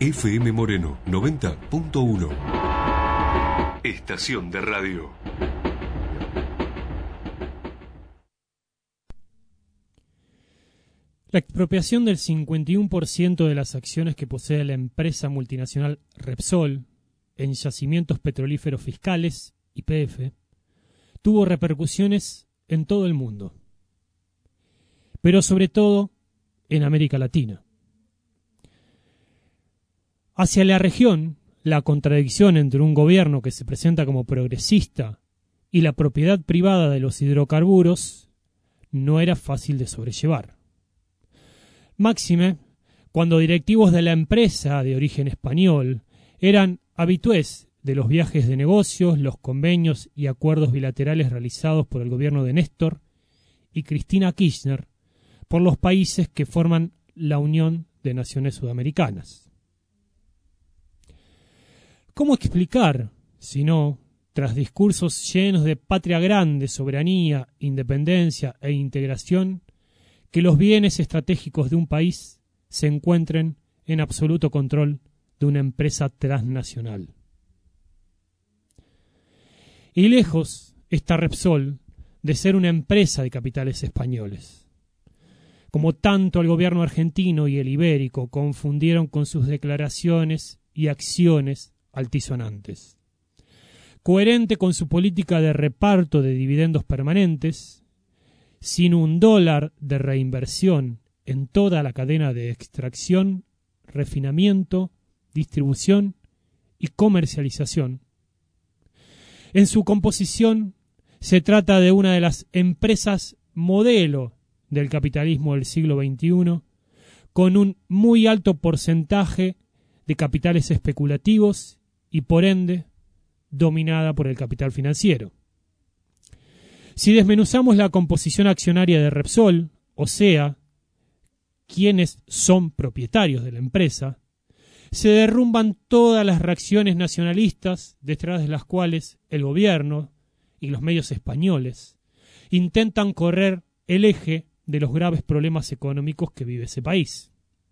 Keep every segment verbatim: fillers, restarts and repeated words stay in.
F M Moreno noventa punto uno. Estación de radio. La expropiación del cincuenta y uno por ciento de las acciones que posee la empresa multinacional Repsol en yacimientos petrolíferos fiscales, Y P F, tuvo repercusiones en todo el mundo, pero sobre todo en América Latina. Hacia la región, la contradicción entre un gobierno que se presenta como progresista y la propiedad privada de los hidrocarburos no era fácil de sobrellevar. Máxime, cuando directivos de la empresa de origen español eran habitués de los viajes de negocios, los convenios y acuerdos bilaterales realizados por el gobierno de Néstor y Cristina Kirchner por los países que forman la Unión de Naciones Sudamericanas. ¿Cómo explicar, si no, tras discursos llenos de patria grande, soberanía, independencia e integración, que los bienes estratégicos de un país se encuentren en absoluto control de una empresa transnacional? Y lejos está Repsol de ser una empresa de capitales españoles, como tanto el gobierno argentino y el ibérico confundieron con sus declaraciones y acciones altisonantes. Coherente con su política de reparto de dividendos permanentes, sin un dólar de reinversión en toda la cadena de extracción, refinamiento, distribución y comercialización. En su composición se trata de una de las empresas modelo del capitalismo del siglo veintiuno, con un muy alto porcentaje de capitales especulativos y por ende dominada por el capital financiero. Si desmenuzamos la composición accionaria de Repsol, o sea, quiénes son propietarios de la empresa, se derrumban todas las reacciones nacionalistas detrás de las cuales el gobierno y los medios españoles intentan correr el eje de los graves problemas económicos que vive ese país.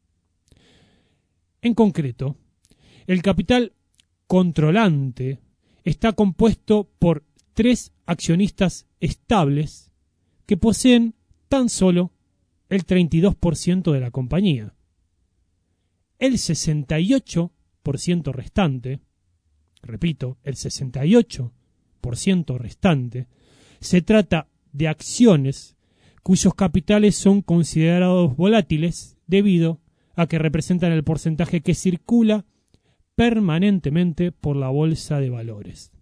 En concreto, el capital controlante está compuesto por tres accionistas estables que poseen tan solo el treinta y dos por ciento de la compañía. El sesenta y ocho por ciento restante, repito, el sesenta y ocho por ciento restante, se trata de acciones cuyos capitales son considerados volátiles debido a que representan el porcentaje que circula permanentemente por la bolsa de valores.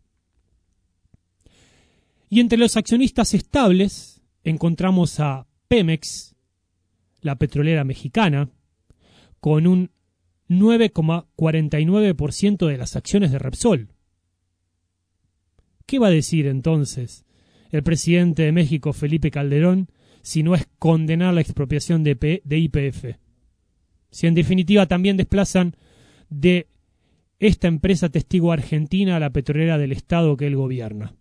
Y entre los accionistas estables encontramos a Pemex, la petrolera mexicana, con un nueve coma cuarenta y nueve por ciento de las acciones de Repsol. ¿Qué va a decir entonces el presidente de México, Felipe Calderón, si no es condenar la expropiación de, P de Y P F? Si en definitiva también desplazan de esta empresa testigo argentina a la petrolera del Estado que él gobierna.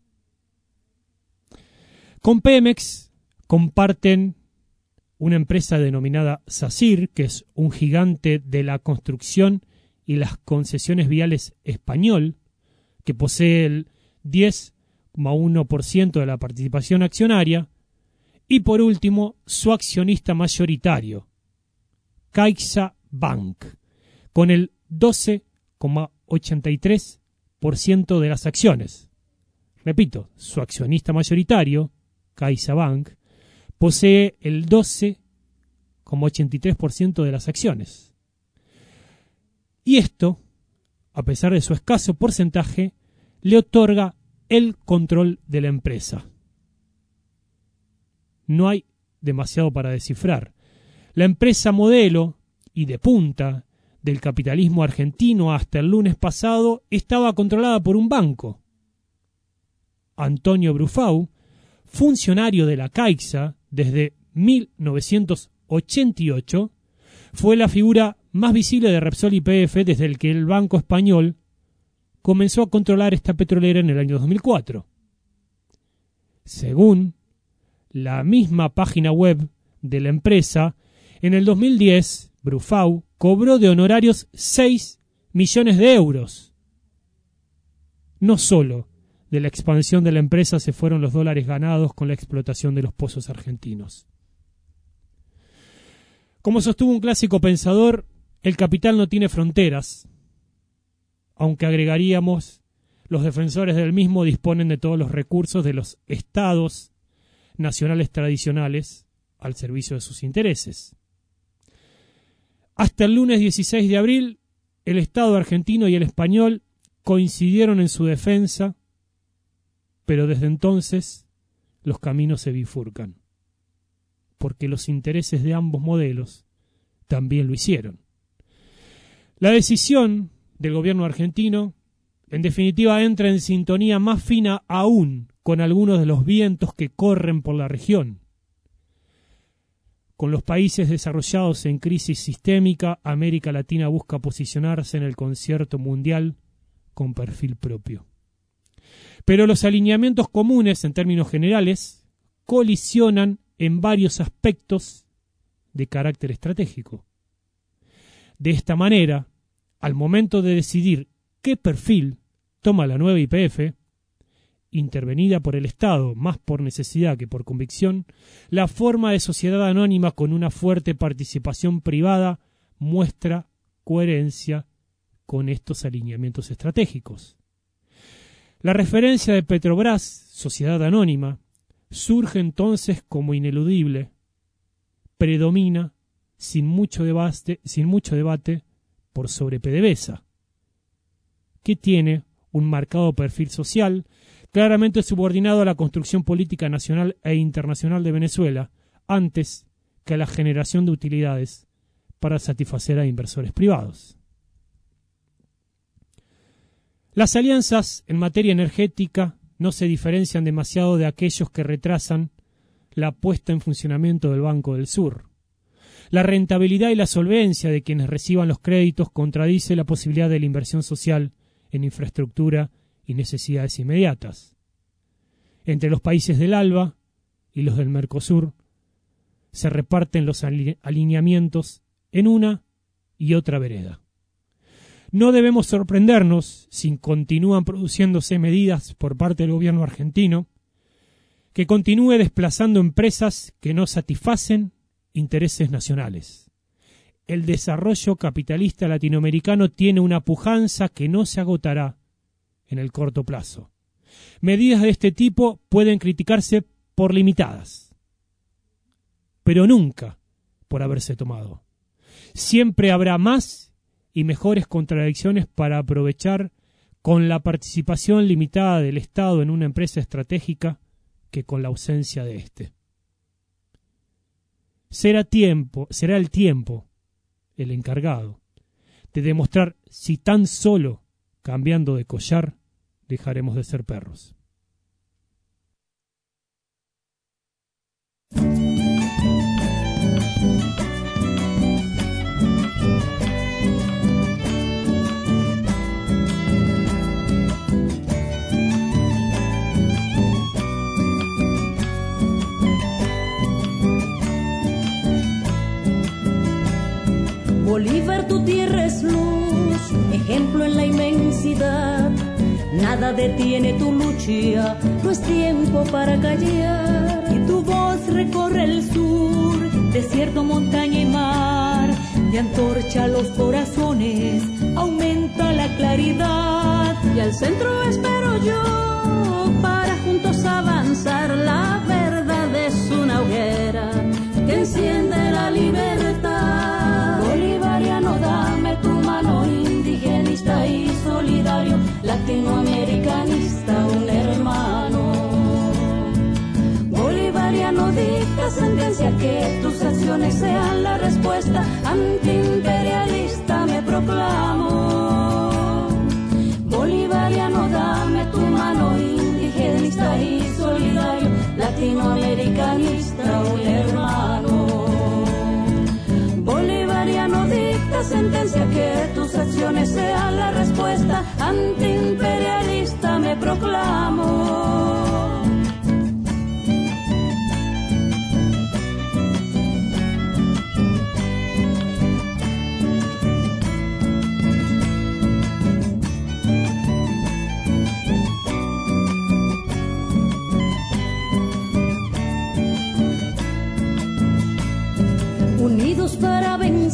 Con Pemex comparten una empresa denominada SACIR, que es un gigante de la construcción y las concesiones viales español, que posee el diez coma uno por ciento de la participación accionaria, y por último su accionista mayoritario, CaixaBank, con el doce coma ochenta y tres por ciento de las acciones. Repito, su accionista mayoritario, CaixaBank, posee el doce coma ochenta y tres por ciento de las acciones. Y esto, a pesar de su escaso porcentaje, le otorga el control de la empresa. No hay demasiado para descifrar. La empresa modelo y de punta del capitalismo argentino hasta el lunes pasado estaba controlada por un banco. Antonio Brufau, funcionario de la Caixa desde mil novecientos ochenta y ocho, fue la figura más visible de Repsol y P F desde el que el Banco Español comenzó a controlar esta petrolera en el año dos mil cuatro. Según la misma página web de la empresa, en el dos mil diez, Brufau cobró de honorarios seis millones de euros. No solo de la expansión de la empresa se fueron los dólares ganados con la explotación de los pozos argentinos. Como sostuvo un clásico pensador, el capital no tiene fronteras, aunque agregaríamos, los defensores del mismo disponen de todos los recursos de los estados nacionales tradicionales al servicio de sus intereses. Hasta el lunes dieciséis de abril, el Estado argentino y el español coincidieron en su defensa, pero desde entonces los caminos se bifurcan, porque los intereses de ambos modelos también lo hicieron. La decisión del gobierno argentino, en definitiva, entra en sintonía más fina aún con algunos de los vientos que corren por la región. Con los países desarrollados en crisis sistémica, América Latina busca posicionarse en el concierto mundial con perfil propio. Pero los alineamientos comunes, en términos generales, colisionan en varios aspectos de carácter estratégico. De esta manera, al momento de decidir qué perfil toma la nueva Y P F, intervenida por el Estado más por necesidad que por convicción, la forma de sociedad anónima con una fuerte participación privada muestra coherencia con estos alineamientos estratégicos. La referencia de Petrobras, sociedad anónima, surge entonces como ineludible, predomina sin mucho debate, sin mucho debate por sobre PDVSA, que tiene un marcado perfil social claramente subordinado a la construcción política nacional e internacional de Venezuela, antes que a la generación de utilidades para satisfacer a inversores privados. Las alianzas en materia energética no se diferencian demasiado de aquellos que retrasan la puesta en funcionamiento del Banco del Sur. La rentabilidad y la solvencia de quienes reciban los créditos contradice la posibilidad de la inversión social en infraestructura y necesidades inmediatas. Entre los países del ALBA y los del Mercosur se reparten los alineamientos en una y otra vereda. No debemos sorprendernos si continúan produciéndose medidas por parte del gobierno argentino que continúe desplazando empresas que no satisfacen intereses nacionales. El desarrollo capitalista latinoamericano tiene una pujanza que no se agotará en el corto plazo. Medidas de este tipo pueden criticarse por limitadas, pero nunca por haberse tomado. Siempre habrá más y mejores contradicciones para aprovechar con la participación limitada del Estado en una empresa estratégica que con la ausencia de éste. Será tiempo, será el tiempo el encargado de demostrar si tan solo cambiando de collar dejaremos de ser perros. Bolívar, tu tierra es luz, ejemplo en la inmensidad. Nada detiene tu lucha, no es tiempo para callar. Y tu voz recorre el sur, desierto, montaña y mar. Y antorcha los corazones, aumenta la claridad. Y al centro espero yo, para juntos avanzar. La verdad es una hoguera que enciende la libertad. Bolivariano, dame tu mano, indigenista y solidario, latinoamericanista, un hermano. Bolivariano, dicta sentencia que tus acciones sean la respuesta. Antiimperialista me proclamo. Bolivariano, dame tu mano, indigenista y solidario, latinoamericanista, un hermano. Bolivariano, dicta sentencia que tus acciones sean la respuesta. Antiimperialista me proclamo.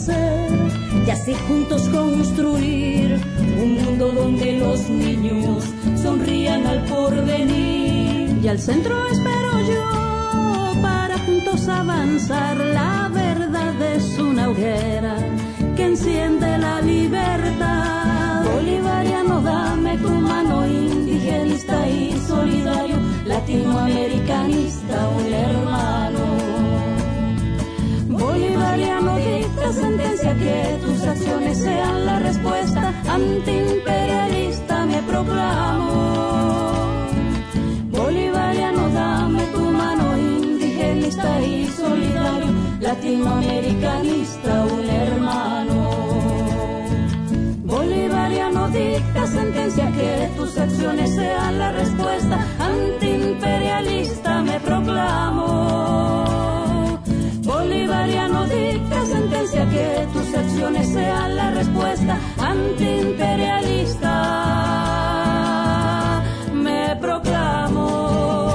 nacer y así juntos construir un mundo donde los niños sonrían al porvenir. Y al centro espero yo para juntos avanzar. La verdad es una hoguera que enciende la libertad. Bolivariano, dame tu mano, indigenista y solidario, latinoamericanista, un hermano. Bolivariano, dicta sentencia que tus acciones sean la respuesta. Antiimperialista me proclamo. Bolivariano, dame tu mano, indigenista y solidario, latinoamericanista, un hermano. Bolivariano, dicta sentencia que tus acciones sean la respuesta. Antiimperialista me proclamo. Bolivariano, dicta sentencia que tus acciones sean la respuesta. Antiimperialista me proclamo.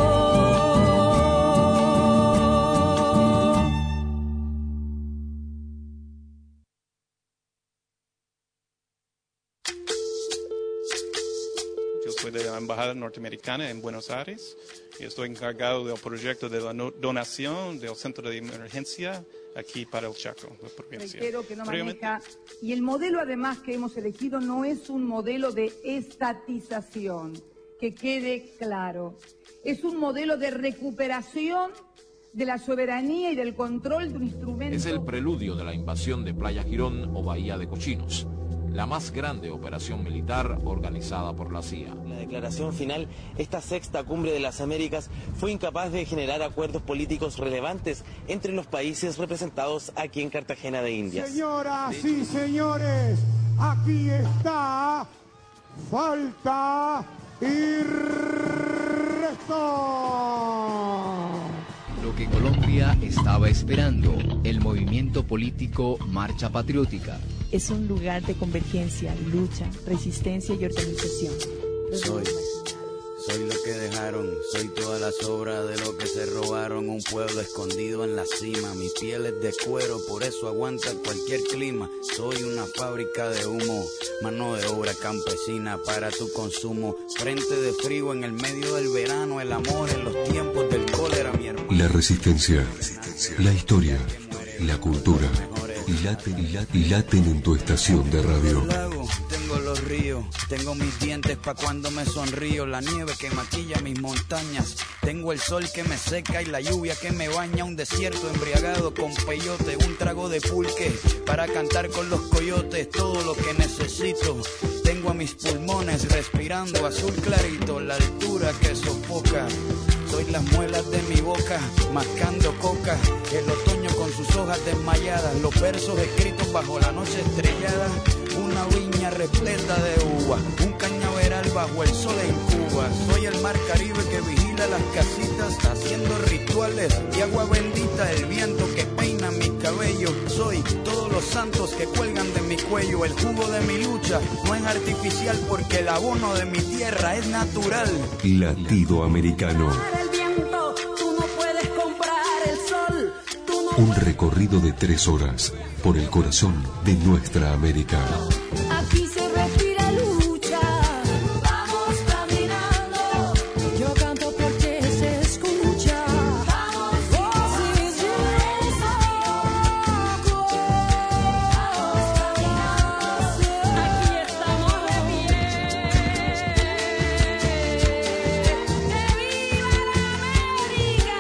De la Embajada Norteamericana en Buenos Aires y estoy encargado del proyecto de la no donación del centro de emergencia aquí para el Chaco, la provincia. Reitero que no maneja, y el modelo además que hemos elegido no es un modelo de estatización, que quede claro, es un modelo de recuperación de la soberanía y del control de un instrumento. Es el preludio de la invasión de Playa Girón o Bahía de Cochinos, la más grande operación militar organizada por la C I A. La declaración final, esta sexta cumbre de las Américas, fue incapaz de generar acuerdos políticos relevantes entre los países representados aquí en Cartagena de Indias. Señoras y señores, aquí está, falta y resto. Lo que Colombia estaba esperando, el movimiento político Marcha Patriótica. Es un lugar de convergencia, lucha, resistencia y organización. Soy, soy lo que dejaron, soy toda la sobra de lo que se robaron. Un pueblo escondido en la cima, mi piel es de cuero, por eso aguanta cualquier clima. Soy una fábrica de humo, mano de obra campesina para tu consumo. Frente de frío en el medio del verano, el amor en los tiempos del cólera, mi hermano. La resistencia, la historia, la cultura. Y laten, y laten, y laten en tu estación de radio. Tengo los ríos, tengo mis dientes pa' cuando me sonrío. La nieve que maquilla mis montañas. Tengo el sol que me seca y la lluvia que me baña. Un desierto embriagado con peyote. Un trago de pulque para cantar con los coyotes. Todo lo que necesito. Tengo a mis pulmones respirando azul clarito. La altura que sofoca. Soy las muelas de mi boca, mascando coca. El otoño con sus hojas desmayadas. Los versos escritos bajo la noche estrellada. Una viña repleta de uva. Un cañaveral bajo el sol en Cuba. Soy el mar Caribe que vigila las casitas, haciendo rituales de agua bendita. El viento que peina mi cabello. Soy todos los santos que cuelgan de mi cuello. El jugo de mi lucha no es artificial porque el abono de mi tierra es natural. Latido americano. Un recorrido de tres horas por el corazón de nuestra América. Aquí se respira lucha. Vamos caminando. Yo canto porque se escucha. Vamos, vamos, si yo soy, vamos caminando. Aquí estamos de pie. ¡Que viva la América!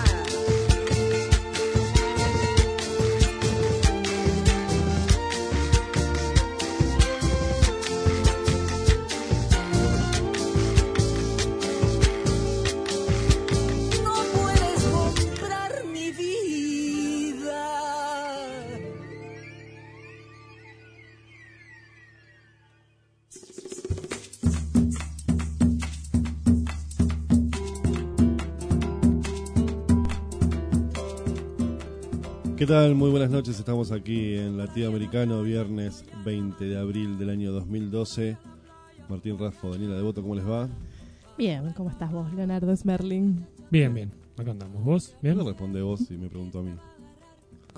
¿Qué tal? Muy buenas noches, estamos aquí en Latido Americano, viernes veinte de abril del año dos mil doce. Martín Raffo, Daniela Devoto, ¿cómo les va? Bien, ¿cómo estás vos, Leonardo Smerling? Bien, bien, acá andamos. ¿Vos? ¿Bien? ¿Por qué no responde vos y me preguntó a mí? ¿Cómo?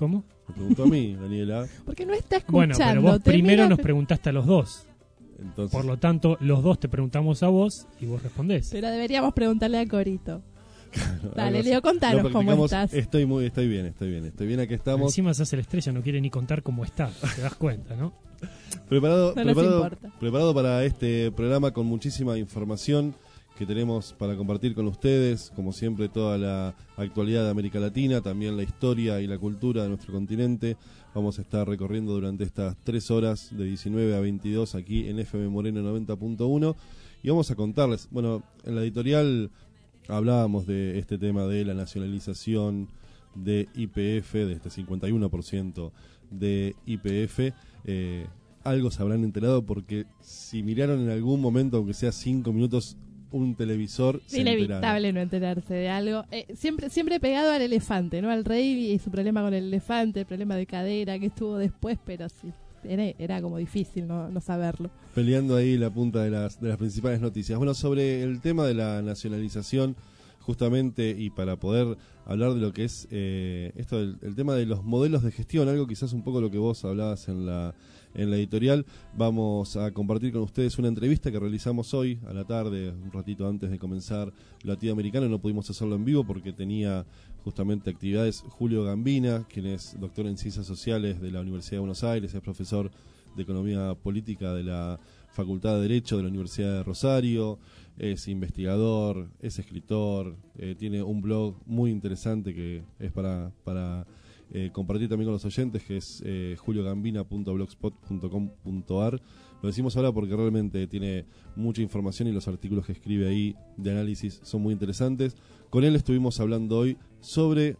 Me preguntó a mí, Daniela. Porque no está escuchando. Bueno, pero vos primero mira, nos preguntaste a los dos. Entonces, Por lo tanto, los dos te preguntamos a vos y vos respondés. Pero deberíamos preguntarle a Corito. Claro, Dale, algo Leo, así. contanos Lo cómo practicamos. estás. Estoy muy, estoy bien, estoy bien, estoy bien, aquí estamos. Encima se hace la estrella, no quiere ni contar cómo está. Te das cuenta, ¿no? Preparado, No nos preparado, importa. preparado para este programa con muchísima información que tenemos para compartir con ustedes, como siempre toda la actualidad de América Latina, también la historia y la cultura de nuestro continente. Vamos a estar recorriendo durante estas tres horas de diecinueve a veintidós aquí en F M Moreno noventa punto uno y vamos a contarles, bueno, en la editorial hablábamos de este tema de la nacionalización de Y P F, de este cincuenta y uno por ciento de Y P F. Eh, algo se habrán enterado porque si miraron en algún momento, aunque sea cinco minutos, un televisor, Es se inevitable enteraron. no enterarse de algo. Eh, siempre siempre pegado al elefante, ¿no? Al rey y su problema con el elefante, el problema de cadera que estuvo después, pero sí, era, era como difícil no, no saberlo. Peleando ahí la punta de las, de las principales noticias. Bueno, sobre el tema de la nacionalización, justamente, y para poder hablar de lo que es eh, esto del el tema de los modelos de gestión, algo quizás un poco lo que vos hablabas en la en la editorial, vamos a compartir con ustedes una entrevista que realizamos hoy a la tarde, un ratito antes de comenzar Latinoamericano. No pudimos hacerlo en vivo porque tenía justamente actividades Julio Gambina, quien es doctor en Ciencias Sociales de la Universidad de Buenos Aires, es profesor de Economía Política de la Facultad de Derecho de la Universidad de Rosario, es investigador, es escritor, eh, tiene un blog muy interesante que es para... para Eh, compartir también con los oyentes, que es eh, julio gambina punto blogspot punto com punto a r. Lo decimos ahora porque realmente tiene mucha información y los artículos que escribe ahí de análisis son muy interesantes. Con él estuvimos hablando hoy sobre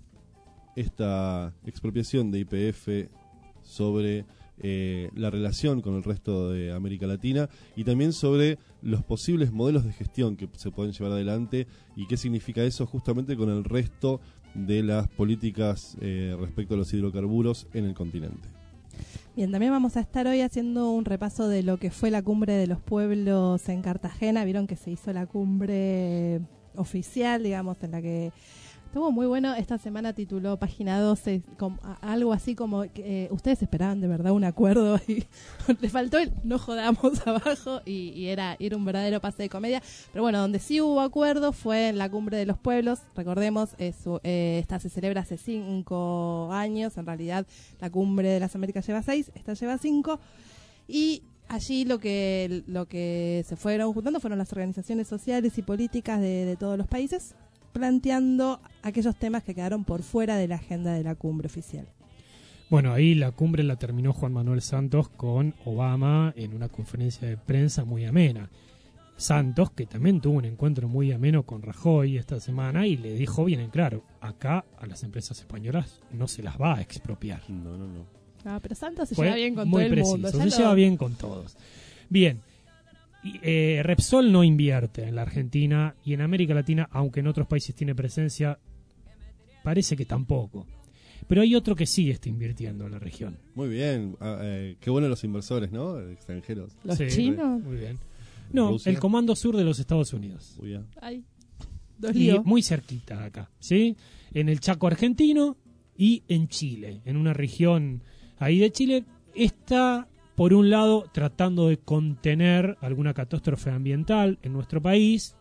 esta expropiación de Y P F, sobre eh, la relación con el resto de América Latina y también sobre los posibles modelos de gestión que se pueden llevar adelante y qué significa eso justamente con el resto de las políticas eh, respecto a los hidrocarburos en el continente. Bien, también vamos a estar hoy haciendo un repaso de lo que fue la cumbre de los pueblos en Cartagena. Vieron que se hizo la cumbre oficial, digamos, en la que estuvo muy bueno. Esta semana tituló Página doce, como, algo así como eh, ustedes esperaban de verdad un acuerdo y le faltó el no jodamos abajo y, y era, era un verdadero pase de comedia. Pero bueno, donde sí hubo acuerdo fue en la cumbre de los pueblos. Recordemos, eso, eh, esta se celebra hace cinco años. En realidad la cumbre de las Américas lleva seis, esta lleva cinco. Y allí lo que, lo que se fueron juntando fueron las organizaciones sociales y políticas de, de todos los países, planteando aquellos temas que quedaron por fuera de la agenda de la cumbre oficial. Bueno, ahí la cumbre la terminó Juan Manuel Santos con Obama en una conferencia de prensa muy amena. Santos, que también tuvo un encuentro muy ameno con Rajoy esta semana y le dijo bien en claro, acá a las empresas españolas no se las va a expropiar. No, no, no. Ah, pero Santos se Fue lleva bien con muy todo el preciso, mundo. se ya lo- lleva bien con todos. Bien, y, eh, Repsol no invierte en la Argentina y en América Latina, aunque en otros países tiene presencia, parece que tampoco. Pero hay otro que sí está invirtiendo en la región. Muy bien, ah, eh, qué bueno los inversores, ¿no? Extranjeros. ¿Los Sí, chinos? Muy bien. No, Rusia. el Comando Sur de los Estados Unidos. Uy, ya. Ay, Y dolió. muy cerquita de acá, ¿sí? En el Chaco argentino y en Chile, en una región ahí de Chile, está, por un lado, tratando de contener alguna catástrofe ambiental en nuestro país.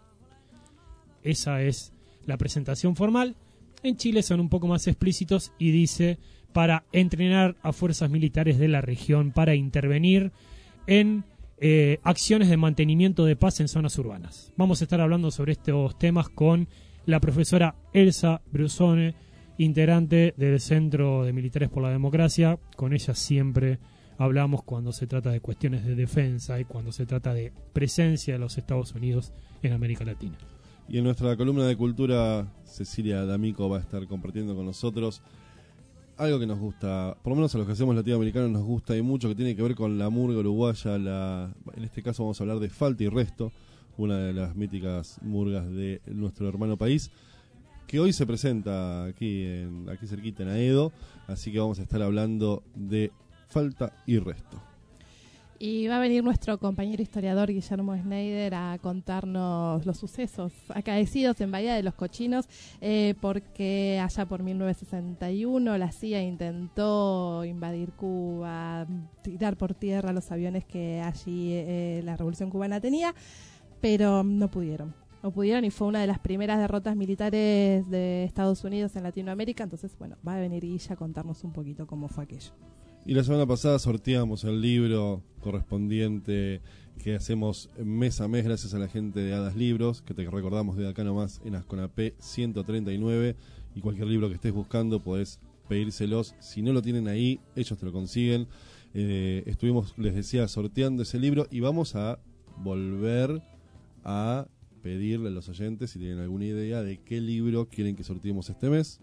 Esa es la presentación formal. En Chile son un poco más explícitos y dice para entrenar a fuerzas militares de la región para intervenir en eh, acciones de mantenimiento de paz en zonas urbanas. Vamos a estar hablando sobre estos temas con la profesora Elsa Brusone, integrante del Centro de Militares por la Democracia. Con ella siempre hablamos cuando se trata de cuestiones de defensa y cuando se trata de presencia de los Estados Unidos en América Latina. Y en nuestra columna de cultura, Cecilia D'Amico va a estar compartiendo con nosotros algo que nos gusta, por lo menos a los que hacemos latinoamericanos nos gusta y mucho, que tiene que ver con la murga uruguaya. La, en este caso vamos a hablar de Falta y Resto, una de las míticas murgas de nuestro hermano país, que hoy se presenta aquí, en, aquí cerquita en Aedo, así que vamos a estar hablando de Falta y Resto. Y va a venir nuestro compañero historiador Guillermo Schneider a contarnos los sucesos acaecidos en Bahía de los Cochinos, eh, porque allá por mil novecientos sesenta y uno la C I A intentó invadir Cuba, tirar por tierra los aviones que allí eh, la Revolución Cubana tenía, pero no pudieron. No pudieron y fue una de las primeras derrotas militares de Estados Unidos en Latinoamérica. Entonces, bueno, va a venir Guilla a contarnos un poquito cómo fue aquello. Y la semana pasada sorteamos el libro correspondiente que hacemos mes a mes gracias a la gente de Hadas Libros, que te recordamos de acá nomás en Asconapé ciento treinta y nueve, y cualquier libro que estés buscando podés pedírselos. Si no lo tienen ahí, ellos te lo consiguen. Eh, estuvimos, les decía, sorteando ese libro y vamos a volver a pedirle a los oyentes si tienen alguna idea de qué libro quieren que sorteemos este mes.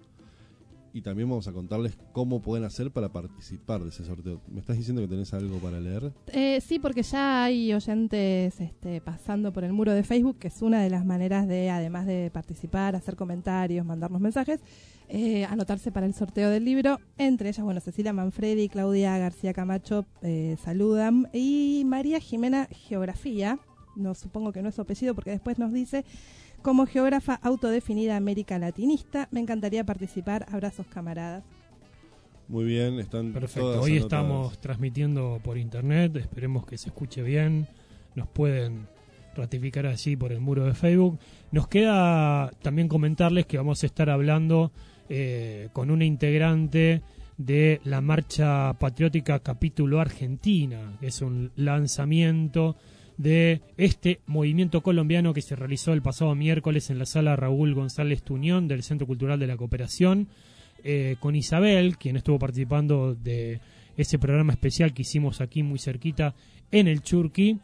Y también vamos a contarles cómo pueden hacer para participar de ese sorteo. ¿Me estás diciendo que tenés algo para leer? Eh, sí, porque ya hay oyentes este, pasando por el muro de Facebook, que es una de las maneras de, además de participar, hacer comentarios, mandarnos mensajes, eh, anotarse para el sorteo del libro. Entre ellas, bueno, Cecilia Manfredi, Claudia García Camacho eh, saludan, y María Jimena Geografía, no supongo que no es su apellido porque después nos dice: como geógrafa autodefinida América Latinista, me encantaría participar. Abrazos, camaradas. Muy bien, están perfecto. Todas Hoy anotadas. Estamos transmitiendo por internet, esperemos que se escuche bien. Nos pueden ratificar allí por el muro de Facebook. Nos queda también comentarles que vamos a estar hablando eh, con una integrante de la Marcha Patriótica Capítulo Argentina, que es un lanzamiento de este movimiento colombiano que se realizó el pasado miércoles en la sala Raúl González Tuñón del Centro Cultural de la Cooperación, eh, con Isabel, quien estuvo participando de ese programa especial que hicimos aquí muy cerquita en el Churqui.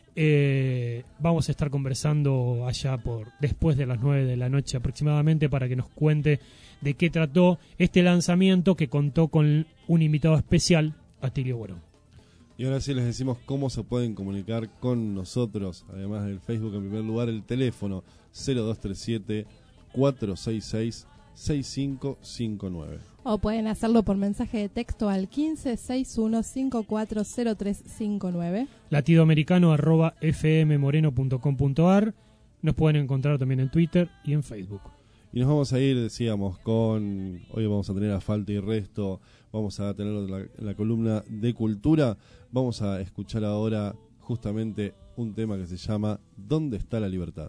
Eh, vamos a estar conversando allá por después de las nueve de la noche aproximadamente para que nos cuente de qué trató este lanzamiento, que contó con un invitado especial, Atilio Borón. Y ahora sí les decimos cómo se pueden comunicar con nosotros, además del Facebook. En primer lugar, el teléfono cero dos tres siete, cuatro seis seis, seis cinco cinco nueve. O pueden hacerlo por mensaje de texto al quince sesenta y uno cincuenta y cuatro cero tres cincuenta y nueve. latidoamericano arroba fmmoreno punto com punto ar. Nos pueden encontrar también en Twitter y en Facebook. Y nos vamos a ir, decíamos, con... Hoy vamos a tener a Falta y Resto, vamos a tener la, la columna de cultura. Vamos a escuchar ahora justamente un tema que se llama ¿Dónde está la libertad?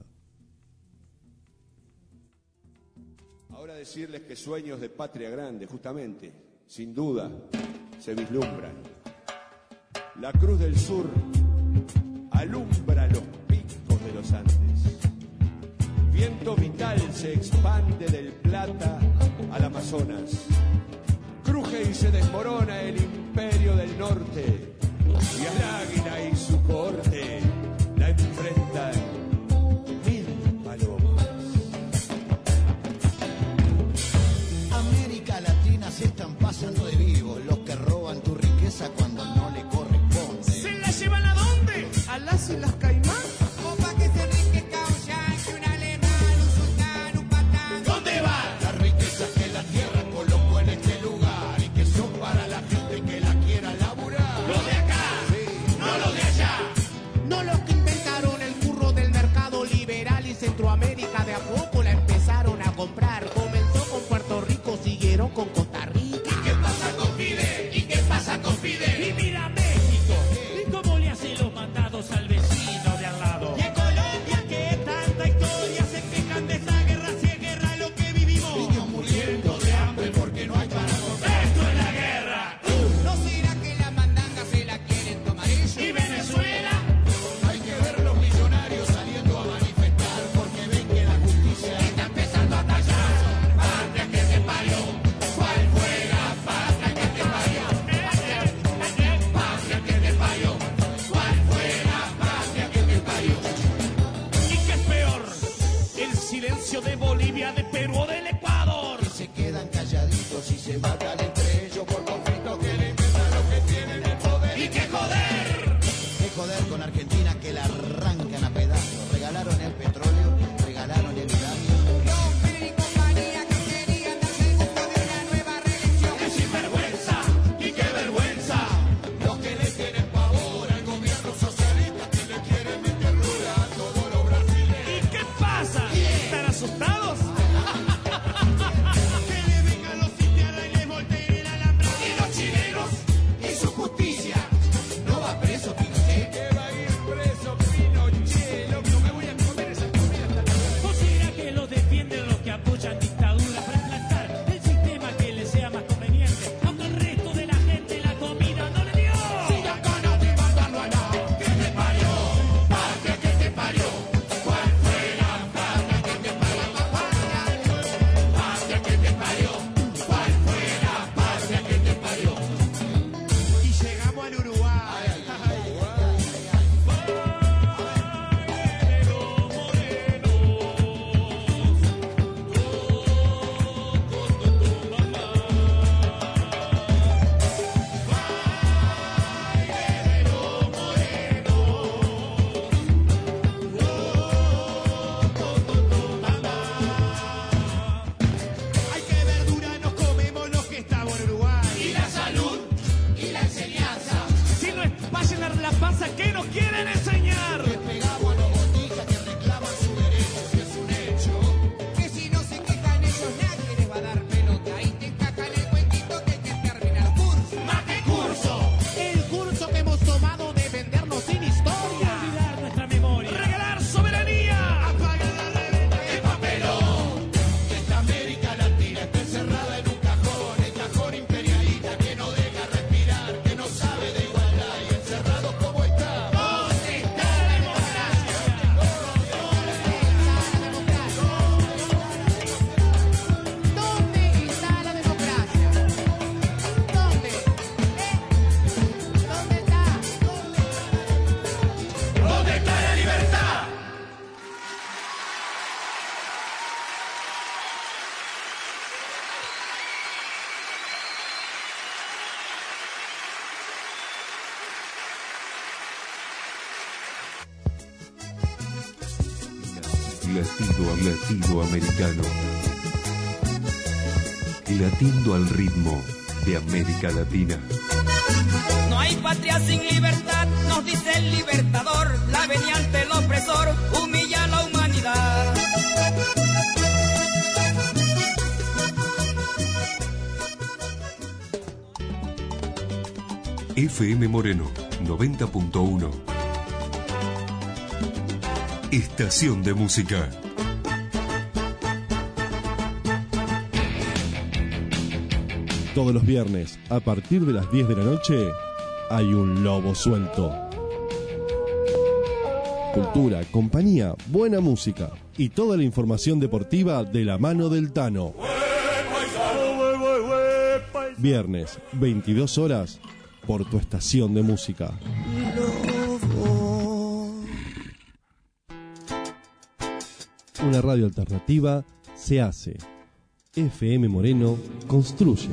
Ahora decirles que sueños de patria grande, justamente, sin duda, se vislumbran. La Cruz del Sur alumbra los picos de los Andes. Viento vital se expande del Plata al Amazonas. Cruje y se desmorona el imperio del norte. Y al águila y su corte la enfrentan mil palomas. América Latina se están pasando de vivos los que roban tu riqueza cuando no le corresponde. ¿Se la llevan a dónde? ¿A las Islas Caimán? ¿O pa' que se enriquezca un yanqui, un alemán, un sultán, un patán? ¿Dónde va? La riqueza que la tierra colocó en este lugar y que son para la gente que la quiera laburar. Lo de acá Latido, latido americano. Latiendo al ritmo de América Latina. No hay patria sin libertad, nos dice el libertador. La venia ante el opresor humilla a la humanidad. F M Moreno noventa punto uno. Estación de música. Todos los viernes, a partir de las diez de la noche, hay un lobo suelto. Cultura, compañía, buena música y toda la información deportiva de la mano del Tano. Viernes, veintidós horas, por tu estación de música. Una radio alternativa se hace. F M Moreno construye.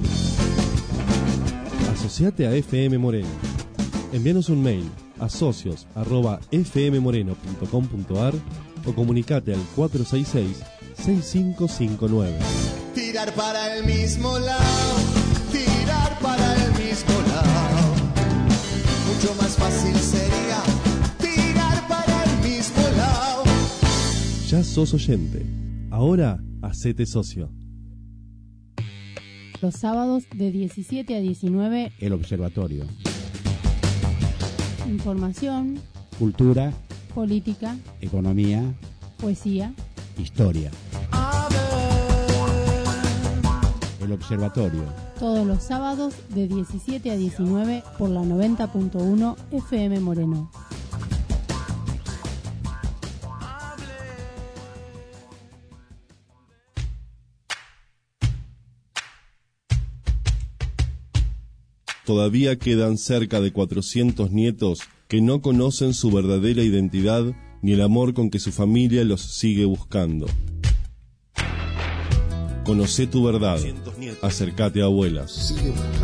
Asociate a F M Moreno. Envíanos un mail a socios arroba f m moreno punto com punto a r o comunicate al cuatro seis seis, seis cinco cinco nueve. Tirar para el mismo lado, tirar para el mismo lado. Mucho más fácil sería tirar para el mismo lado. Ya sos oyente. Ahora hacete socio. Los sábados de diecisiete a diecinueve. El Observatorio. Información. Cultura. Política. Economía. Poesía. Historia. El Observatorio. Todos los sábados de diecisiete a diecinueve por la noventa punto uno F M Moreno. Todavía quedan cerca de cuatrocientos nietos que no conocen su verdadera identidad ni el amor con que su familia los sigue buscando. Conocé tu verdad. Acércate a Abuelas.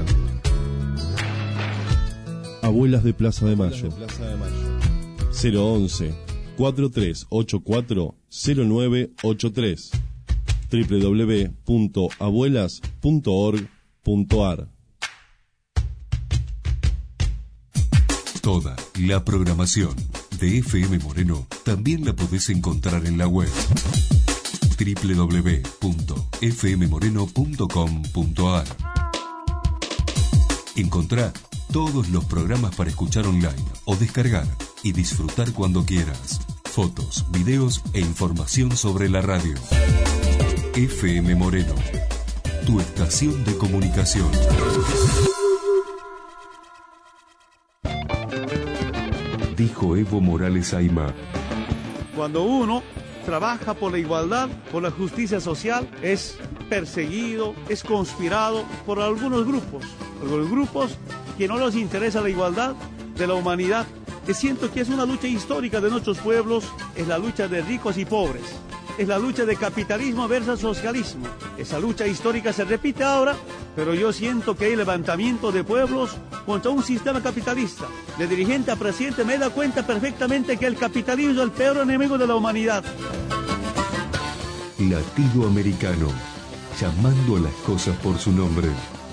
Abuelas de Plaza de Mayo. cero once, cuatro tres ocho cuatro, cero nueve ocho tres. doble u doble u doble u punto abuelas punto org punto a r. Toda la programación de F M Moreno también la podés encontrar en la web doble u doble u doble u punto f m moreno punto com punto a r. Encontrá todos los programas para escuchar online o descargar y disfrutar cuando quieras. Fotos, videos e información sobre la radio. F M Moreno, tu estación de comunicación. Dijo Evo Morales Aymá. Cuando uno trabaja por la igualdad, por la justicia social, es perseguido, es conspirado por algunos grupos, por los grupos que no les interesa la igualdad de la humanidad. Que siento que es una lucha histórica de nuestros pueblos, es la lucha de ricos y pobres, es la lucha de capitalismo versus socialismo. Esa lucha histórica se repite ahora, pero yo siento que hay levantamiento de pueblos contra un sistema capitalista. De dirigente a presidente me da cuenta perfectamente que el capitalismo es el peor enemigo de la humanidad. Latido americano, llamando a las cosas por su nombre.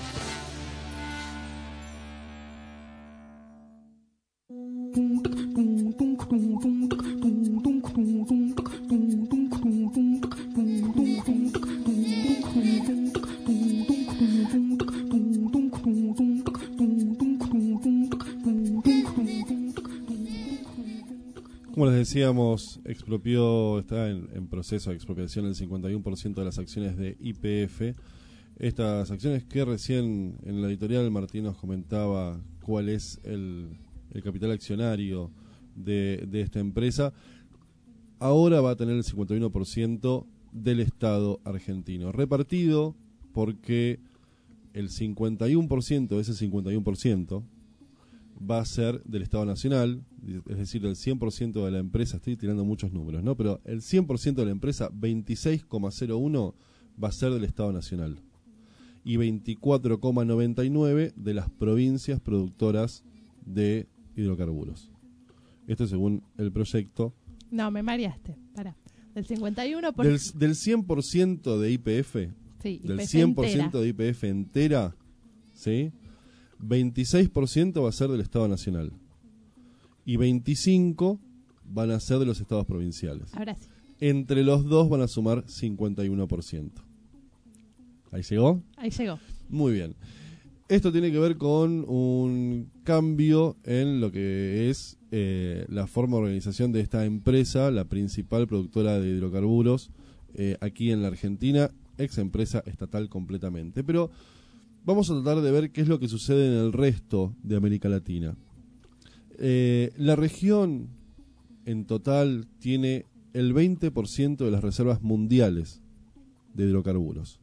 Como les decíamos, expropió, está en, en proceso de expropiación el cincuenta y uno por ciento de las acciones de Y P F. Estas acciones que recién en la editorial Martín nos comentaba cuál es el, el capital accionario de, de esta empresa. Ahora va a tener el cincuenta y uno por ciento del Estado argentino, repartido porque el cincuenta y uno por ciento de ese cincuenta y uno por ciento va a ser del Estado Nacional, es decir, el cien por ciento de la empresa, estoy tirando muchos números, ¿no? Pero el cien por ciento de la empresa, veintiséis coma cero uno, va a ser del Estado Nacional. Y veinticuatro coma noventa y nueve de las provincias productoras de hidrocarburos. Esto según el proyecto. No, me mareaste, pará. Del cincuenta y uno por Del, del cien por ciento de Y P F, sí, del Y P F cien por ciento entera. de Y P F entera, ¿sí? veintiséis por ciento va a ser del Estado Nacional. Y veinticinco por ciento van a ser de los estados provinciales. Ahora sí. Entre los dos van a sumar cincuenta y uno por ciento. ¿Ahí llegó? Ahí llegó. Muy bien. Esto tiene que ver con un cambio en lo que es eh, la forma de organización de esta empresa, la principal productora de hidrocarburos eh, aquí en la Argentina, ex empresa estatal completamente. Pero vamos a tratar de ver qué es lo que sucede en el resto de América Latina. Eh, la región en total tiene el veinte por ciento de las reservas mundiales de hidrocarburos.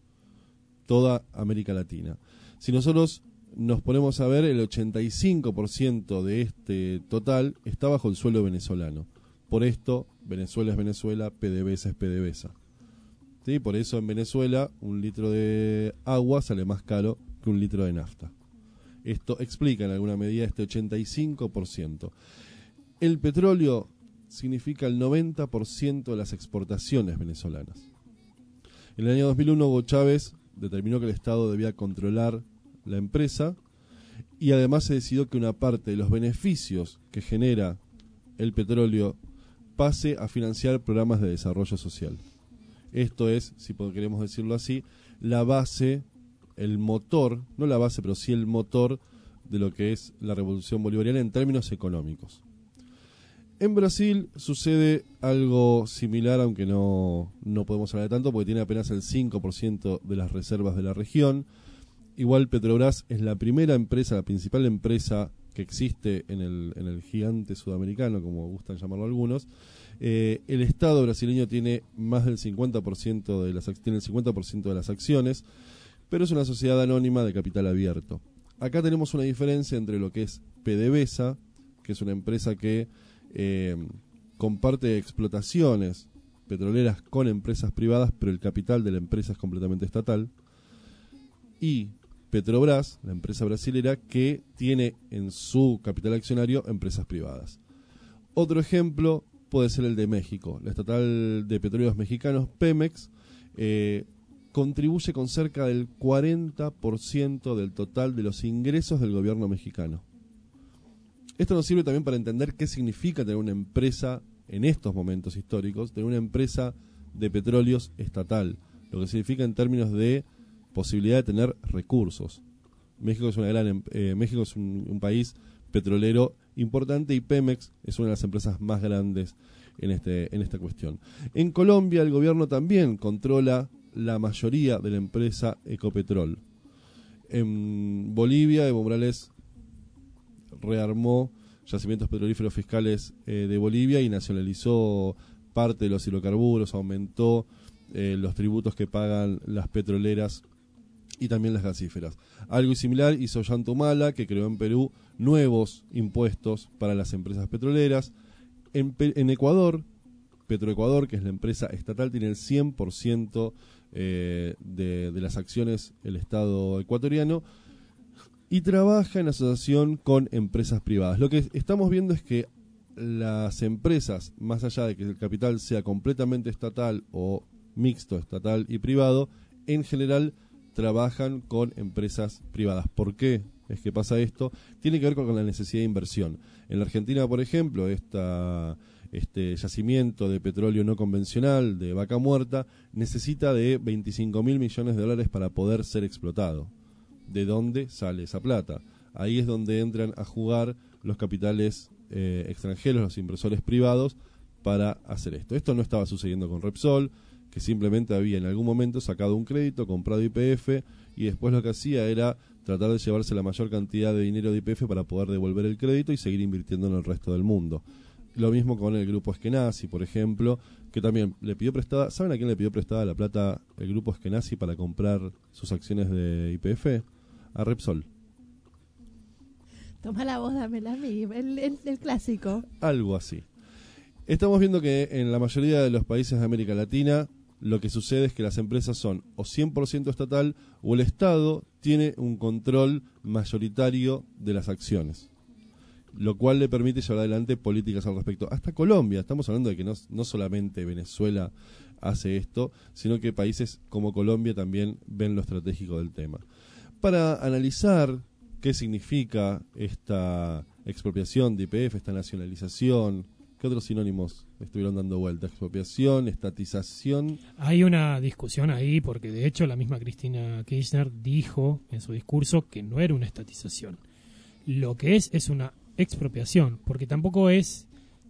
Toda América Latina. Si nosotros nos ponemos a ver, el ochenta y cinco por ciento de este total está bajo el suelo venezolano. Por esto, Venezuela es Venezuela, PDVSA es PDVSA. ¿Sí? Por eso en Venezuela un litro de agua sale más caro que un litro de nafta. Esto explica en alguna medida este ochenta y cinco por ciento. El petróleo significa el noventa por ciento de las exportaciones venezolanas. En el año dos mil uno, Hugo Chávez determinó que el Estado debía controlar la empresa y además se decidió que una parte de los beneficios que genera el petróleo pase a financiar programas de desarrollo social. Esto es, si queremos decirlo así, la base, el motor, no la base, pero sí el motor de lo que es la revolución bolivariana en términos económicos. En Brasil sucede algo similar, aunque no, no podemos hablar de tanto, porque tiene apenas el cinco por ciento de las reservas de la región. Igual Petrobras es la primera empresa, la principal empresa que existe en el, en el gigante sudamericano, como gustan llamarlo algunos. Eh, el Estado brasileño tiene más del cincuenta por ciento de las, tiene el cincuenta por ciento de las acciones, pero es una sociedad anónima de capital abierto. Acá tenemos una diferencia entre lo que es PDVSA, que es una empresa que eh, comparte explotaciones petroleras con empresas privadas, pero el capital de la empresa es completamente estatal, y Petrobras, la empresa brasilera, que tiene en su capital accionario empresas privadas. Otro ejemplo puede ser el de México. La estatal de petróleos mexicanos, Pemex, eh, contribuye con cerca del cuarenta por ciento del total de los ingresos del gobierno mexicano. Esto nos sirve también para entender qué significa tener una empresa, en estos momentos históricos, tener una empresa de petróleos estatal, lo que significa en términos de posibilidad de tener recursos. México es una gran eh, México es un, un país petrolero importante y Pemex es una de las empresas más grandes en este en esta cuestión. En Colombia el gobierno también controla la mayoría de la empresa Ecopetrol. En Bolivia Evo Morales rearmó yacimientos petrolíferos fiscales eh, de Bolivia y nacionalizó parte de los hidrocarburos, aumentó eh, los tributos que pagan las petroleras y también las gasíferas. Algo similar hizo Ollanta Humala, que creó en Perú nuevos impuestos para las empresas petroleras. En, en Ecuador, Petroecuador, que es la empresa estatal, tiene el cien por ciento eh, de, de las acciones el Estado ecuatoriano y trabaja en asociación con empresas privadas. Lo que estamos viendo es que las empresas, más allá de que el capital sea completamente estatal o mixto, estatal y privado, en general trabajan con empresas privadas. ¿Por qué es que pasa esto? Tiene que ver con la necesidad de inversión. En la Argentina, por ejemplo, esta, este yacimiento de petróleo no convencional de Vaca Muerta necesita de veinticinco mil millones de dólares para poder ser explotado. ¿De dónde sale esa plata? Ahí es donde entran a jugar los capitales eh, extranjeros, los inversores privados, para hacer esto. Esto no estaba sucediendo con Repsol, que simplemente había en algún momento sacado un crédito, comprado Y P F, y después lo que hacía era tratar de llevarse la mayor cantidad de dinero de Y P F para poder devolver el crédito y seguir invirtiendo en el resto del mundo. Lo mismo con el grupo Eskenazi, por ejemplo, que también le pidió prestada, ¿saben a quién le pidió prestada la plata el grupo Eskenazi para comprar sus acciones de Y P F? A Repsol. Toma la voz, dámela a mí, el, el, el clásico. Algo así. Estamos viendo que en la mayoría de los países de América Latina lo que sucede es que las empresas son o cien por ciento estatal o el Estado tiene un control mayoritario de las acciones. lo cual le permite llevar adelante políticas al respecto. Hasta Colombia, estamos hablando de que no, no solamente Venezuela hace esto, sino que países como Colombia también ven lo estratégico del tema. Para analizar qué significa esta expropiación de Y P F, esta nacionalización, ¿qué otros sinónimos estuvieron dando vuelta? Expropiación, estatización. Hay una discusión ahí porque de hecho la misma Cristina Kirchner dijo en su discurso que no era una estatización. Lo que es es una expropiación, porque tampoco es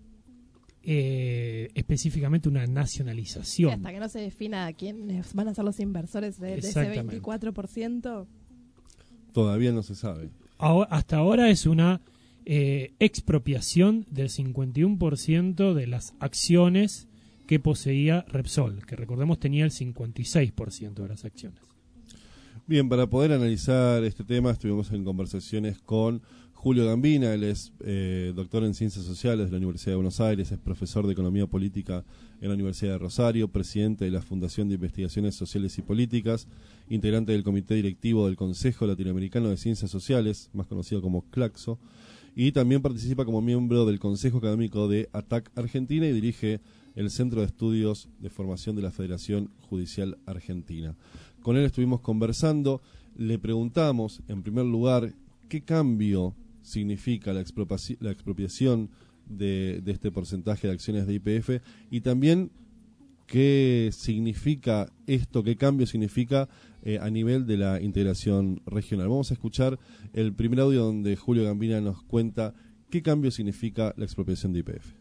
eh, específicamente una nacionalización. Sí, hasta que no se defina quiénes van a ser los inversores de, de ese veinticuatro por ciento. Todavía no se sabe. Ahora, hasta ahora es una eh, expropiación del cincuenta y uno por ciento de las acciones que poseía Repsol, que recordemos tenía el cincuenta y seis por ciento de las acciones. Bien, para poder analizar este tema estuvimos en conversaciones con Julio Gambina. Él es eh, doctor en Ciencias Sociales de la Universidad de Buenos Aires, es profesor de Economía Política en la Universidad de Rosario, presidente de la Fundación de Investigaciones Sociales y Políticas, integrante del Comité Directivo del Consejo Latinoamericano de Ciencias Sociales, más conocido como CLACSO, y también participa como miembro del Consejo Académico de A T A C Argentina y dirige el Centro de Estudios de Formación de la Federación Judicial Argentina. Con él estuvimos conversando, le preguntamos, en primer lugar, qué cambio significa la, expropiaci- la expropiación de, de este porcentaje de acciones de Y P F y también qué significa esto, qué cambio significa eh, a nivel de la integración regional. Vamos a escuchar el primer audio donde Julio Gambina nos cuenta qué cambio significa la expropiación de Y P F.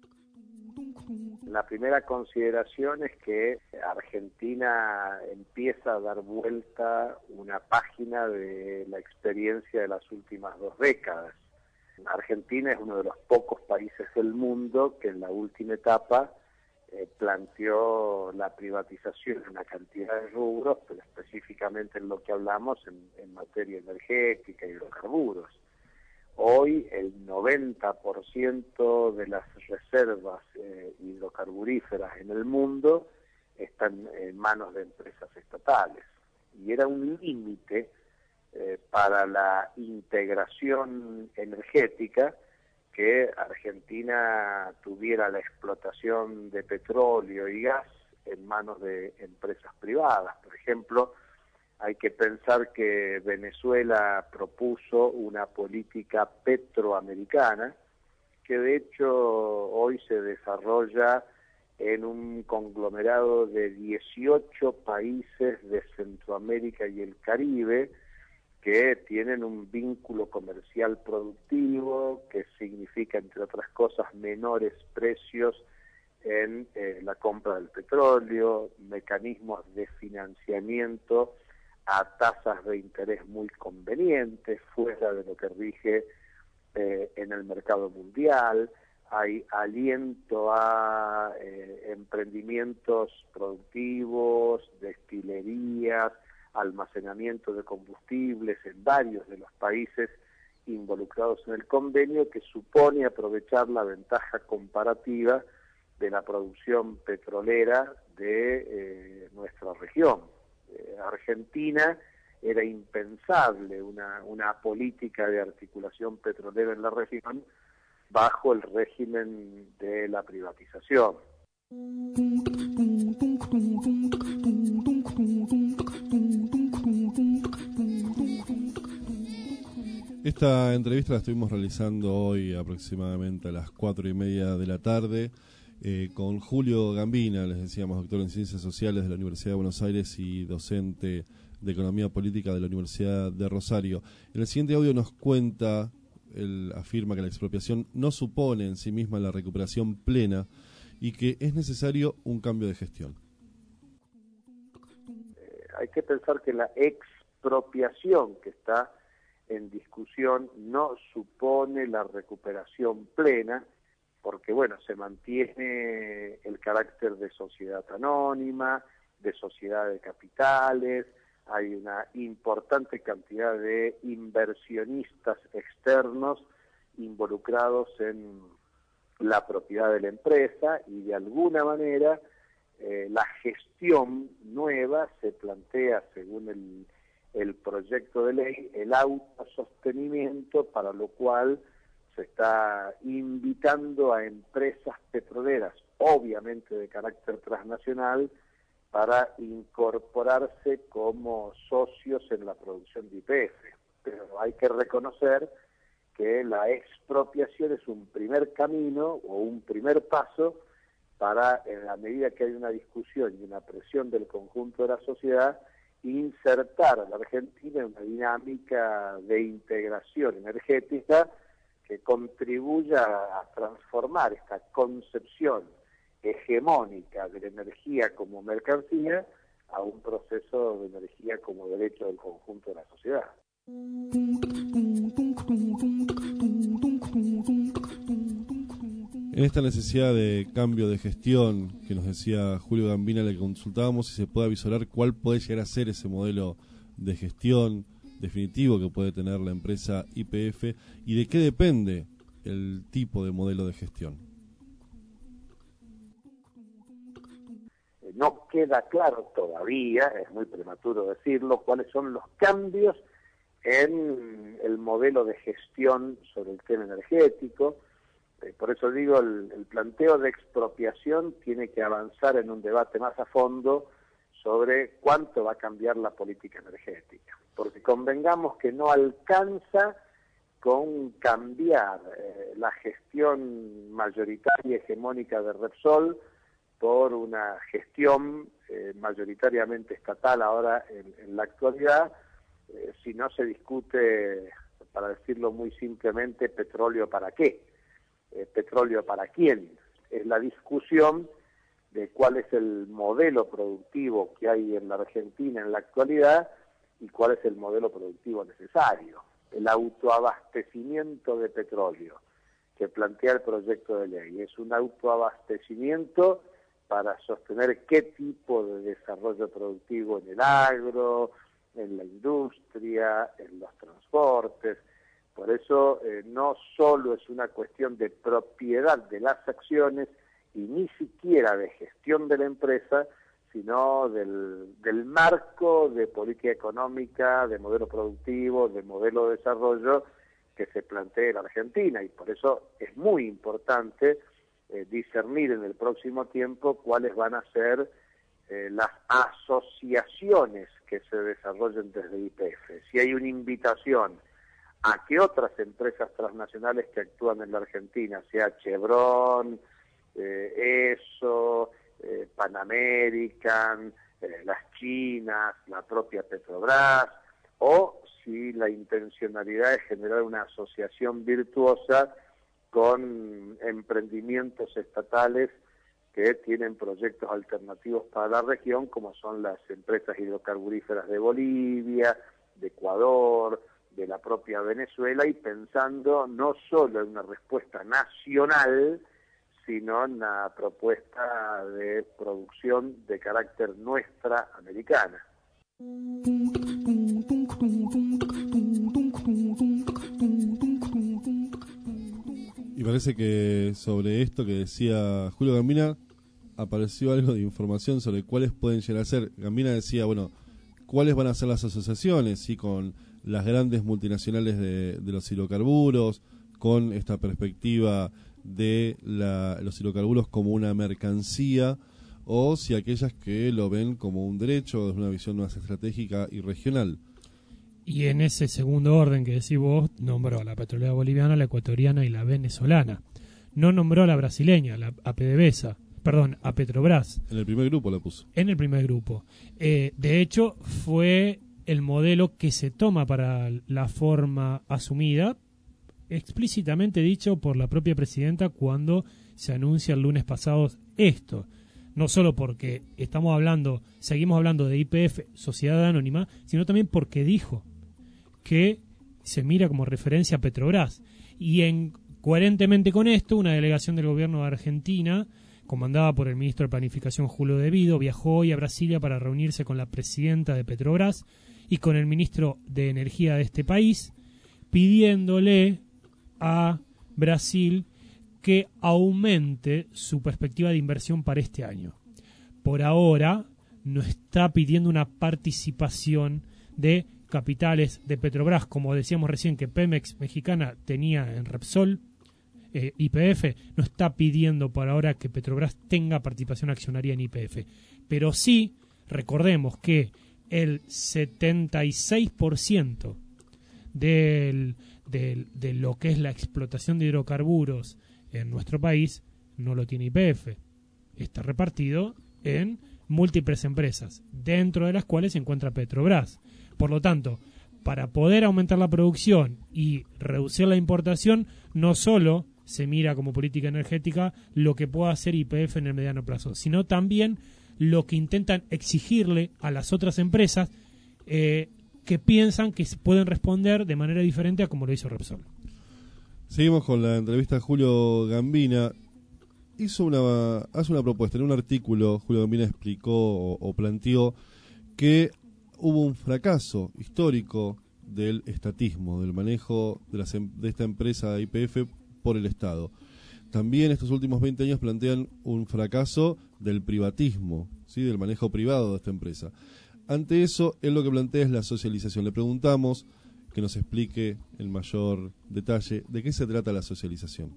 La primera consideración es que Argentina empieza a dar vuelta una página de la experiencia de las últimas dos décadas. Argentina es uno de los pocos países del mundo que en la última etapa eh, planteó la privatización en una cantidad de rubros, pero específicamente en lo que hablamos en, en materia energética y hidrocarburos. Hoy el noventa por ciento de las reservas eh, hidrocarburíferas en el mundo están en manos de empresas estatales. Y era un límite eh, para la integración energética que Argentina tuviera la explotación de petróleo y gas en manos de empresas privadas. Por ejemplo, hay que pensar que Venezuela propuso una política petroamericana que de hecho hoy se desarrolla en un conglomerado de dieciocho países de Centroamérica y el Caribe que tienen un vínculo comercial productivo que significa, entre otras cosas, menores precios en eh, la compra del petróleo, mecanismos de financiamiento a tasas de interés muy convenientes, fuera de lo que rige eh, en el mercado mundial. Hay aliento a eh, emprendimientos productivos, destilerías, almacenamiento de combustibles en varios de los países involucrados en el convenio, que supone aprovechar la ventaja comparativa de la producción petrolera de eh, nuestra región. Argentina era impensable una, una política de articulación petrolera en la región bajo el régimen de la privatización. Esta entrevista la estuvimos realizando hoy aproximadamente a las cuatro y media de la tarde. Eh, con Julio Gambina, les decíamos, doctor en Ciencias Sociales de la Universidad de Buenos Aires y docente de Economía Política de la Universidad de Rosario. En el siguiente audio nos cuenta, él afirma que la expropiación no supone en sí misma la recuperación plena y que es necesario un cambio de gestión. Eh, hay que pensar que la expropiación que está en discusión no supone la recuperación plena, porque bueno, se mantiene el carácter de sociedad anónima, de sociedad de capitales, hay una importante cantidad de inversionistas externos involucrados en la propiedad de la empresa y de alguna manera eh, la gestión nueva se plantea, según el, el proyecto de ley, el autosostenimiento, para lo cual se está invitando a empresas petroleras, obviamente de carácter transnacional, para incorporarse como socios en la producción de Y P F. Pero hay que reconocer que la expropiación es un primer camino o un primer paso para, en la medida que hay una discusión y una presión del conjunto de la sociedad, insertar a la Argentina en una dinámica de integración energética que contribuya a transformar esta concepción hegemónica de la energía como mercancía a un proceso de energía como derecho del conjunto de la sociedad. En esta necesidad de cambio de gestión que nos decía Julio Gambina, le consultábamos si se puede avisorar cuál puede llegar a ser ese modelo de gestión definitivo que puede tener la empresa Y P F y de qué depende el tipo de modelo de gestión. No queda claro todavía, es muy prematuro decirlo, cuáles son los cambios en el modelo de gestión sobre el tema energético. Eh, por eso digo, el, el planteo de expropiación tiene que avanzar en un debate más a fondo sobre cuánto va a cambiar la política energética. Porque convengamos que no alcanza con cambiar eh, la gestión mayoritaria y hegemónica de Repsol por una gestión eh, mayoritariamente estatal ahora en, en la actualidad, eh, si no se discute, para decirlo muy simplemente, petróleo para qué, eh, petróleo para quién. Es la discusión de cuál es el modelo productivo que hay en la Argentina en la actualidad y cuál es el modelo productivo necesario. El autoabastecimiento de petróleo que plantea el proyecto de ley es un autoabastecimiento para sostener qué tipo de desarrollo productivo en el agro, en la industria, en los transportes. Por eso eh, no solo es una cuestión de propiedad de las acciones y ni siquiera de gestión de la empresa, sino del, del marco de política económica, de modelo productivo, de modelo de desarrollo que se plantea en Argentina. Y por eso es muy importante Eh, discernir en el próximo tiempo cuáles van a ser eh, las asociaciones que se desarrollen desde Y P F. Si hay una invitación a que otras empresas transnacionales que actúan en la Argentina, sea Chevron, eh, ESSO, eh, Pan American, eh, las chinas, la propia Petrobras, o si la intencionalidad es generar una asociación virtuosa con emprendimientos estatales que tienen proyectos alternativos para la región, como son las empresas hidrocarburíferas de Bolivia, de Ecuador, de la propia Venezuela, y pensando no solo en una respuesta nacional, sino en una propuesta de producción de carácter nuestra americana. Y parece que sobre esto que decía Julio Gambina apareció algo de información sobre cuáles pueden llegar a ser. Gambina decía, bueno, cuáles van a ser las asociaciones, ¿sí? Con las grandes multinacionales de, de los hidrocarburos, con esta perspectiva de la, los hidrocarburos como una mercancía, o si aquellas que lo ven como un derecho desde una visión más estratégica y regional. Y en ese segundo orden que decís vos, nombró a la petrolera boliviana, la ecuatoriana y la venezolana. No nombró a la brasileña, la, a PDVSA, perdón, a Petrobras. En el primer grupo la puso. En el primer grupo. Eh, de hecho, fue el modelo que se toma para la forma asumida, explícitamente dicho por la propia presidenta cuando se anuncia el lunes pasado esto. No solo porque estamos hablando, seguimos hablando de Y P F, Sociedad Anónima, sino también porque dijo que se mira como referencia a Petrobras. Y en, coherentemente con esto, una delegación del gobierno de Argentina, comandada por el ministro de Planificación Julio De Vido, viajó hoy a Brasilia para reunirse con la presidenta de Petrobras y con el ministro de Energía de este país, pidiéndole a Brasil que aumente su perspectiva de inversión para este año. Por ahora no está pidiendo una participación de capitales de Petrobras, como decíamos recién que Pemex mexicana tenía en Repsol, eh, Y P F, no está pidiendo por ahora que Petrobras tenga participación accionaria en Y P F. Pero sí, recordemos que el setenta y seis por ciento del, del, de lo que es la explotación de hidrocarburos en nuestro país no lo tiene Y P F. Está repartido en múltiples empresas, dentro de las cuales se encuentra Petrobras. Por lo tanto, para poder aumentar la producción y reducir la importación, no solo se mira como política energética lo que pueda hacer Y P F en el mediano plazo, sino también lo que intentan exigirle a las otras empresas eh, que piensan que pueden responder de manera diferente a como lo hizo Repsol. Seguimos con la entrevista a Julio Gambina. Hizo una, hace una propuesta, en un artículo Julio Gambina explicó o, o planteó que hubo un fracaso histórico del estatismo, del manejo de, las, de esta empresa Y P F por el Estado. También estos últimos veinte años plantean un fracaso del privatismo, ¿sí? Del manejo privado de esta empresa. Ante eso, él lo que plantea es la socialización. Le preguntamos que nos explique en mayor detalle de qué se trata la socialización.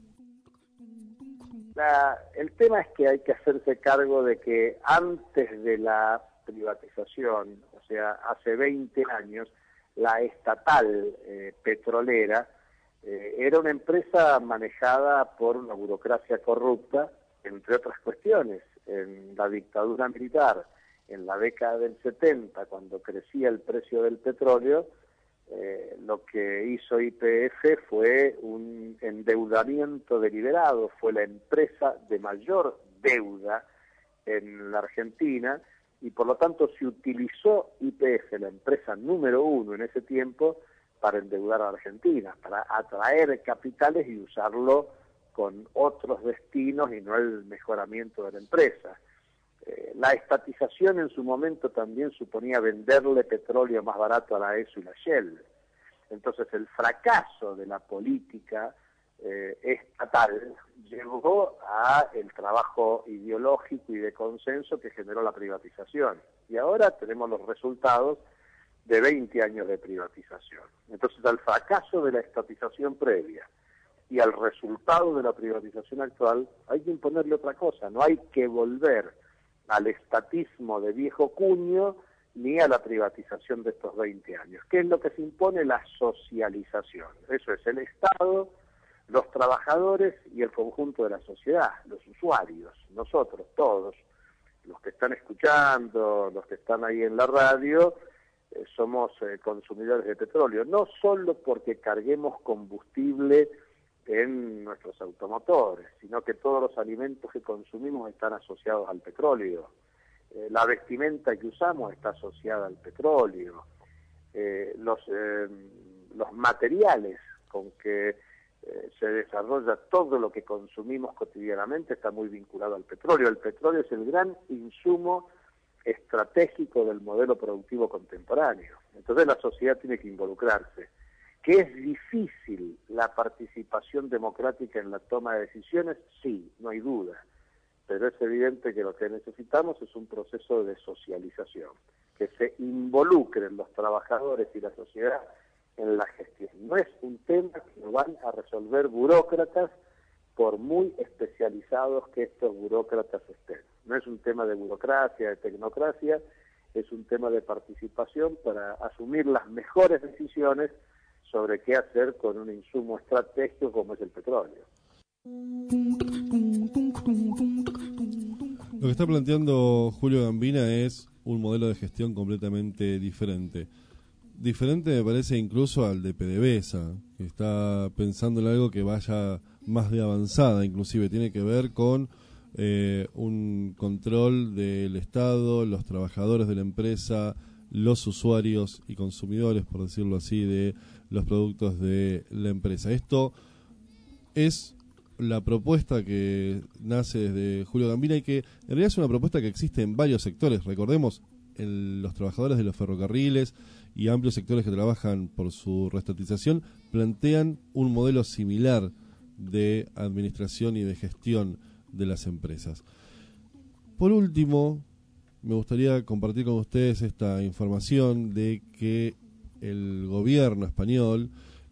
La, el tema es que hay que hacerse cargo de que antes de la privatización, o sea, hace veinte años, la estatal eh, petrolera eh, era una empresa manejada por una burocracia corrupta, entre otras cuestiones. En la dictadura militar, en la década del setenta, cuando crecía el precio del petróleo, eh, lo que hizo Y P F fue un endeudamiento deliberado, fue la empresa de mayor deuda en la Argentina, y por lo tanto se utilizó Y P F, la empresa número uno en ese tiempo, para endeudar a Argentina, para atraer capitales y usarlo con otros destinos y no el mejoramiento de la empresa. Eh, la estatización en su momento también suponía venderle petróleo más barato a la E S O y la Shell. Entonces el fracaso de la política eh, estatal llevó a el trabajo ideológico y de consenso que generó la privatización. Y ahora tenemos los resultados de veinte años de privatización. Entonces al fracaso de la estatización previa y al resultado de la privatización actual hay que imponerle otra cosa, no hay que volver al estatismo de viejo cuño ni a la privatización de estos veinte años. ¿Qué es lo que se impone? La socialización. Eso es el Estado, los trabajadores y el conjunto de la sociedad, los usuarios, nosotros todos, los que están escuchando, los que están ahí en la radio, eh, somos eh, consumidores de petróleo, no solo porque carguemos combustible en nuestros automotores, sino que todos los alimentos que consumimos están asociados al petróleo, eh, la vestimenta que usamos está asociada al petróleo, eh, los, eh, los materiales con que eh, se desarrolla todo lo que consumimos cotidianamente está muy vinculado al petróleo. El petróleo es el gran insumo estratégico del modelo productivo contemporáneo. Entonces la sociedad tiene que involucrarse. ¿Que es difícil la participación democrática en la toma de decisiones? Sí, no hay duda. Pero es evidente que lo que necesitamos es un proceso de socialización, que se involucren los trabajadores y la sociedad en la gestión. No es un tema que lo van a resolver burócratas, por muy especializados que estos burócratas estén. No es un tema de burocracia, de tecnocracia, es un tema de participación para asumir las mejores decisiones sobre qué hacer con un insumo estratégico como es el petróleo. Lo que está planteando Julio Gambina es un modelo de gestión completamente diferente. Diferente me parece incluso al de PDVSA, que está pensando en algo que vaya más de avanzada, inclusive tiene que ver con eh, un control del Estado, los trabajadores de la empresa, los usuarios y consumidores, por decirlo así, de los productos de la empresa. Esto es la propuesta que nace desde Julio Gambina y que en realidad es una propuesta que existe en varios sectores. Recordemos, el, los trabajadores de los ferrocarriles y amplios sectores que trabajan por su reestatización plantean un modelo similar de administración y de gestión de las empresas. Por último, me gustaría compartir con ustedes esta información de que el gobierno español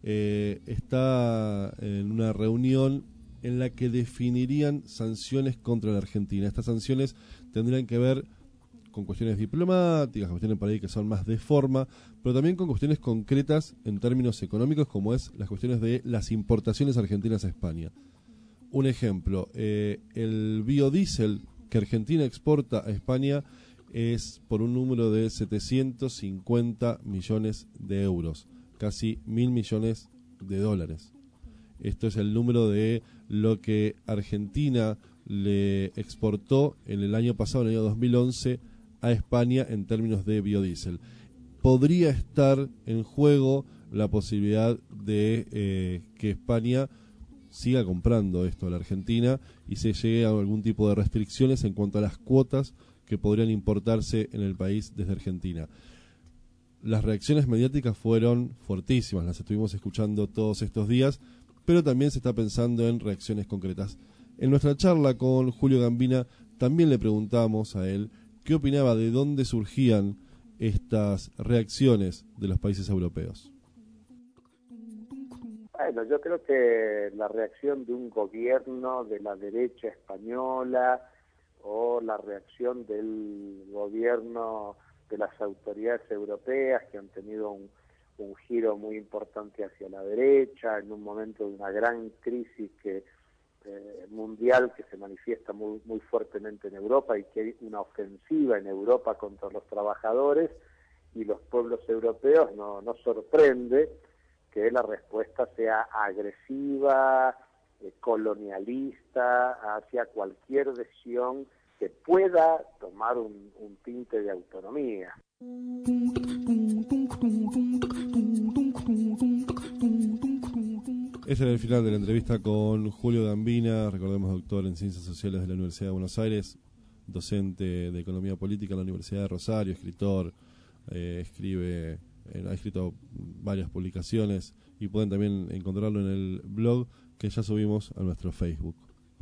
eh, está en una reunión en la que definirían sanciones contra la Argentina. Estas sanciones tendrían que ver con cuestiones diplomáticas, cuestiones por ahí que son más de forma, pero también con cuestiones concretas en términos económicos, como es las cuestiones de las importaciones argentinas a España. Un ejemplo, eh, el biodiesel que Argentina exporta a España es por un número de setecientos cincuenta millones de euros, casi mil millones de dólares. Esto es el número de lo que Argentina le exportó en el año pasado, en el año dos mil once, a España en términos de biodiesel. Podría estar en juego la posibilidad de eh, que España siga comprando esto a la Argentina y se llegue a algún tipo de restricciones en cuanto a las cuotas que podrían importarse en el país desde Argentina. Las reacciones mediáticas fueron fuertísimas, las estuvimos escuchando todos estos días, pero también se está pensando en reacciones concretas. En nuestra charla con Julio Gambina también le preguntamos a él qué opinaba de dónde surgían estas reacciones de los países europeos. Bueno, yo creo que la reacción de un gobierno de la derecha española o la reacción del gobierno de las autoridades europeas que han tenido un, un giro muy importante hacia la derecha en un momento de una gran crisis que eh, mundial que se manifiesta muy, muy fuertemente en Europa y que hay una ofensiva en Europa contra los trabajadores y los pueblos europeos, no, no sorprende que la respuesta sea agresiva, eh, colonialista, hacia cualquier decisión que pueda tomar un, un tinte de autonomía. Este era el final de la entrevista con Julio Gambina, recordemos doctor en Ciencias Sociales de la Universidad de Buenos Aires, docente de Economía Política en la Universidad de Rosario, escritor, eh, escribe... ha escrito varias publicaciones y pueden también encontrarlo en el blog que ya subimos a nuestro Facebook.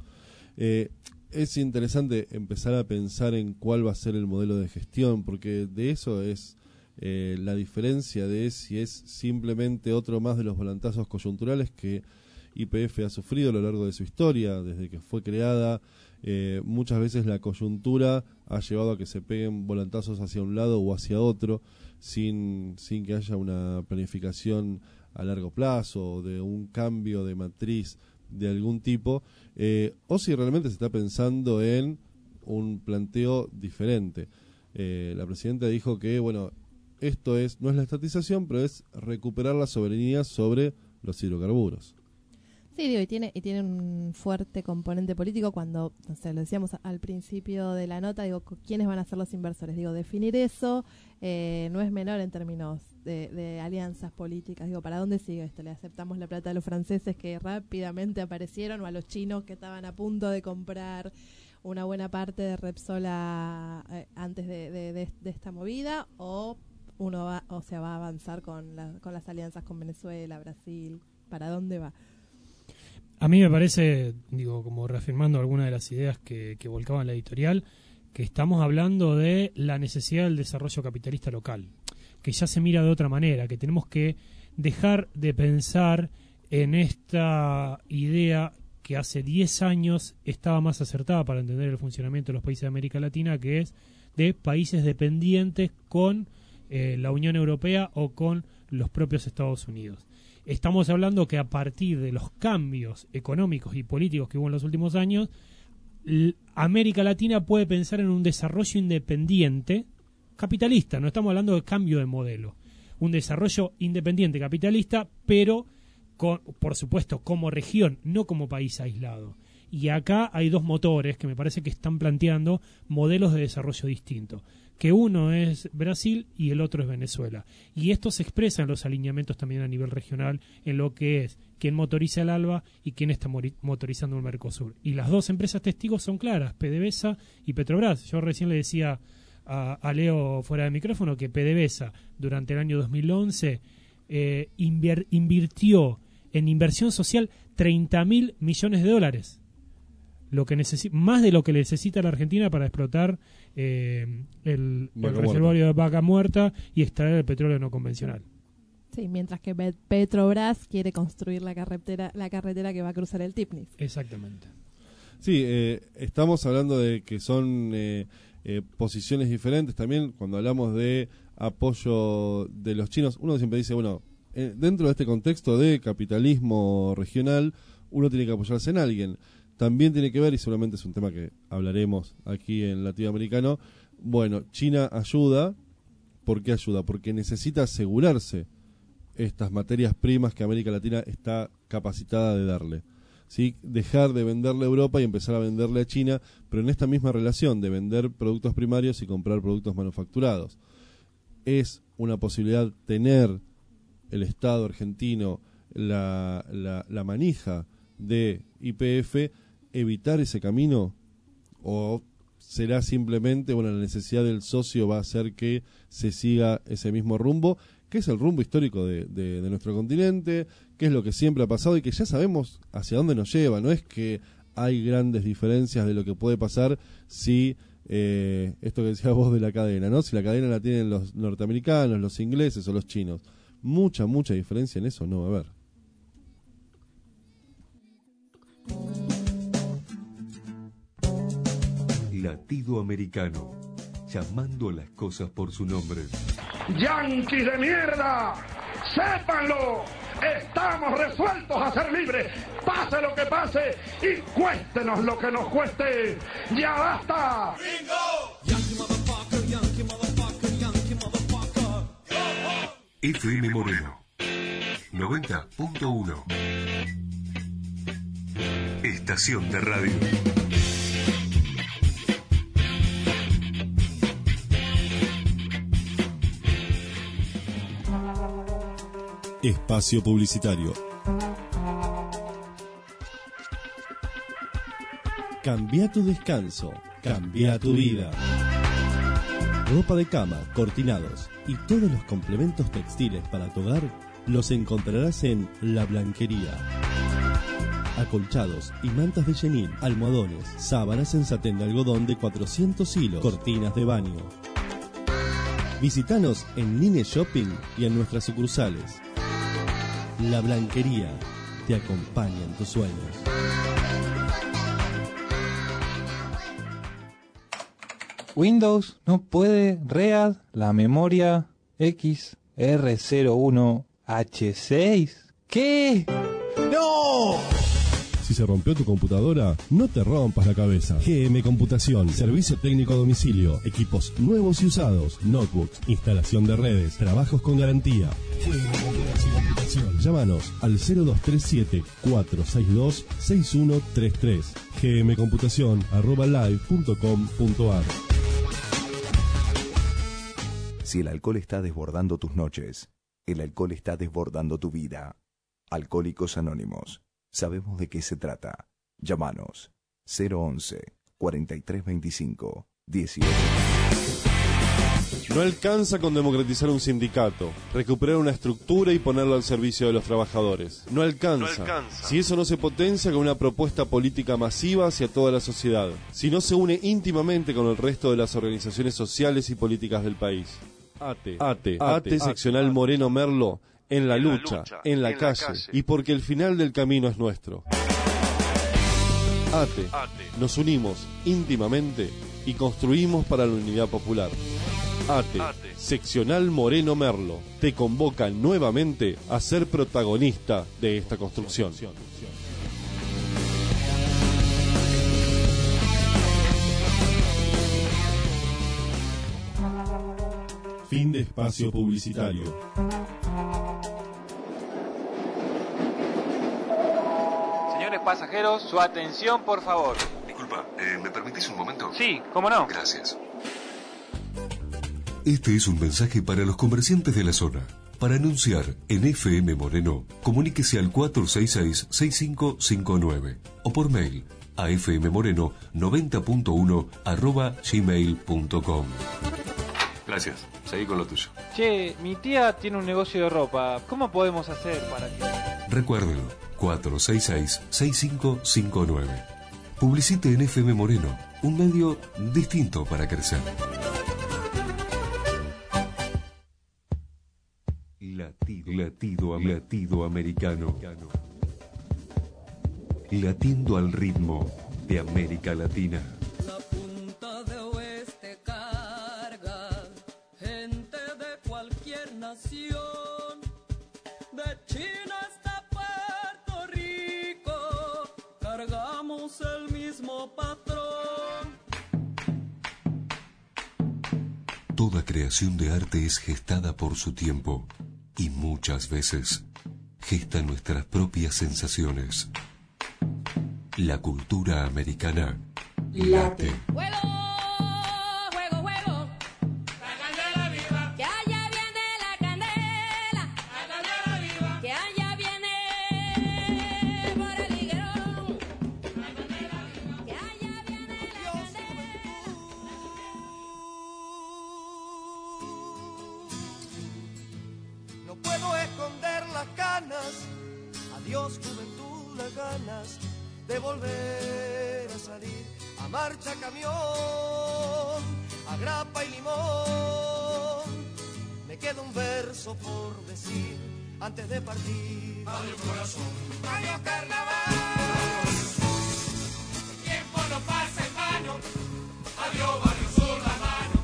Eh, es interesante empezar a pensar en cuál va a ser el modelo de gestión, porque de eso es eh, la diferencia de si es simplemente otro más de los volantazos coyunturales que Y P F ha sufrido a lo largo de su historia, desde que fue creada. Eh, muchas veces la coyuntura ha llevado a que se peguen volantazos hacia un lado o hacia otro, sin, sin que haya una planificación a largo plazo o de un cambio de matriz de algún tipo, eh, o si realmente se está pensando en un planteo diferente. Eh, la presidenta dijo que, bueno, esto es no es la estatización, pero es recuperar la soberanía sobre los hidrocarburos. Sí, digo, y tiene y tiene un fuerte componente político cuando, no sé, lo decíamos al principio de la nota, digo, ¿quiénes van a ser los inversores? Digo, definir eso eh, no es menor en términos de, de alianzas políticas. Digo, ¿para dónde sigue esto? ¿Le aceptamos la plata a los franceses que rápidamente aparecieron o a los chinos que estaban a punto de comprar una buena parte de Repsol a, eh, antes de, de, de, de esta movida? ¿O uno va, o sea, va a avanzar con, la, con las alianzas con Venezuela, Brasil? ¿Para dónde va? A mí me parece, digo, como reafirmando algunas de las ideas que, que volcaba en la editorial, que estamos hablando de la necesidad del desarrollo capitalista local, que ya se mira de otra manera, que tenemos que dejar de pensar en esta idea que hace diez años estaba más acertada para entender el funcionamiento de los países de América Latina, que es de países dependientes con eh, la Unión Europea o con los propios Estados Unidos. Estamos hablando que a partir de los cambios económicos y políticos que hubo en los últimos años, América Latina puede pensar en un desarrollo independiente capitalista. No estamos hablando de cambio de modelo. Un desarrollo independiente capitalista, pero con, por supuesto como región, no como país aislado. Y acá hay dos motores que me parece que están planteando modelos de desarrollo distintos, que uno es Brasil y el otro es Venezuela. Y esto se expresa en los alineamientos también a nivel regional, en lo que es quién motoriza el ALBA y quién está motorizando el Mercosur. Y las dos empresas testigos son claras, PDVSA y Petrobras. Yo recién le decía a, a Leo fuera de micrófono que PDVSA durante el año dos mil once eh, invier, invirtió en inversión social treinta mil millones de dólares. Lo que necesita, más de lo que necesita la Argentina para explotar eh, el, el reservorio de Vaca Muerta y extraer el petróleo no convencional. Sí, Sí, mientras que Petrobras quiere construir la carretera, la carretera que va a cruzar el Tifnis. Exactamente. Sí, eh, estamos hablando de que son eh, eh, posiciones diferentes. También cuando hablamos de apoyo de los chinos, uno siempre dice, bueno, eh, dentro de este contexto de capitalismo regional, uno tiene que apoyarse en alguien. También tiene que ver, y seguramente es un tema que hablaremos aquí en Latinoamericano, bueno, China ayuda. ¿Por qué ayuda? Porque necesita asegurarse estas materias primas que América Latina está capacitada de darle. ¿Sí? Dejar de venderle a Europa y empezar a venderle a China, pero en esta misma relación de vender productos primarios y comprar productos manufacturados. Es una posibilidad tener el Estado argentino la, la, la manija de Y P F, evitar ese camino, o será simplemente, bueno, la necesidad del socio va a hacer que se siga ese mismo rumbo, que es el rumbo histórico de, de, de nuestro continente, que es lo que siempre ha pasado y que ya sabemos hacia dónde nos lleva. No es que hay grandes diferencias de lo que puede pasar si, eh, esto que decías vos de la cadena, ¿no? Si la cadena la tienen los norteamericanos, los ingleses o los chinos. Mucha, mucha diferencia en eso no va a haber. Latido Americano, llamando a las cosas por su nombre. ¡Yanquis de mierda! ¡Sépanlo! Estamos resueltos a ser libres, pase lo que pase y cuéstenos lo que nos cueste. ¡Ya basta! F M Moreno noventa punto uno. Estación de radio. Espacio publicitario. Cambia tu descanso, cambia tu vida. Ropa de cama, cortinados y todos los complementos textiles para tu hogar los encontrarás en La Blanquería. Acolchados y mantas de chenil, almohadones, sábanas en satén de algodón de cuatrocientos hilos, cortinas de baño. Visítanos en Nine Shopping y en nuestras sucursales. La Blanquería te acompaña en tus sueños. Windows no puede read la memoria X R cero uno H seis. ¿Qué? ¡No! Si se rompió tu computadora, no te rompas la cabeza. G M Computación, servicio técnico a domicilio, equipos nuevos y usados, notebooks, instalación de redes, trabajos con garantía. G M Computación. Llámanos al cero dos tres siete, cuatro seis dos, seis uno tres tres. gmcomputación arroba live punto com punto ar. Si el alcohol está desbordando tus noches, el alcohol está desbordando tu vida. Alcohólicos Anónimos. Sabemos de qué se trata. Llámanos cero once, cuarenta y tres veinticinco, dieciocho. No alcanza con democratizar un sindicato, recuperar una estructura y ponerlo al servicio de los trabajadores. No alcanza. No alcanza. Si eso no se potencia con una propuesta política masiva hacia toda la sociedad. Si no se une íntimamente con el resto de las organizaciones sociales y políticas del país. ATE, ATE, ATE, ATE seccional ATE. Moreno Merlo. En la, en lucha, la lucha, en la, en calle, la calle, y porque el final del camino es nuestro. ATE, ATE, nos unimos íntimamente y construimos para la unidad popular. ATE, ATE, seccional Moreno Merlo, te convoca nuevamente a ser protagonista de esta construcción. Fin de espacio publicitario. Señores pasajeros, su atención, por favor. Disculpa, eh, ¿me permitís un momento? Sí, ¿cómo no? Gracias. Este es un mensaje para los comerciantes de la zona. Para anunciar en F M Moreno, comuníquese al cuatro seis seis, seis cinco cinco nueve o por mail a fmmoreno noventa punto uno arroba gmail punto com. Gracias. Seguí con lo tuyo. Che, mi tía tiene un negocio de ropa. ¿Cómo podemos hacer para que...? Recuérdelo, cuatro seis seis, seis cinco cinco nueve. Publicite en F M Moreno, un medio distinto para crecer. Latido. Latido, latido americano. Latiendo al ritmo de América Latina. La punta de oeste carga gente de cualquier nación, de China hasta Puerto Rico, cargamos el mismo patrón. Toda creación de arte es gestada por su tiempo y muchas veces gesta nuestras propias sensaciones. La cultura americana late. Juego, juego, juego. La candela viva. Que allá viene la candela. La candela viva. Que allá viene por el higuerón. La candela viva. Que allá viene la candela. No puedo esconder las ganas. Adiós, juventud, las ganas de volver a salir a marcha camión, a grapa y limón. Me queda un verso por decir antes de partir. Adiós corazón, adiós carnaval. El tiempo no pasa en vano. Adiós barrio sur la mano.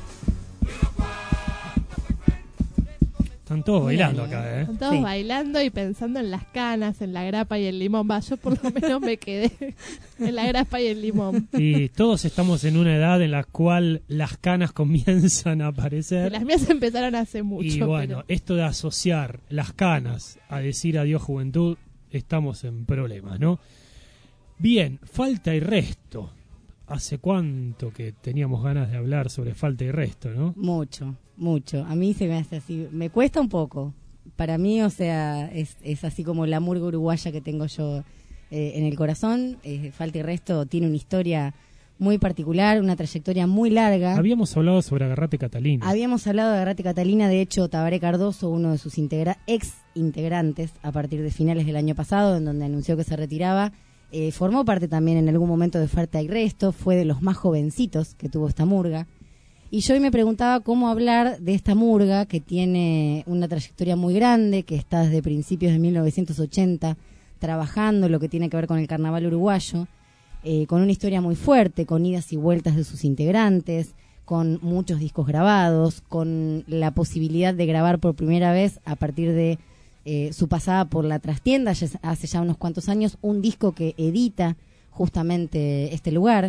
Están todos bailando acá, ¿eh? Están todos Sí. bailando y pensando en las canas, en la grapa y el limón. Va, yo por lo menos me quedé en la grapa y el limón. Y todos estamos en una edad en la cual las canas comienzan a aparecer. Las mías empezaron hace mucho. Y bueno, pero... esto de asociar las canas a decir adiós juventud, estamos en problemas, ¿no? Bien, falta y resto. ¿Hace cuánto que teníamos ganas de hablar sobre falta y resto, no? Mucho, mucho. A mí se me hace así, me cuesta un poco. Para mí, o sea, es, es así como la murga uruguaya que tengo yo eh, en el corazón. Eh, falta y resto tiene una historia muy particular, una trayectoria muy larga. Habíamos hablado sobre Agarrate Catalina. Habíamos hablado de Agarrate Catalina, de hecho Tabaré Cardoso, uno de sus integra ex integrantes a partir de finales del año pasado, en donde anunció que se retiraba, eh, formó parte también en algún momento de Falta y Resto, fue de los más jovencitos que tuvo esta murga. Y yo hoy me preguntaba cómo hablar de esta murga que tiene una trayectoria muy grande, que está desde principios de mil novecientos ochenta trabajando lo que tiene que ver con el carnaval uruguayo, eh, con una historia muy fuerte, con idas y vueltas de sus integrantes, con muchos discos grabados, con la posibilidad de grabar por primera vez a partir de eh, su pasada por la trastienda, ya hace ya unos cuantos años, un disco que edita justamente este lugar.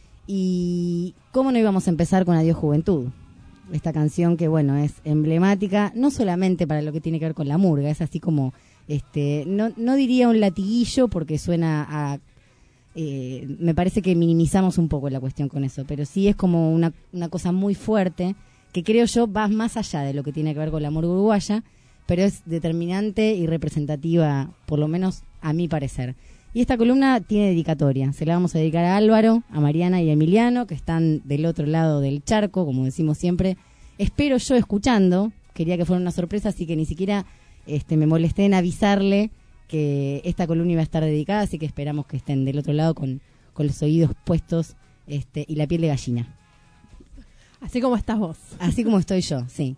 Y cómo no íbamos a empezar con Adiós Juventud, esta canción que bueno es emblemática no solamente para lo que tiene que ver con la murga, es así como este no no diría un latiguillo porque suena a eh, me parece que minimizamos un poco la cuestión con eso, pero sí es como una, una cosa muy fuerte que creo yo va más allá de lo que tiene que ver con la murga uruguaya, pero es determinante y representativa, por lo menos a mi parecer. Y esta columna tiene dedicatoria. Se la vamos a dedicar a Álvaro, a Mariana y a Emiliano, que están del otro lado del charco, como decimos siempre. Espero yo escuchando. Quería que fuera una sorpresa, así que ni siquiera este, me molesté en avisarle que esta columna iba a estar dedicada, así que esperamos que estén del otro lado con, con los oídos puestos este, y la piel de gallina. Así como estás vos. Así como estoy yo, sí.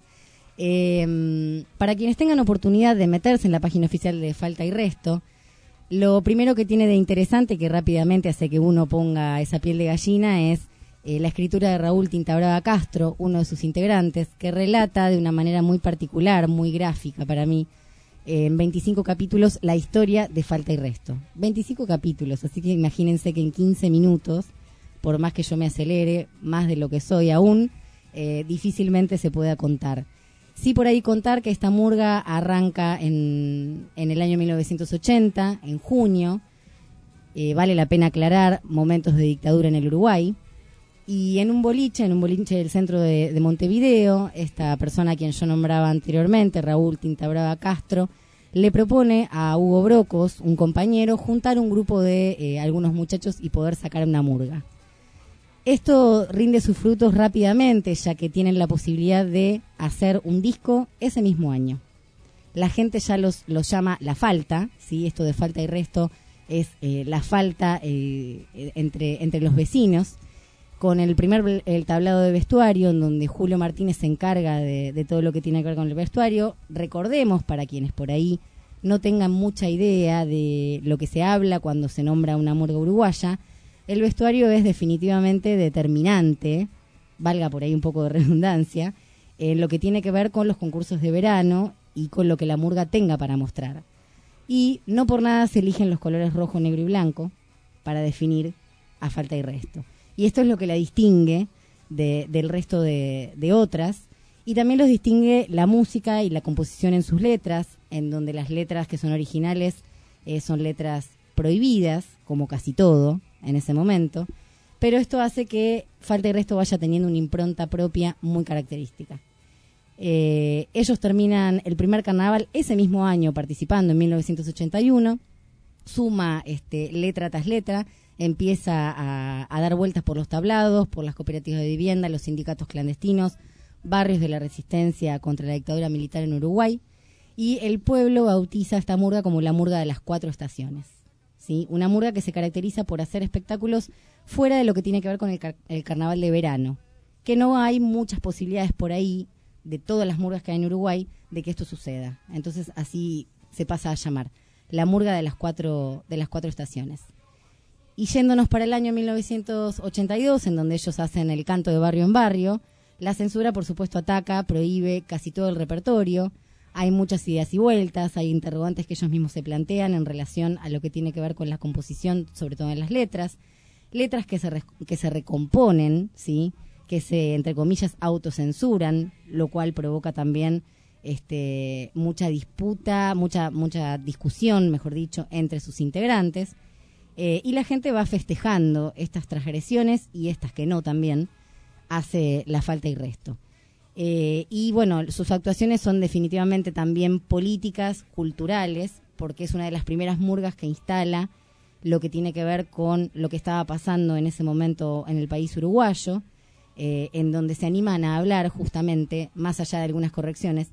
Eh, para quienes tengan oportunidad de meterse en la página oficial de Falta y Resto, lo primero que tiene de interesante, que rápidamente hace que uno ponga esa piel de gallina, es eh, la escritura de Raúl Tintabrava Castro, uno de sus integrantes, que relata de una manera muy particular, muy gráfica para mí, eh, en veinticinco capítulos, la historia de Falta y Resto. veinticinco capítulos, así que imagínense que en quince minutos, por más que yo me acelere, más de lo que soy aún, eh, difícilmente se pueda contar. Sí, por ahí contar que esta murga arranca en, en el año mil novecientos ochenta, en junio. Eh, vale la pena aclarar, momentos de dictadura en el Uruguay. Y en un boliche, en un boliche del centro de, de Montevideo, esta persona a quien yo nombraba anteriormente, Raúl Tintabrava Castro, le propone a Hugo Brocos, un compañero, juntar un grupo de eh, algunos muchachos y poder sacar una murga. Esto rinde sus frutos rápidamente, ya que tienen la posibilidad de hacer un disco ese mismo año. La gente ya los, los llama La Falta, ¿sí? Esto de Falta y Resto es eh, la falta eh, entre, entre los vecinos, con el primer el tablado de vestuario, en donde Julio Martínez se encarga de, de todo lo que tiene que ver con el vestuario. Recordemos, para quienes por ahí no tengan mucha idea de lo que se habla cuando se nombra una murga uruguaya, el vestuario es definitivamente determinante, valga por ahí un poco de redundancia, en lo que tiene que ver con los concursos de verano y con lo que la murga tenga para mostrar. Y no por nada se eligen los colores rojo, negro y blanco para definir a falta y resto. Y esto es lo que la distingue de, del resto de, de otras. Y también los distingue la música y la composición en sus letras, en donde las letras que son originales eh, son letras prohibidas, como casi todo en ese momento. Pero esto hace que Falta y Resto vaya teniendo una impronta propia muy característica. Eh, ellos terminan el primer carnaval ese mismo año participando en mil novecientos ochenta y uno, suma este, letra tras letra, empieza a, a dar vueltas por los tablados, por las cooperativas de vivienda, los sindicatos clandestinos, barrios de la resistencia contra la dictadura militar en Uruguay, y el pueblo bautiza esta murga como la murga de las cuatro estaciones, ¿sí? Una murga que se caracteriza por hacer espectáculos fuera de lo que tiene que ver con el, car- el carnaval de verano, que no hay muchas posibilidades por ahí, de todas las murgas que hay en Uruguay, de que esto suceda. Entonces así se pasa a llamar, la murga de las cuatro, de las cuatro estaciones. Y yéndonos para el año mil novecientos ochenta y dos, en donde ellos hacen el canto de barrio en barrio, la censura, por supuesto, ataca, prohíbe casi todo el repertorio. Hay muchas ideas y vueltas, hay interrogantes que ellos mismos se plantean en relación a lo que tiene que ver con la composición, sobre todo en las letras. Letras que se, re- que se recomponen, ¿sí?, que se, entre comillas, autocensuran, lo cual provoca también este, mucha disputa, mucha, mucha discusión, mejor dicho, entre sus integrantes. Eh, y la gente va festejando estas transgresiones y estas que no también hace la Falta y Resto. Eh, y bueno, sus actuaciones son definitivamente también políticas, culturales, porque es una de las primeras murgas que instala lo que tiene que ver con lo que estaba pasando en ese momento en el país uruguayo, eh, en donde se animan a hablar justamente, más allá de algunas correcciones,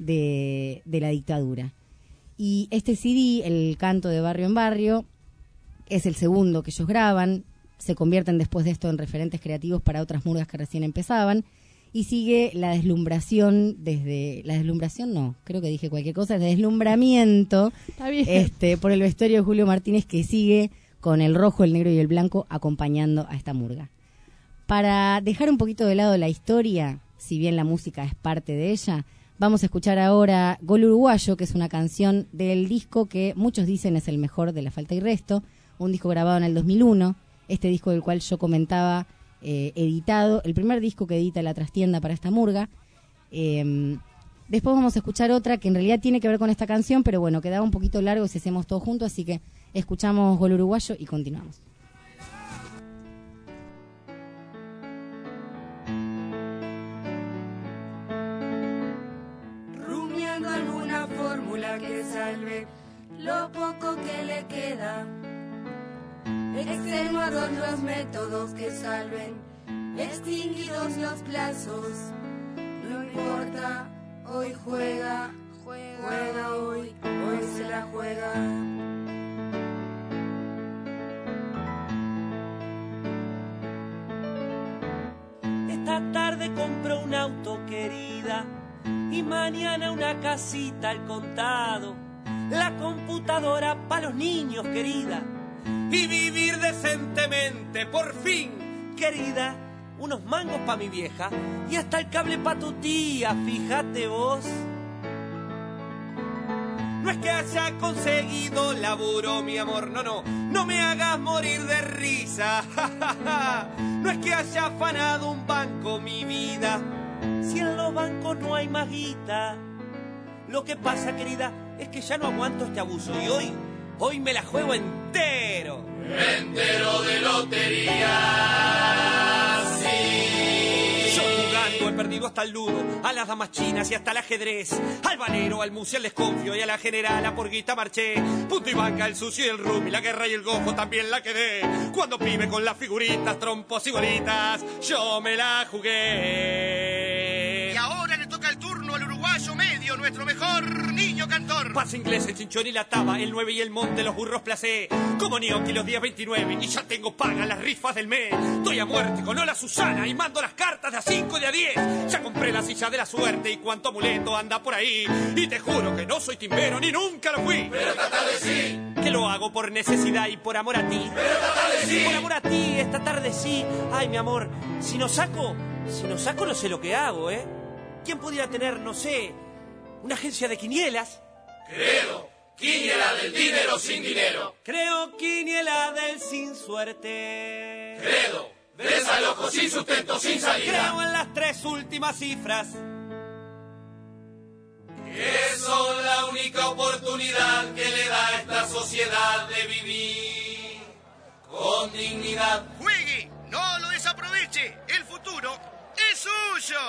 de, de la dictadura. Y este C D, el canto de barrio en barrio, es el segundo que ellos graban, se convierten después de esto en referentes creativos para otras murgas que recién empezaban, y sigue la deslumbración desde, la deslumbración no, creo que dije cualquier cosa, el deslumbramiento este, por el vestuario de Julio Martínez, que sigue con el rojo, el negro y el blanco acompañando a esta murga. Para dejar un poquito de lado la historia, si bien la música es parte de ella, vamos a escuchar ahora Gol Uruguayo, que es una canción del disco que muchos dicen es el mejor de la Falta y Resto, un disco grabado en el dos mil uno, este disco del cual yo comentaba, eh, editado, el primer disco que edita La Trastienda para esta murga. Eh, después vamos a escuchar otra que en realidad tiene que ver con esta canción, pero bueno, quedaba un poquito largo si hacemos todo junto, así que escuchamos Gol Uruguayo y continuamos. Rumiando alguna fórmula que salve lo poco que le queda, extenuados los métodos que salven, extinguidos los plazos. No importa, hoy juega, juega hoy, hoy se la juega. Esta tarde compro un auto, querida, y mañana una casita al contado. La computadora para los niños, querida, y vivir decentemente, por fin, querida. Unos mangos pa' mi vieja y hasta el cable pa' tu tía, fíjate vos. No es que haya conseguido laburo, mi amor, no, no, no me hagas morir de risa. No es que haya afanado un banco, mi vida, si en los bancos no hay más guita. Lo que pasa, querida, es que ya no aguanto este abuso y hoy, hoy me la juego entero. Entero de lotería, sí. Yo jugando he perdido hasta el ludo, a las damas chinas y hasta el ajedrez, al valero, al museo, al desconfio y a la general, a porguita marché. Punto y banca, el sucio y el rumi, la guerra y el gofo también la quedé. Cuando pibe con las figuritas, trompos y bolitas, yo me la jugué. Y ahora le toca el turno al uruguayo medio, radio, nuestro mejor niño cantor. Pase inglés, el chinchón y la taba, el nueve y el monte, los burros placé. Como Gnocchi los días veintinueve y ya tengo paga las rifas del mes. Estoy a muerte con Hola Susana y mando las cartas de a cinco y de a diez. Ya compré la silla de la suerte y cuánto amuleto anda por ahí. Y te juro que no soy timbero ni nunca lo fui. Pero esta tarde sí. Que lo hago por necesidad y por amor a ti. Pero esta tarde sí. Por amor a ti, esta tarde sí. Ay, mi amor, si no saco, si no saco no sé lo que hago, ¿eh? ¿Quién pudiera tener, no sé, una agencia de quinielas? Creo, quiniela del dinero sin dinero. Creo quiniela del sin suerte. Credo, desalojo sin sustento, sin salida. Creo en las tres últimas cifras. Que son la única oportunidad que le da a esta sociedad de vivir con dignidad. Juegue, no lo desaproveche, el futuro es suyo.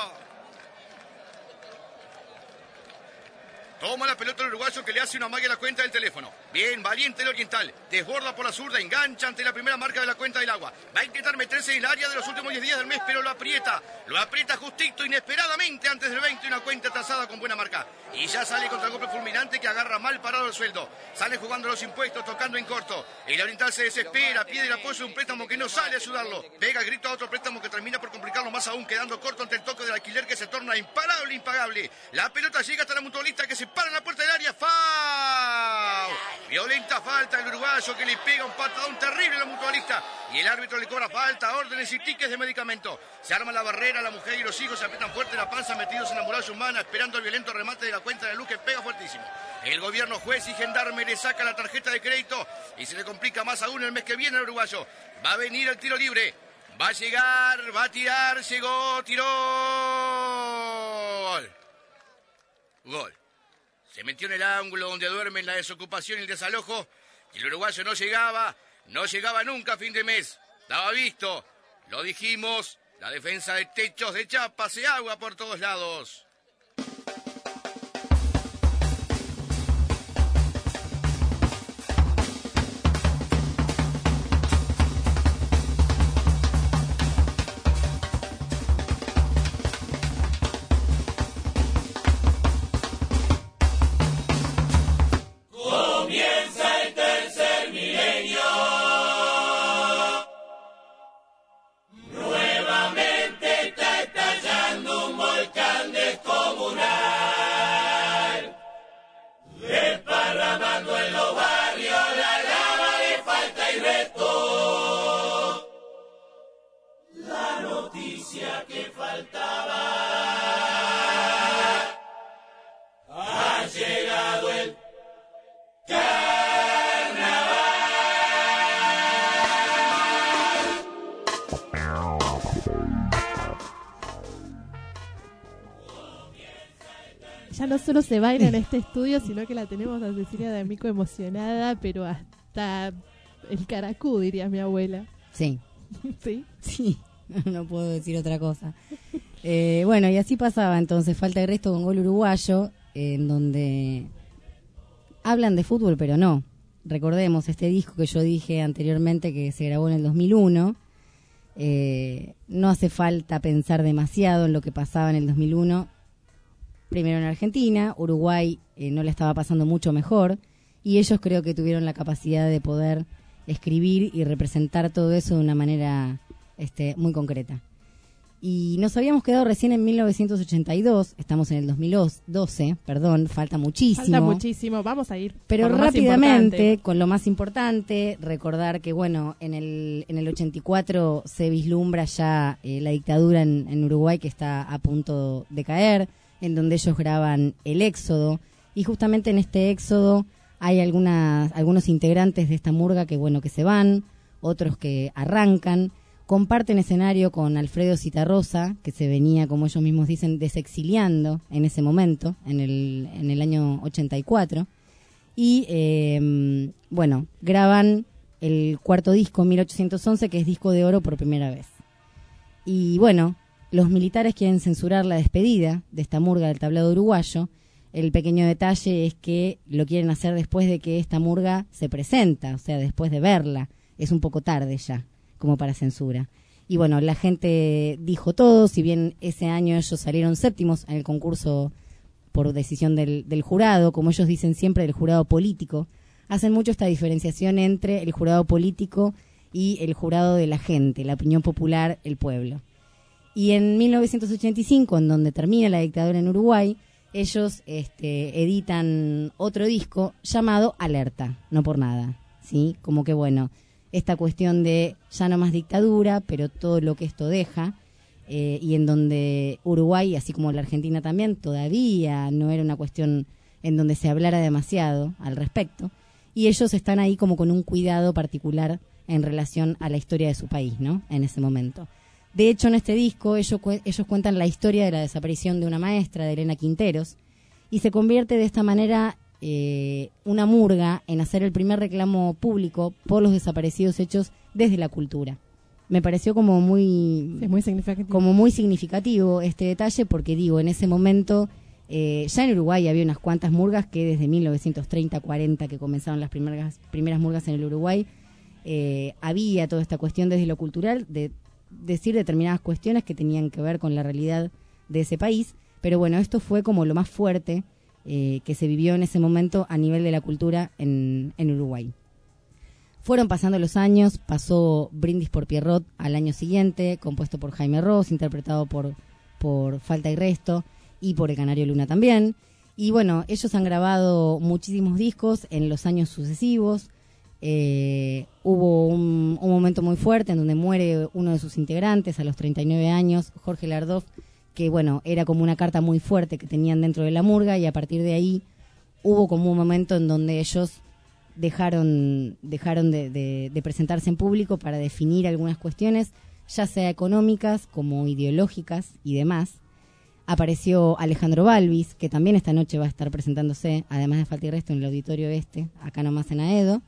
Toma la pelota el uruguayo que le hace una magia a la cuenta del teléfono. Bien, valiente el oriental. Desborda por la zurda, engancha ante la primera marca de la cuenta del agua. Va a intentar meterse en el área de los últimos diez días del mes, pero lo aprieta. Lo aprieta justito, inesperadamente, antes del veinte, una cuenta trazada con buena marca. Y ya sale contra el golpe fulminante que agarra mal parado el sueldo. Sale jugando los impuestos, tocando en corto. El oriental se desespera, pide el apoyo de un préstamo que no sale a ayudarlo. Pega el grito a otro préstamo que termina por complicarlo más aún, quedando corto ante el toque del alquiler que se torna imparable, impagable. La pelota llega hasta la mutualista que se para en la puerta del área. ¡Foul! Violenta falta el uruguayo que le pega un patadón terrible a la mutualista. Y el árbitro le cobra falta, órdenes y tickets de medicamento. Se arma la barrera, la mujer y los hijos se aprietan fuerte la panza metidos en la muralla humana, esperando el violento remate de la cuenta de luz que pega fuertísimo. El gobierno, juez y gendarme le saca la tarjeta de crédito y se le complica más aún el mes que viene al uruguayo. Va a venir el tiro libre. Va a llegar, va a tirar, llegó, tiró. Gol. Gol. Se metió en el ángulo donde duermen la desocupación y el desalojo. Y el uruguayo no llegaba, no llegaba nunca a fin de mes. Estaba visto, lo dijimos, la defensa de techos de chapa se agua por todos lados. Comienza el tercer milenio. Nuevamente está estallando un volcán descomunal, desparramando en los barrios la lava de falta y resto. La noticia que faltaba, ha llegado el Ya no solo se baila en este estudio, sino que la tenemos a Cecilia D'Amico emocionada, pero hasta el caracú, diría mi abuela. Sí. ¿Sí? Sí, no puedo decir otra cosa. Eh, bueno, y así pasaba entonces, falta de resto con gol uruguayo, eh, en donde hablan de fútbol, pero no. Recordemos este disco que yo dije anteriormente que se grabó en el dos mil uno. Eh, no hace falta pensar demasiado en lo que pasaba en el dos mil uno. Primero en Argentina, Uruguay eh, no le estaba pasando mucho mejor y ellos creo que tuvieron la capacidad de poder escribir y representar todo eso de una manera este, muy concreta. Y nos habíamos quedado recién en mil novecientos ochenta y dos, estamos en el dos mil doce, perdón, falta muchísimo. Falta muchísimo, vamos a ir. Pero por lo más rápidamente, importante. con lo más importante, recordar que bueno, en el, en el ochenta y cuatro se vislumbra ya eh, la dictadura en, en Uruguay que está a punto de caer, en donde ellos graban El Éxodo, y justamente en este éxodo hay algunas, algunos integrantes de esta murga que bueno que se van, otros que arrancan, comparten escenario con Alfredo Citarrosa, que se venía, como ellos mismos dicen, desexiliando en ese momento, en el, en el año ochenta y cuatro, y eh, bueno, graban el cuarto disco, mil ochocientos once, que es disco de oro por primera vez. Y bueno, los militares quieren censurar la despedida de esta murga del tablado uruguayo. El pequeño detalle es que lo quieren hacer después de que esta murga se presenta, o sea, después de verla. Es un poco tarde ya, como para censura. Y bueno, la gente dijo todo, si bien ese año ellos salieron séptimos en el concurso por decisión del, del jurado, como ellos dicen siempre, del jurado político. Hacen mucho esta diferenciación entre el jurado político y el jurado de la gente, la opinión popular, el pueblo. Y en mil novecientos ochenta y cinco, en donde termina la dictadura en Uruguay, ellos este, editan otro disco llamado Alerta, no por nada, ¿sí? Como que bueno, esta cuestión de ya no más dictadura, pero todo lo que esto deja, eh, y en donde Uruguay, así como la Argentina también, todavía no era una cuestión en donde se hablara demasiado al respecto, y ellos están ahí como con un cuidado particular en relación a la historia de su país, ¿no? En ese momento. De hecho, en este disco ellos, ellos cuentan la historia de la desaparición de una maestra, de Elena Quinteros, y se convierte de esta manera eh, una murga en hacer el primer reclamo público por los desaparecidos hechos desde la cultura. Me pareció como muy, es muy significativo. como muy significativo este detalle, porque digo, en ese momento eh, ya en Uruguay había unas cuantas murgas que desde mil novecientos treinta cuarenta, que comenzaron las primeras, primeras murgas en el Uruguay, eh, había toda esta cuestión desde lo cultural de decir determinadas cuestiones que tenían que ver con la realidad de ese país, pero bueno, esto fue como lo más fuerte eh, que se vivió en ese momento a nivel de la cultura en, en Uruguay. Fueron pasando los años, pasó Brindis por Pierrot al año siguiente, compuesto por Jaime Ross, interpretado por, por Falta y Resto, y por el Canario Luna también, y bueno, ellos han grabado muchísimos discos en los años sucesivos. Eh, hubo un, un momento muy fuerte en donde muere uno de sus integrantes a los treinta y nueve años, Jorge Lardov, que bueno, era como una carta muy fuerte que tenían dentro de la murga, y a partir de ahí hubo como un momento en donde ellos dejaron dejaron de, de, de presentarse en público para definir algunas cuestiones, ya sea económicas como ideológicas y demás. Apareció Alejandro Balvis, que también esta noche va a estar presentándose, además de Falta y Resto, en el auditorio este, acá nomás en Aedo.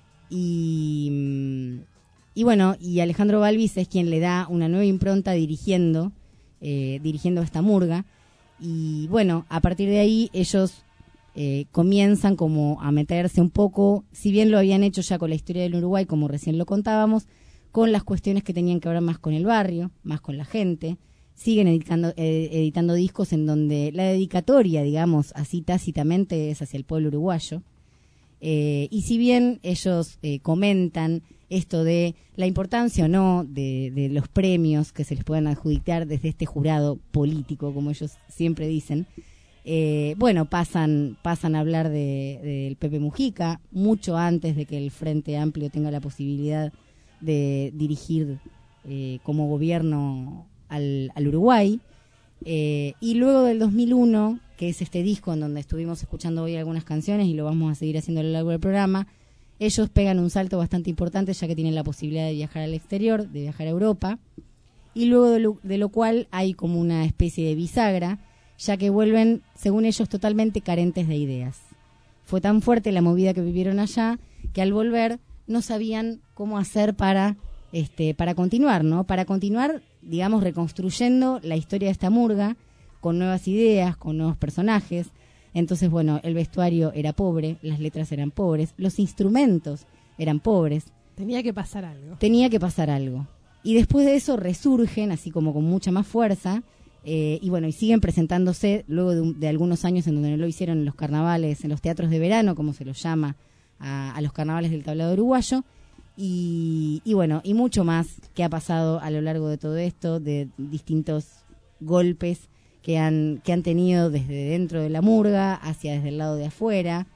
Y, y bueno, y Alejandro Balvis es quien le da una nueva impronta dirigiendo, eh, dirigiendo esta murga. Y bueno, a partir de ahí ellos eh, comienzan como a meterse un poco, si bien lo habían hecho ya con la historia del Uruguay, como recién lo contábamos, con las cuestiones que tenían que ver más con el barrio, más con la gente. Siguen editando, eh, editando discos en donde la dedicatoria, digamos, así tácitamente es hacia el pueblo uruguayo. Eh, y si bien ellos eh, comentan esto de la importancia o no de, de los premios que se les puedan adjudicar desde este jurado político, como ellos siempre dicen, eh, bueno, pasan, pasan a hablar de, de Pepe Mujica, mucho antes de que el Frente Amplio tenga la posibilidad de dirigir eh, como gobierno al, al Uruguay. Eh, y luego del dos mil uno, que es este disco en donde estuvimos escuchando hoy algunas canciones y lo vamos a seguir haciendo a lo largo del programa, ellos pegan un salto bastante importante, ya que tienen la posibilidad de viajar al exterior, de viajar a Europa, y luego de lo, de lo cual hay como una especie de bisagra, ya que vuelven, según ellos, totalmente carentes de ideas. Fue tan fuerte la movida que vivieron allá, que al volver no sabían cómo hacer para, este, para continuar, ¿no? Para continuar, digamos, reconstruyendo la historia de esta murga, con nuevas ideas, con nuevos personajes. Entonces, bueno, el vestuario era pobre, las letras eran pobres, los instrumentos eran pobres. Tenía que pasar algo. Tenía que pasar algo. Y después de eso resurgen, así como con mucha más fuerza, eh, y bueno, y siguen presentándose luego de, un, de algunos años en donde no lo hicieron en los carnavales, en los teatros de verano, como se los llama a, a los carnavales del tablado uruguayo. Y, y bueno, y mucho más que ha pasado a lo largo de todo esto, de distintos golpes que han que han tenido desde dentro de la murga hacia desde el lado de afuera.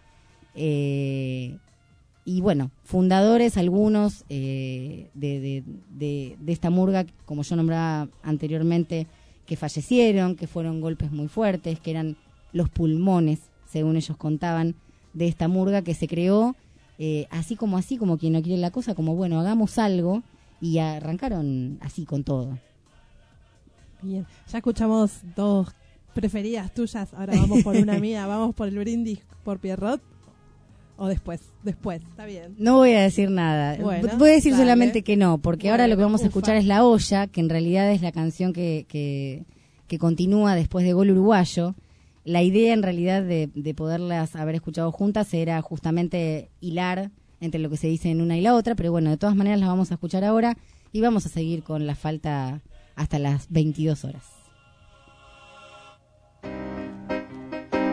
Eh, y bueno, fundadores algunos eh, de, de, de, de esta murga, como yo nombraba anteriormente, que fallecieron, que fueron golpes muy fuertes, que eran los pulmones, según ellos contaban, de esta murga que se creó eh, así como así, como quien no quiere la cosa, como bueno, hagamos algo, y arrancaron así con todo. Bien, ya escuchamos dos preferidas tuyas, ahora vamos por una mía, vamos por el Brindis por Pierrot, o después, después, está bien. No voy a decir nada, Bueno, voy a decir dale. solamente que no, porque Bueno, ahora lo que vamos a ufa. escuchar es La Olla, que en realidad es la canción que, que, que continúa después de Gol Uruguayo. La idea en realidad de, de poderlas haber escuchado juntas era justamente hilar entre lo que se dice en una y la otra, pero bueno, de todas maneras las vamos a escuchar ahora y vamos a seguir con La Falta hasta las veintidós horas.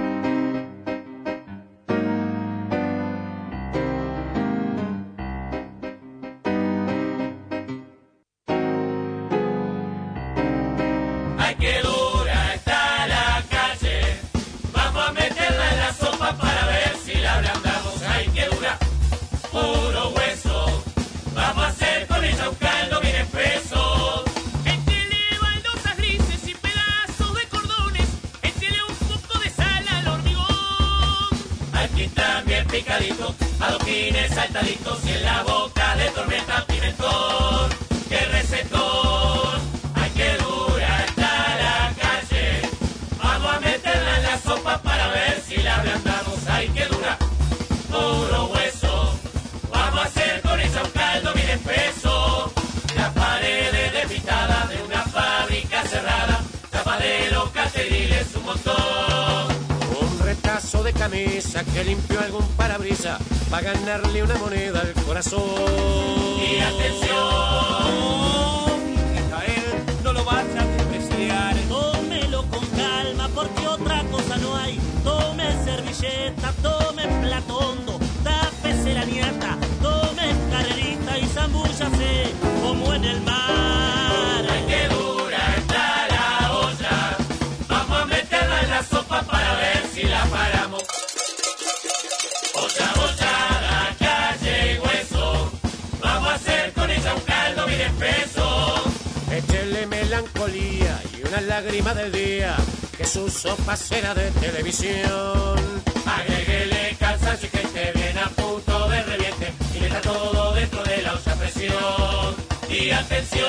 camisa que limpió algún parabrisas para ganarle una moneda al corazón. Y atención, a él no lo vas a despreciar. Tómelo con calma porque otra cosa no hay. Tome servilleta, tome plato hondo, tápese la nieta, tome carrerita y zambúllase como en el mar. Ay, qué dura está la olla, vamos a meterla en la sopa para ver si la paramos. Olla, olla, calle y hueso, vamos a hacer con ella un caldo bien espeso. Échele melancolía y una lágrima del día, que su sopa será de televisión. Agréguele cansancio y que esté bien a punto de reviente y meta todo dentro de la olla a presión. Y atención,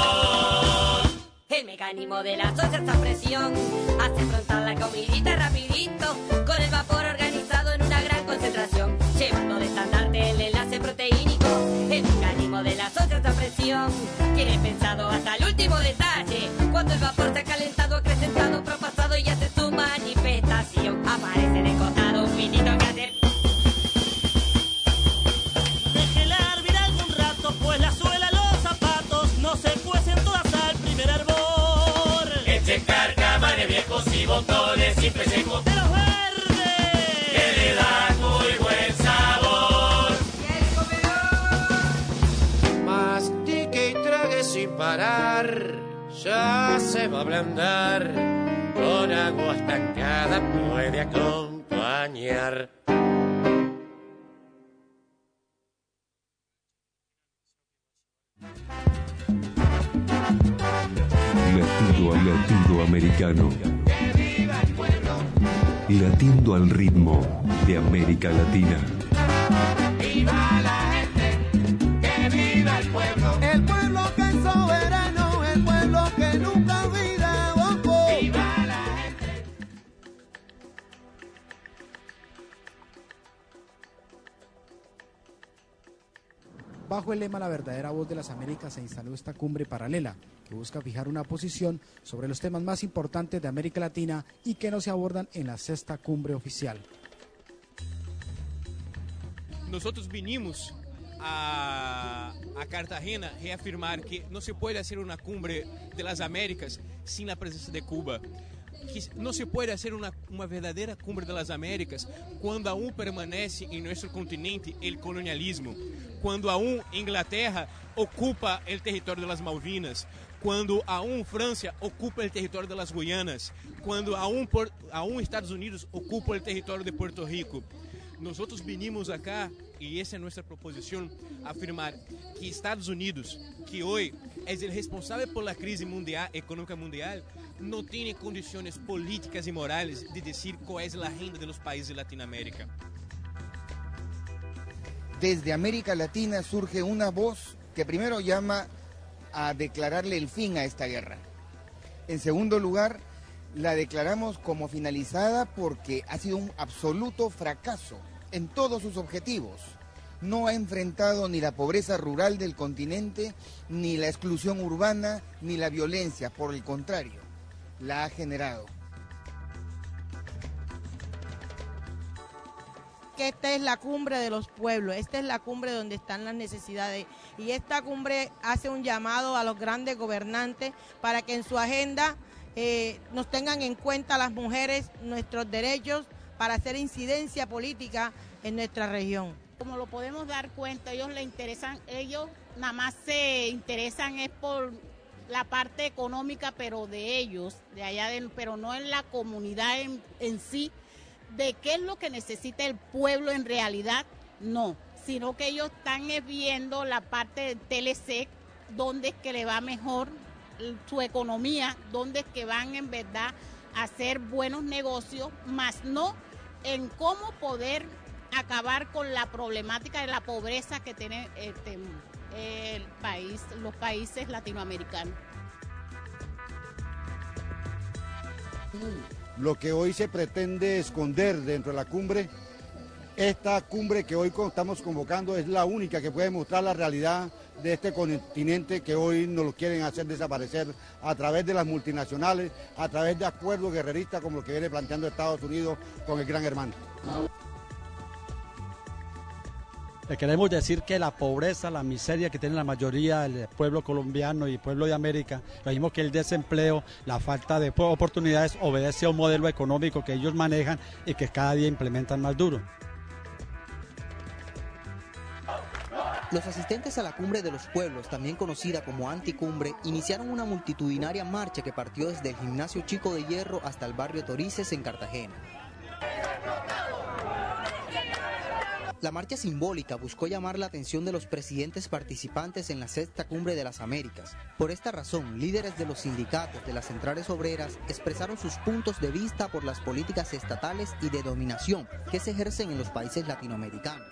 el mecanismo de las ollas a presión hace frontar la comidita rapidito con el vapor organizado en una gran concentración, llevando de estandarte el enlace proteínico. El mecanismo de las ollas a presión tiene pensado hasta el último detalle. Cuando el vapor se ha calentado, acrecentado, propasado y hace su manifestación, aparece en el costado un finito que hace. Déjela hervir algún rato, pues la suela los zapatos no se cuecen todas al primer hervor. Eche carcamanes viejos y botones y pellejo de los verdes, que le dan muy buen sabor. Mastique y trague sin parar, ya se va a ablandar, con agua estancada puede acompañar. Latido al latido americano. Latiendo al ritmo de América Latina. ¡Viva la gente! ¡Que viva el pueblo! El pueblo que es soberano, el pueblo que nunca olvida. Oh, oh. ¡Viva la gente! Bajo el lema La verdadera voz de las Américas se instaló esta cumbre paralela que busca fijar una posición sobre los temas más importantes de América Latina y que no se abordan en la sexta cumbre oficial. Nosotros vinimos a, a Cartagena reafirmar que no se puede hacer una cumbre de las Américas sin la presencia de Cuba. Que no se puede hacer una, una verdadera cumbre de las Américas cuando aún permanece en nuestro continente el colonialismo, cuando aún Inglaterra ocupa el territorio de las Malvinas, cuando aún Francia ocupa el territorio de las Guyanas, cuando aún, por, aún Estados Unidos ocupa el territorio de Puerto Rico. Nosotros vinimos acá, y esa es nuestra proposición, a afirmar que Estados Unidos, que hoy es el responsable por la crisis mundial, económica mundial, no tiene condiciones políticas y morales de decir cuál es la agenda de los países de Latinoamérica. Desde América Latina surge una voz que primero llama a declararle el fin a esta guerra. En segundo lugar, la declaramos como finalizada porque ha sido un absoluto fracaso en todos sus objetivos. No ha enfrentado ni la pobreza rural del continente, ni la exclusión urbana, ni la violencia. Por el contrario, la ha generado. Que esta es la cumbre de los pueblos, esta es la cumbre donde están las necesidades y esta cumbre hace un llamado a los grandes gobernantes para que en su agenda eh, nos tengan en cuenta las mujeres, nuestros derechos, para hacer incidencia política en nuestra región. Como lo podemos dar cuenta, ellos le interesan, ellos nada más se interesan es por la parte económica, pero de ellos, de allá, de, pero no en la comunidad en, en sí, de qué es lo que necesita el pueblo en realidad, no, sino que ellos están viendo la parte del T L C, donde es que le va mejor su economía, donde es que van en verdad a hacer buenos negocios, más no en cómo poder acabar con la problemática de la pobreza que tiene este, el país, los países latinoamericanos. Lo que hoy se pretende esconder dentro de la cumbre esta cumbre que hoy estamos convocando es la única que puede mostrar la realidad de este continente que hoy nos lo quieren hacer desaparecer a través de las multinacionales, a través de acuerdos guerreristas como los que viene planteando Estados Unidos con el Gran Hermano. Le queremos decir que la pobreza, la miseria que tiene la mayoría del pueblo colombiano y el pueblo de América, lo mismo que el desempleo, la falta de oportunidades, obedece a un modelo económico que ellos manejan y que cada día implementan más duro. Los asistentes a la Cumbre de los Pueblos, también conocida como Anticumbre, iniciaron una multitudinaria marcha que partió desde el Gimnasio Chico de Hierro hasta el barrio Torices en Cartagena. La marcha simbólica buscó llamar la atención de los presidentes participantes en la sexta Cumbre de las Américas. Por esta razón, líderes de los sindicatos de las centrales obreras expresaron sus puntos de vista por las políticas estatales y de dominación que se ejercen en los países latinoamericanos.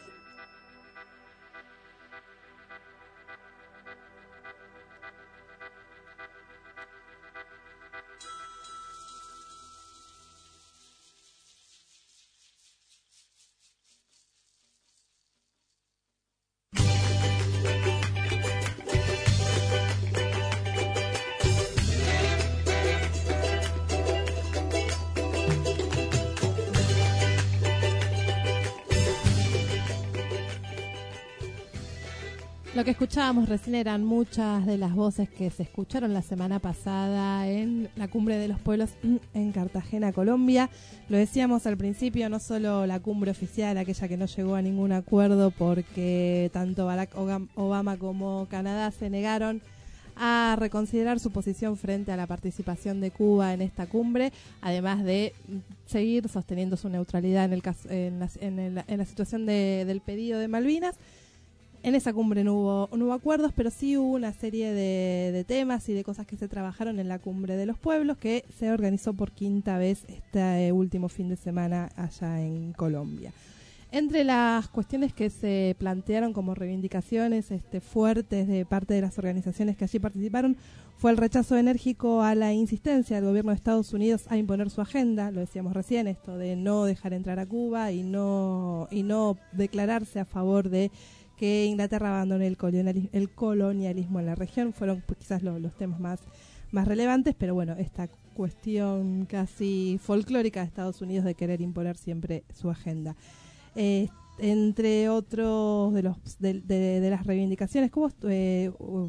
Lo que escuchábamos recién eran muchas de las voces que se escucharon la semana pasada en la Cumbre de los Pueblos en Cartagena, Colombia. Lo decíamos al principio, no solo la cumbre oficial, aquella que no llegó a ningún acuerdo porque tanto Barack Obama como Canadá se negaron a reconsiderar su posición frente a la participación de Cuba en esta cumbre, además de seguir sosteniendo su neutralidad en, el caso, en, la, en, el, en la situación de, del pedido de Malvinas. En esa cumbre no hubo, no hubo acuerdos, pero sí hubo una serie de, de temas y de cosas que se trabajaron en la Cumbre de los Pueblos, que se organizó por quinta vez este último fin de semana allá en Colombia. Entre las cuestiones que se plantearon como reivindicaciones este, fuertes de parte de las organizaciones que allí participaron fue el rechazo enérgico a la insistencia del gobierno de Estados Unidos a imponer su agenda, lo decíamos recién, esto de no dejar entrar a Cuba y no, y no declararse a favor de que Inglaterra abandone el colonialismo, el colonialismo en la región. Fueron pues, quizás lo, los temas más, más relevantes, pero bueno, esta cuestión casi folclórica de Estados Unidos de querer imponer siempre su agenda. Eh, entre otros de los de, de, de las reivindicaciones, hubo eh,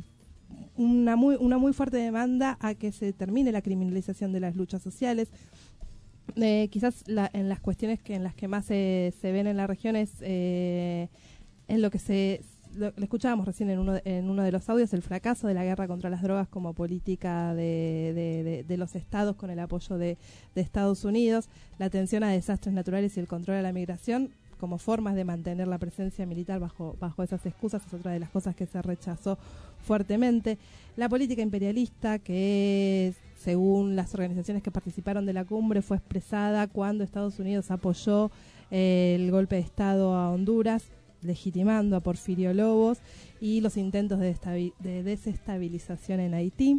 una muy una muy fuerte demanda a que se termine la criminalización de las luchas sociales. Eh, quizás la, en las cuestiones que en las que más se, se ven en la región es eh, es lo que se lo, lo escuchábamos recién en uno de, en uno de los audios, el fracaso de la guerra contra las drogas como política de, de, de, de los estados con el apoyo de, de Estados Unidos, la atención a desastres naturales y el control a la migración como formas de mantener la presencia militar bajo bajo esas excusas, es otra de las cosas que se rechazó fuertemente. La política imperialista, que según las organizaciones que participaron de la cumbre fue expresada cuando Estados Unidos apoyó eh, el golpe de Estado a Honduras, legitimando a Porfirio Lobos, y los intentos de, estabi- de desestabilización en Haití.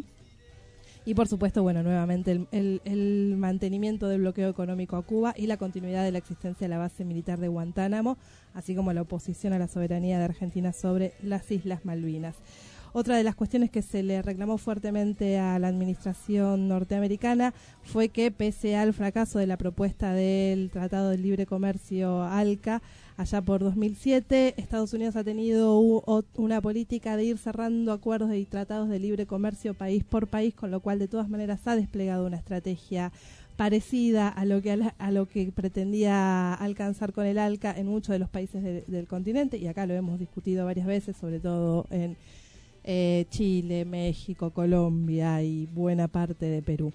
Y por supuesto, bueno, nuevamente el, el, el mantenimiento del bloqueo económico a Cuba y la continuidad de la existencia de la base militar de Guantánamo, así como la oposición a la soberanía de Argentina sobre las Islas Malvinas. Otra de las cuestiones que se le reclamó fuertemente a la administración norteamericana fue que, pese al fracaso de la propuesta del Tratado de Libre Comercio ALCA, allá por dos mil siete, Estados Unidos ha tenido u, una política de ir cerrando acuerdos y tratados de libre comercio país por país, con lo cual de todas maneras ha desplegado una estrategia parecida a lo que a, la, a lo que pretendía alcanzar con el ALCA en muchos de los países de, del continente, y acá lo hemos discutido varias veces, sobre todo en eh, Chile, México, Colombia y buena parte de Perú.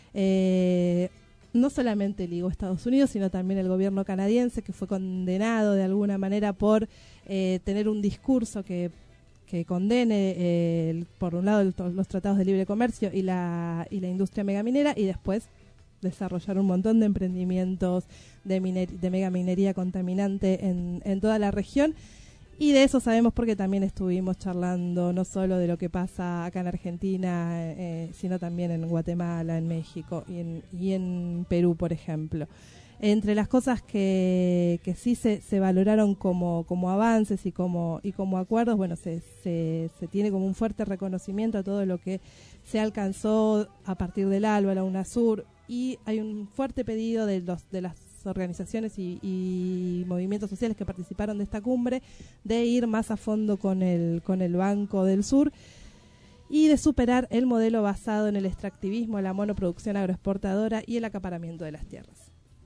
Eh, no solamente ligó Estados Unidos, sino también el gobierno canadiense, que fue condenado de alguna manera por eh, tener un discurso que, que condene, eh, por un lado, el, los tratados de libre comercio y la, y la industria megaminera, y después desarrollar un montón de emprendimientos de, miner, de megaminería contaminante en, en toda la región. Y de eso sabemos porque también estuvimos charlando no solo de lo que pasa acá en Argentina, eh, sino también en Guatemala, en México y en, y en Perú, por ejemplo. Entre las cosas que, que sí se, se valoraron como, como avances y como, y como acuerdos, bueno, se, se, se tiene como un fuerte reconocimiento a todo lo que se alcanzó a partir del ALBA, la UNASUR, y hay un fuerte pedido de, los, de las organizaciones y, y movimientos sociales que participaron de esta cumbre de ir más a fondo con el, con el Banco del Sur y de superar el modelo basado en el extractivismo, la monoproducción agroexportadora y el acaparamiento de las tierras.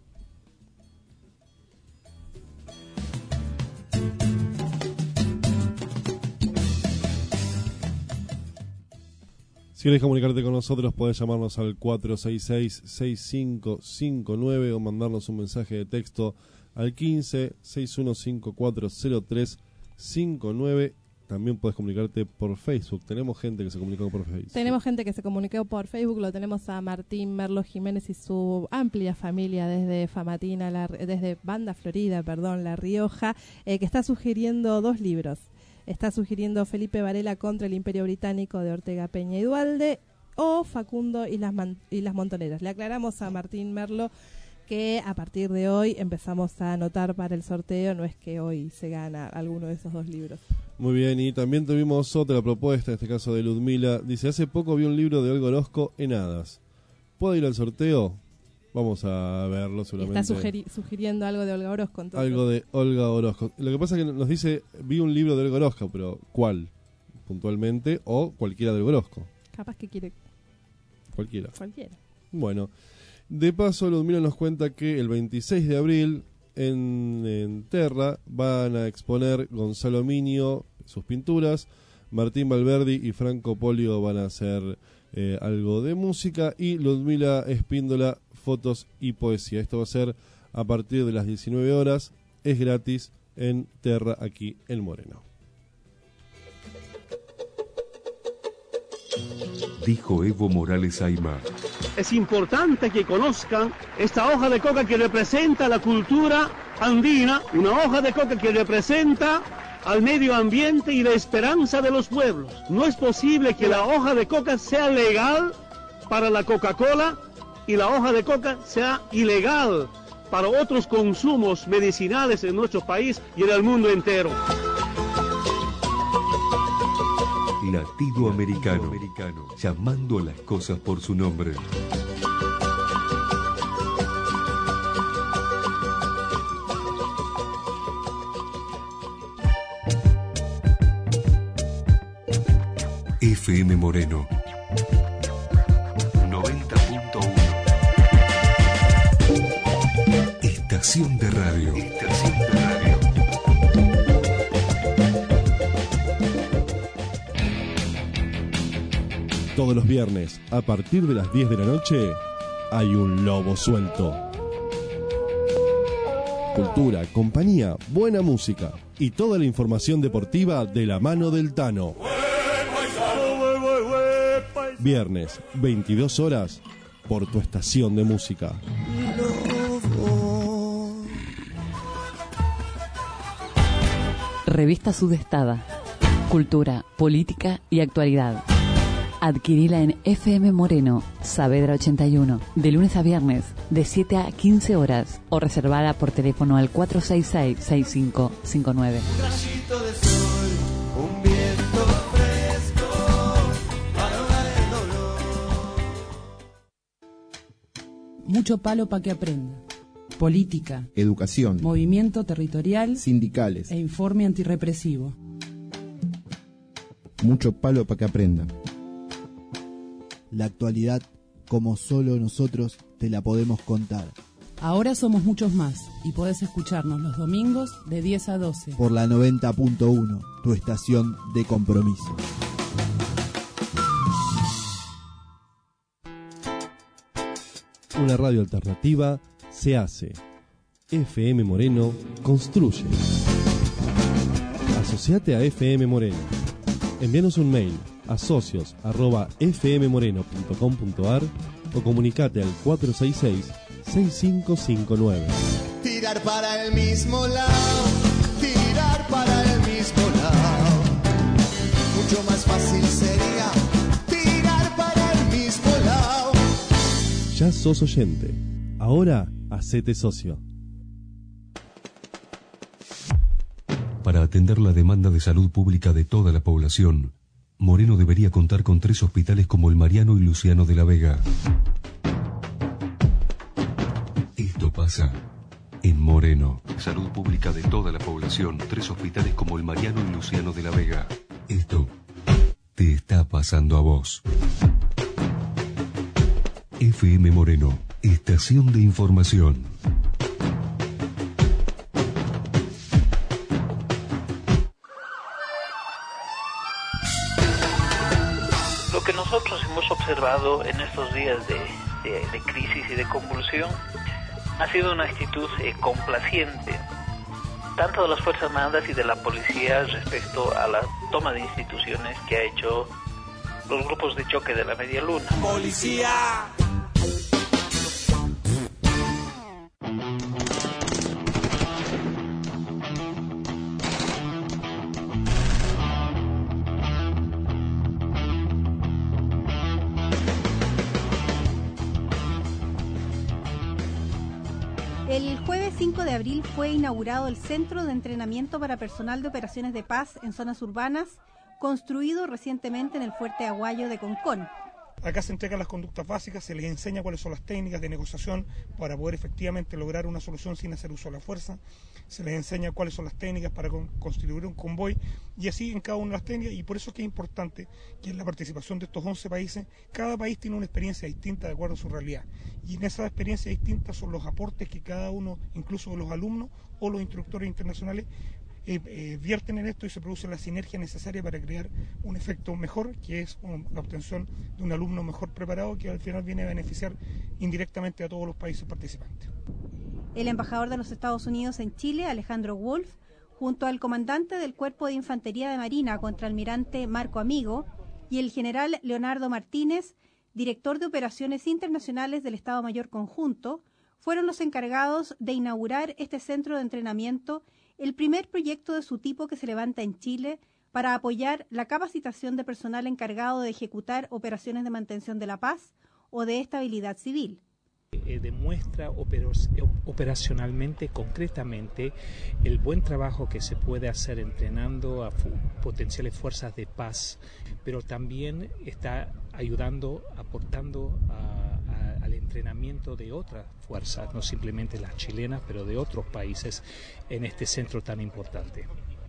Si querés comunicarte con nosotros, podés llamarnos al cuatro seis seis, seis cinco cinco nueve o mandarnos un mensaje de texto al quince, sesenta y uno cincuenta y cuatro cero tres cincuenta y nueve. También podés comunicarte por Facebook. Tenemos gente que se comunicó por Facebook. Tenemos gente que se comunicó por Facebook. Lo tenemos a Martín Merlo Jiménez y su amplia familia desde Famatina, la, desde Banda Florida, perdón, La Rioja, eh, que está sugiriendo dos libros. Está sugiriendo Felipe Varela contra el Imperio Británico de Ortega Peña y Duhalde o Facundo y las, man- y las Montoneras. Le aclaramos a Martín Merlo que a partir de hoy empezamos a anotar para el sorteo, no es que hoy se gana alguno de esos dos libros. Muy bien, y también tuvimos otra propuesta, en este caso de Ludmila. Dice, hace poco vi un libro de Olga Orozco en Hadas. ¿Puedo ir al sorteo? Vamos a verlo seguramente. Está sugeri- sugiriendo algo de Olga Orozco. Entonces. Algo de Olga Orozco. Lo que pasa es que nos dice, vi un libro de Olga Orozco, pero ¿cuál? Puntualmente, o cualquiera de Olga Orozco. Capaz que quiere... Cualquiera. Cualquiera. Bueno, de paso, Ludmila nos cuenta que el veintiséis de abril en, en Terra van a exponer Gonzalo Minio, sus pinturas, Martín Valverdi y Franco Polio van a hacer eh, algo de música y Ludmila Espíndola, fotos y poesía. Esto va a ser a partir de las diecinueve horas, es gratis en Terra, aquí en Moreno. Dijo Evo Morales Aymar. Es importante que conozcan esta hoja de coca que representa la cultura andina, una hoja de coca que representa al medio ambiente y la esperanza de los pueblos. No es posible que la hoja de coca sea legal para la Coca-Cola y la hoja de coca sea ilegal para otros consumos medicinales en nuestro país y en el mundo entero. Latido americano, llamando a las cosas por su nombre. F M Moreno noventa punto uno. Estación de radio. Estación de radio. Todos los viernes, a partir de las diez de la noche, hay un lobo suelto. Cultura, compañía, buena música y toda la información deportiva de la mano del Tano. Viernes, veintidós horas, por tu estación de música. Revista Sudestada. Cultura, política y actualidad. Adquirila en F M Moreno, Saavedra ochenta y uno, de lunes a viernes, de siete a quince horas, o reservada por teléfono al cuatro seis seis, seis cinco cinco nueve. Un rayito de sol, un viento fresco, para ahogar el dolor. Mucho palo para que aprenda. Política, educación, movimiento territorial, sindicales e informe antirrepresivo. Mucho palo para que aprenda. La actualidad, como solo nosotros te la podemos contar. Ahora somos muchos más y podés escucharnos los domingos de diez a doce. Por la noventa punto uno, tu estación de compromiso. Una radio alternativa se hace. F M Moreno construye. Asociate a F M Moreno. Envíanos un mail a socios arroba f m moreno punto com punto a r o comunicate al cuatro seis seis, seis cinco cinco nueve. Tirar para el mismo lado, tirar para el mismo lado. Mucho más fácil sería tirar para el mismo lado. Ya sos oyente. Ahora Hacete socio. Para atender la demanda de salud pública de toda la población, Moreno debería contar con tres hospitales como el Mariano y Luciano de la Vega. Esto pasa en Moreno. Salud pública de toda la población, tres hospitales como el Mariano y Luciano de la Vega. Esto te está pasando a vos. F M Moreno, estación de información. Lo que nosotros hemos observado en estos días de, de, de crisis y de convulsión ha sido una actitud eh, complaciente, tanto de las Fuerzas Armadas y de la policía respecto a la toma de instituciones que ha hecho los grupos de choque de la Media Luna. ¡Policía! El jueves cinco de abril fue inaugurado el Centro de Entrenamiento para Personal de Operaciones de Paz en Zonas Urbanas, construido recientemente en el Fuerte Aguayo de Concón. Acá se entregan las conductas básicas, se les enseña cuáles son las técnicas de negociación para poder efectivamente lograr una solución sin hacer uso de la fuerza, se les enseña cuáles son las técnicas para con, constituir un convoy, y así en cada una de las técnicas, y por eso es que es importante que en la participación de estos once países, cada país tiene una experiencia distinta de acuerdo a su realidad, y en esas experiencias distintas son los aportes que cada uno, incluso de los alumnos o los instructores internacionales, Eh, eh, vierten en esto y se produce la sinergia necesaria para crear un efecto mejor, que es um, la obtención de un alumno mejor preparado que al final viene a beneficiar indirectamente a todos los países participantes. El embajador de los Estados Unidos en Chile, Alejandro Wolf, junto al comandante del Cuerpo de Infantería de Marina, contraalmirante Marco Amigo, y el general Leonardo Martínez, director de Operaciones Internacionales del Estado Mayor Conjunto, fueron los encargados de inaugurar este centro de entrenamiento, el primer proyecto de su tipo que se levanta en Chile para apoyar la capacitación de personal encargado de ejecutar operaciones de mantención de la paz o de estabilidad civil. Eh, demuestra operacionalmente, concretamente, el buen trabajo que se puede hacer entrenando a fu- potenciales fuerzas de paz, pero también está ayudando, aportando a, a, al entrenamiento de otras fuerzas, no simplemente las chilenas, pero de otros países en este centro tan importante.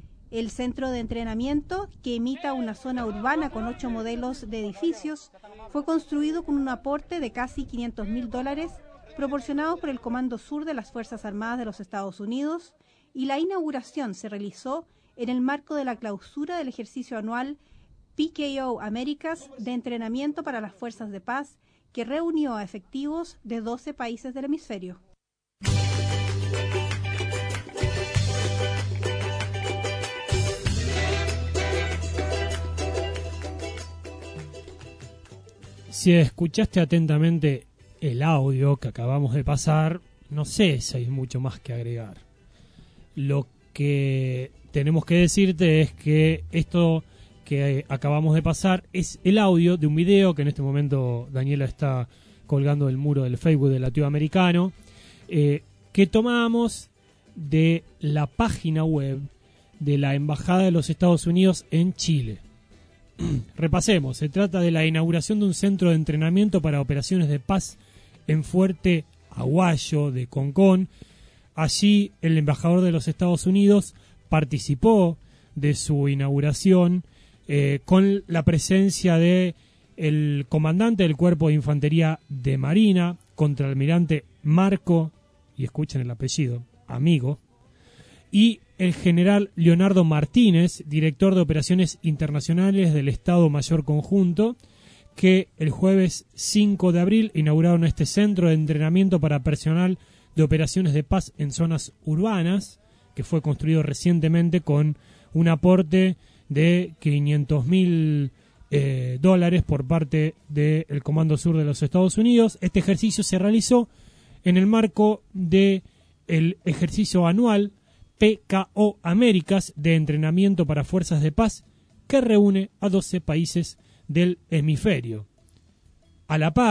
El centro de entrenamiento, que imita una zona urbana con ocho modelos de edificios, fue construido con un aporte de casi quinientos mil dólares proporcionados por el Comando Sur de las Fuerzas Armadas de los Estados Unidos, y la inauguración se realizó en el marco de la clausura del ejercicio anual P K O Américas de entrenamiento para las fuerzas de paz, que reunió a efectivos de doce países del hemisferio. Si escuchaste atentamente el audio que acabamos de pasar, no sé si hay mucho más que agregar. Lo que tenemos que decirte es que esto que acabamos de pasar es el audio de un video que en este momento Daniela está colgando del muro del Facebook del Latinoamericano, eh, que tomamos de la página web de la Embajada de los Estados Unidos en Chile. Repasemos, se trata de la inauguración de un centro de entrenamiento para operaciones de paz en Fuerte Aguayo de Concón. Allí el embajador de los Estados Unidos participó de su inauguración eh, con la presencia de el comandante del Cuerpo de Infantería de Marina, contraalmirante Marco, y escuchen el apellido, Amigo, y el general Leonardo Martínez, director de Operaciones Internacionales del Estado Mayor Conjunto, que el jueves cinco de abril inauguraron este centro de entrenamiento para personal de operaciones de paz en zonas urbanas, que fue construido recientemente con un aporte de quinientos mil eh, dólares por parte del Comando Sur de los Estados Unidos. Este ejercicio se realizó en el marco del ejercicio anual P K O Américas de entrenamiento para fuerzas de paz, que reúne a doce países del hemisferio. A la par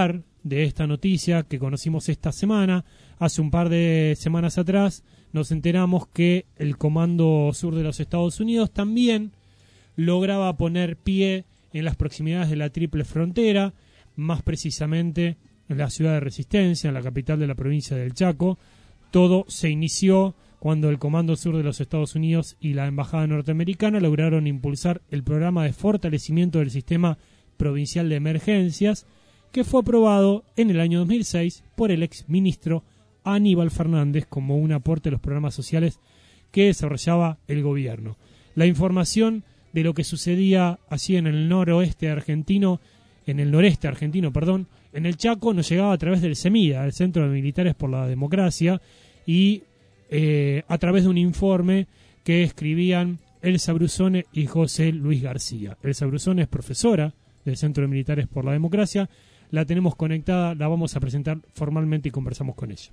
de esta noticia que conocimos esta semana. Hace un par de semanas atrás nos enteramos que el Comando Sur de los Estados Unidos también lograba poner pie en las proximidades de la Triple Frontera, más precisamente en la ciudad de Resistencia, en la capital de la provincia del Chaco. Todo se inició cuando el Comando Sur de los Estados Unidos y la Embajada norteamericana lograron impulsar el programa de fortalecimiento del sistema provincial de emergencias, que fue aprobado en el año dos mil seis por el ex ministro Aníbal Fernández como un aporte a los programas sociales que desarrollaba el gobierno. La información de lo que sucedía así en el noroeste argentino, en el noreste argentino, perdón, en el Chaco, nos llegaba a través del CEMIDA, el Centro de Militares por la Democracia, y eh, a través de un informe que escribían Elsa Brusone y José Luis García. Elsa Brusone es profesora del Centro de Militares por la Democracia. La tenemos conectada, la vamos a presentar formalmente y conversamos con ella.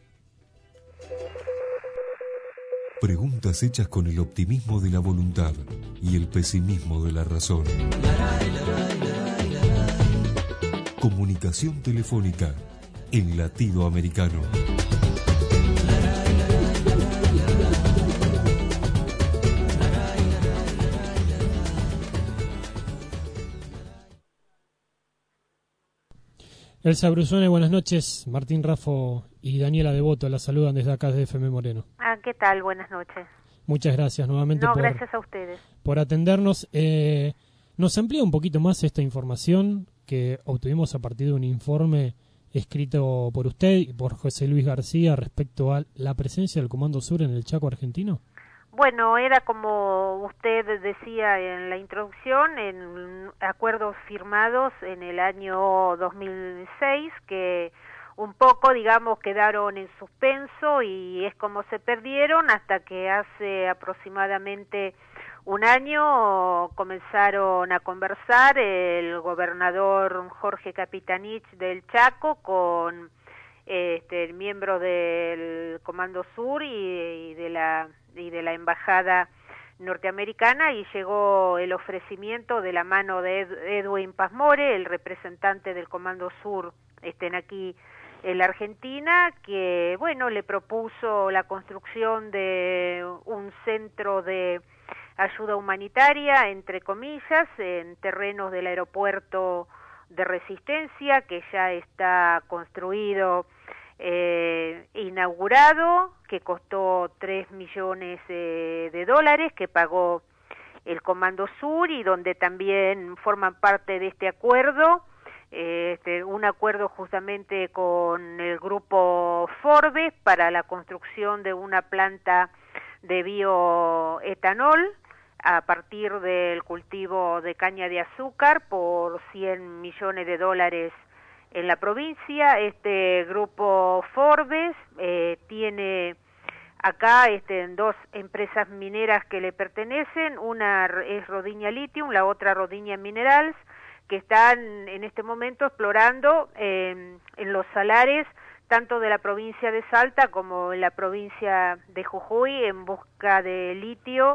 Preguntas hechas con el optimismo de la voluntad y el pesimismo de la razón. Comunicación telefónica en latido americano. Elsa Brusone, buenas noches. Martín Raffo y Daniela Devoto la saludan desde acá de F M Moreno. Ah, ¿qué tal? Buenas noches. Muchas gracias nuevamente no, por, gracias a ustedes. por atendernos. Eh, ¿Nos amplía un poquito más esta información que obtuvimos a partir de un informe escrito por usted y por José Luis García respecto a la presencia del Comando Sur en el Chaco argentino? Bueno, era como usted decía en la introducción, en acuerdos firmados en el año dos mil seis que un poco, digamos, quedaron en suspenso y es como se perdieron hasta que hace aproximadamente un año comenzaron a conversar el gobernador Jorge Capitanich del Chaco con este, el miembro del Comando Sur y, y de la y de la embajada norteamericana, y llegó el ofrecimiento de la mano de Ed, Edwin Pasmore, el representante del Comando Sur estén aquí en la Argentina, que bueno, le propuso la construcción de un centro de ayuda humanitaria, entre comillas, en terrenos del aeropuerto de Resistencia, que ya está construido, eh, inaugurado, que costó tres millones eh, de dólares, que pagó el Comando Sur, y donde también forman parte de este acuerdo, eh, este, un acuerdo justamente con el grupo Forbes para la construcción de una planta de bioetanol a partir del cultivo de caña de azúcar por cien millones de dólares en la provincia. Este grupo Forbes eh, tiene acá este, dos empresas mineras que le pertenecen, una es Rodiña Lithium, la otra Rodiña Minerals, que están en este momento explorando eh, en los salares tanto de la provincia de Salta como en la provincia de Jujuy en busca de litio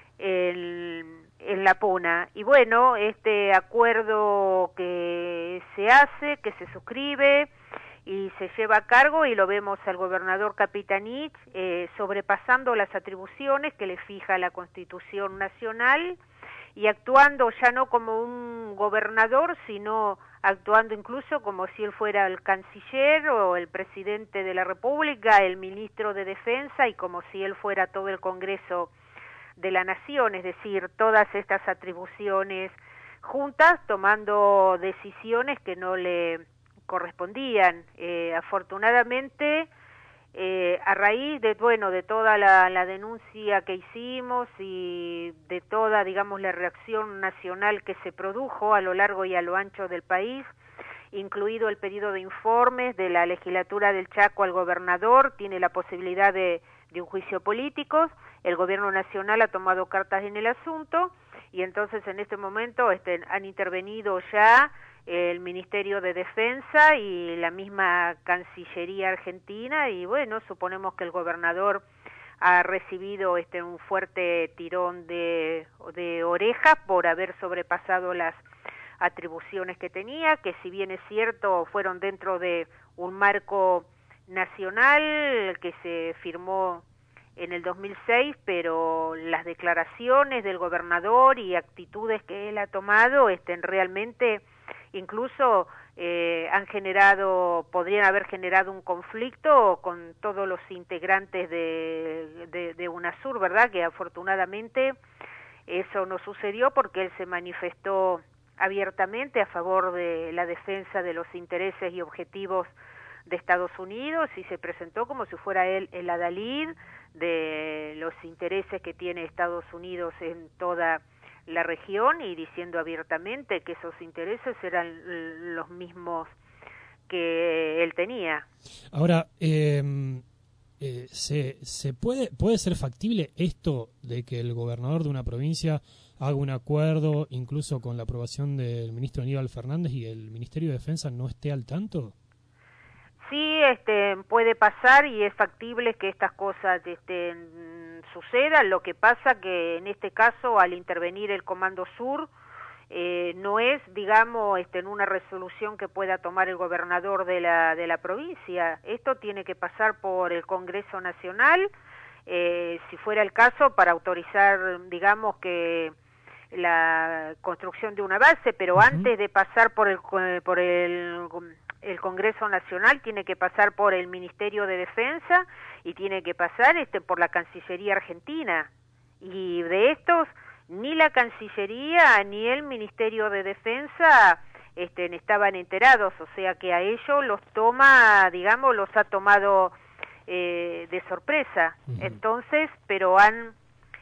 en, en la Puna. Y bueno, este acuerdo que se hace, que se suscribe y se lleva a cargo, y lo vemos al gobernador Capitanich eh, sobrepasando las atribuciones que le fija la Constitución Nacional y actuando ya no como un gobernador, sino actuando incluso como si él fuera el canciller o el presidente de la República, el ministro de Defensa, y como si él fuera todo el Congreso de la Nación, es decir, todas estas atribuciones juntas, tomando decisiones que no le correspondían. Eh, afortunadamente, eh, a raíz de bueno de toda la, la denuncia que hicimos y de toda, digamos, la reacción nacional que se produjo a lo largo y a lo ancho del país, incluido el pedido de informes de la legislatura del Chaco al gobernador, tiene la posibilidad de, de un juicio político. El gobierno nacional ha tomado cartas en el asunto y entonces en este momento este, han intervenido ya el Ministerio de Defensa y la misma Cancillería Argentina, y bueno, suponemos que el gobernador ha recibido este un fuerte tirón de, de orejas por haber sobrepasado las atribuciones que tenía, que si bien es cierto fueron dentro de un marco nacional que se firmó en el dos mil seis, pero las declaraciones del gobernador y actitudes que él ha tomado estén realmente incluso eh, han generado, podrían haber generado un conflicto con todos los integrantes de, de, de UNASUR, ¿verdad? Que afortunadamente eso no sucedió porque él se manifestó abiertamente a favor de la defensa de los intereses y objetivos de Estados Unidos y se presentó como si fuera él el adalid de los intereses que tiene Estados Unidos en toda la región y diciendo abiertamente que esos intereses eran los mismos que él tenía. Ahora, eh, eh, ¿se, se puede, puede ser factible esto de que el gobernador de una provincia haga un acuerdo incluso con la aprobación del ministro Aníbal Fernández y el Ministerio de Defensa no esté al tanto? Sí, este, puede pasar y es factible que estas cosas este, sucedan. Lo que pasa que en este caso, al intervenir el Comando Sur, eh, no es, digamos, este, en una resolución que pueda tomar el gobernador de la de la provincia. Esto tiene que pasar por el Congreso Nacional, eh, si fuera el caso, para autorizar, digamos, que la construcción de una base, pero uh-huh. antes de pasar por el por el el Congreso Nacional tiene que pasar por el Ministerio de Defensa y tiene que pasar este por la Cancillería Argentina. Y de estos ni la Cancillería ni el Ministerio de Defensa este, estaban enterados, o sea que a ellos los toma, digamos, los ha tomado eh, de sorpresa. Uh-huh. Entonces, pero han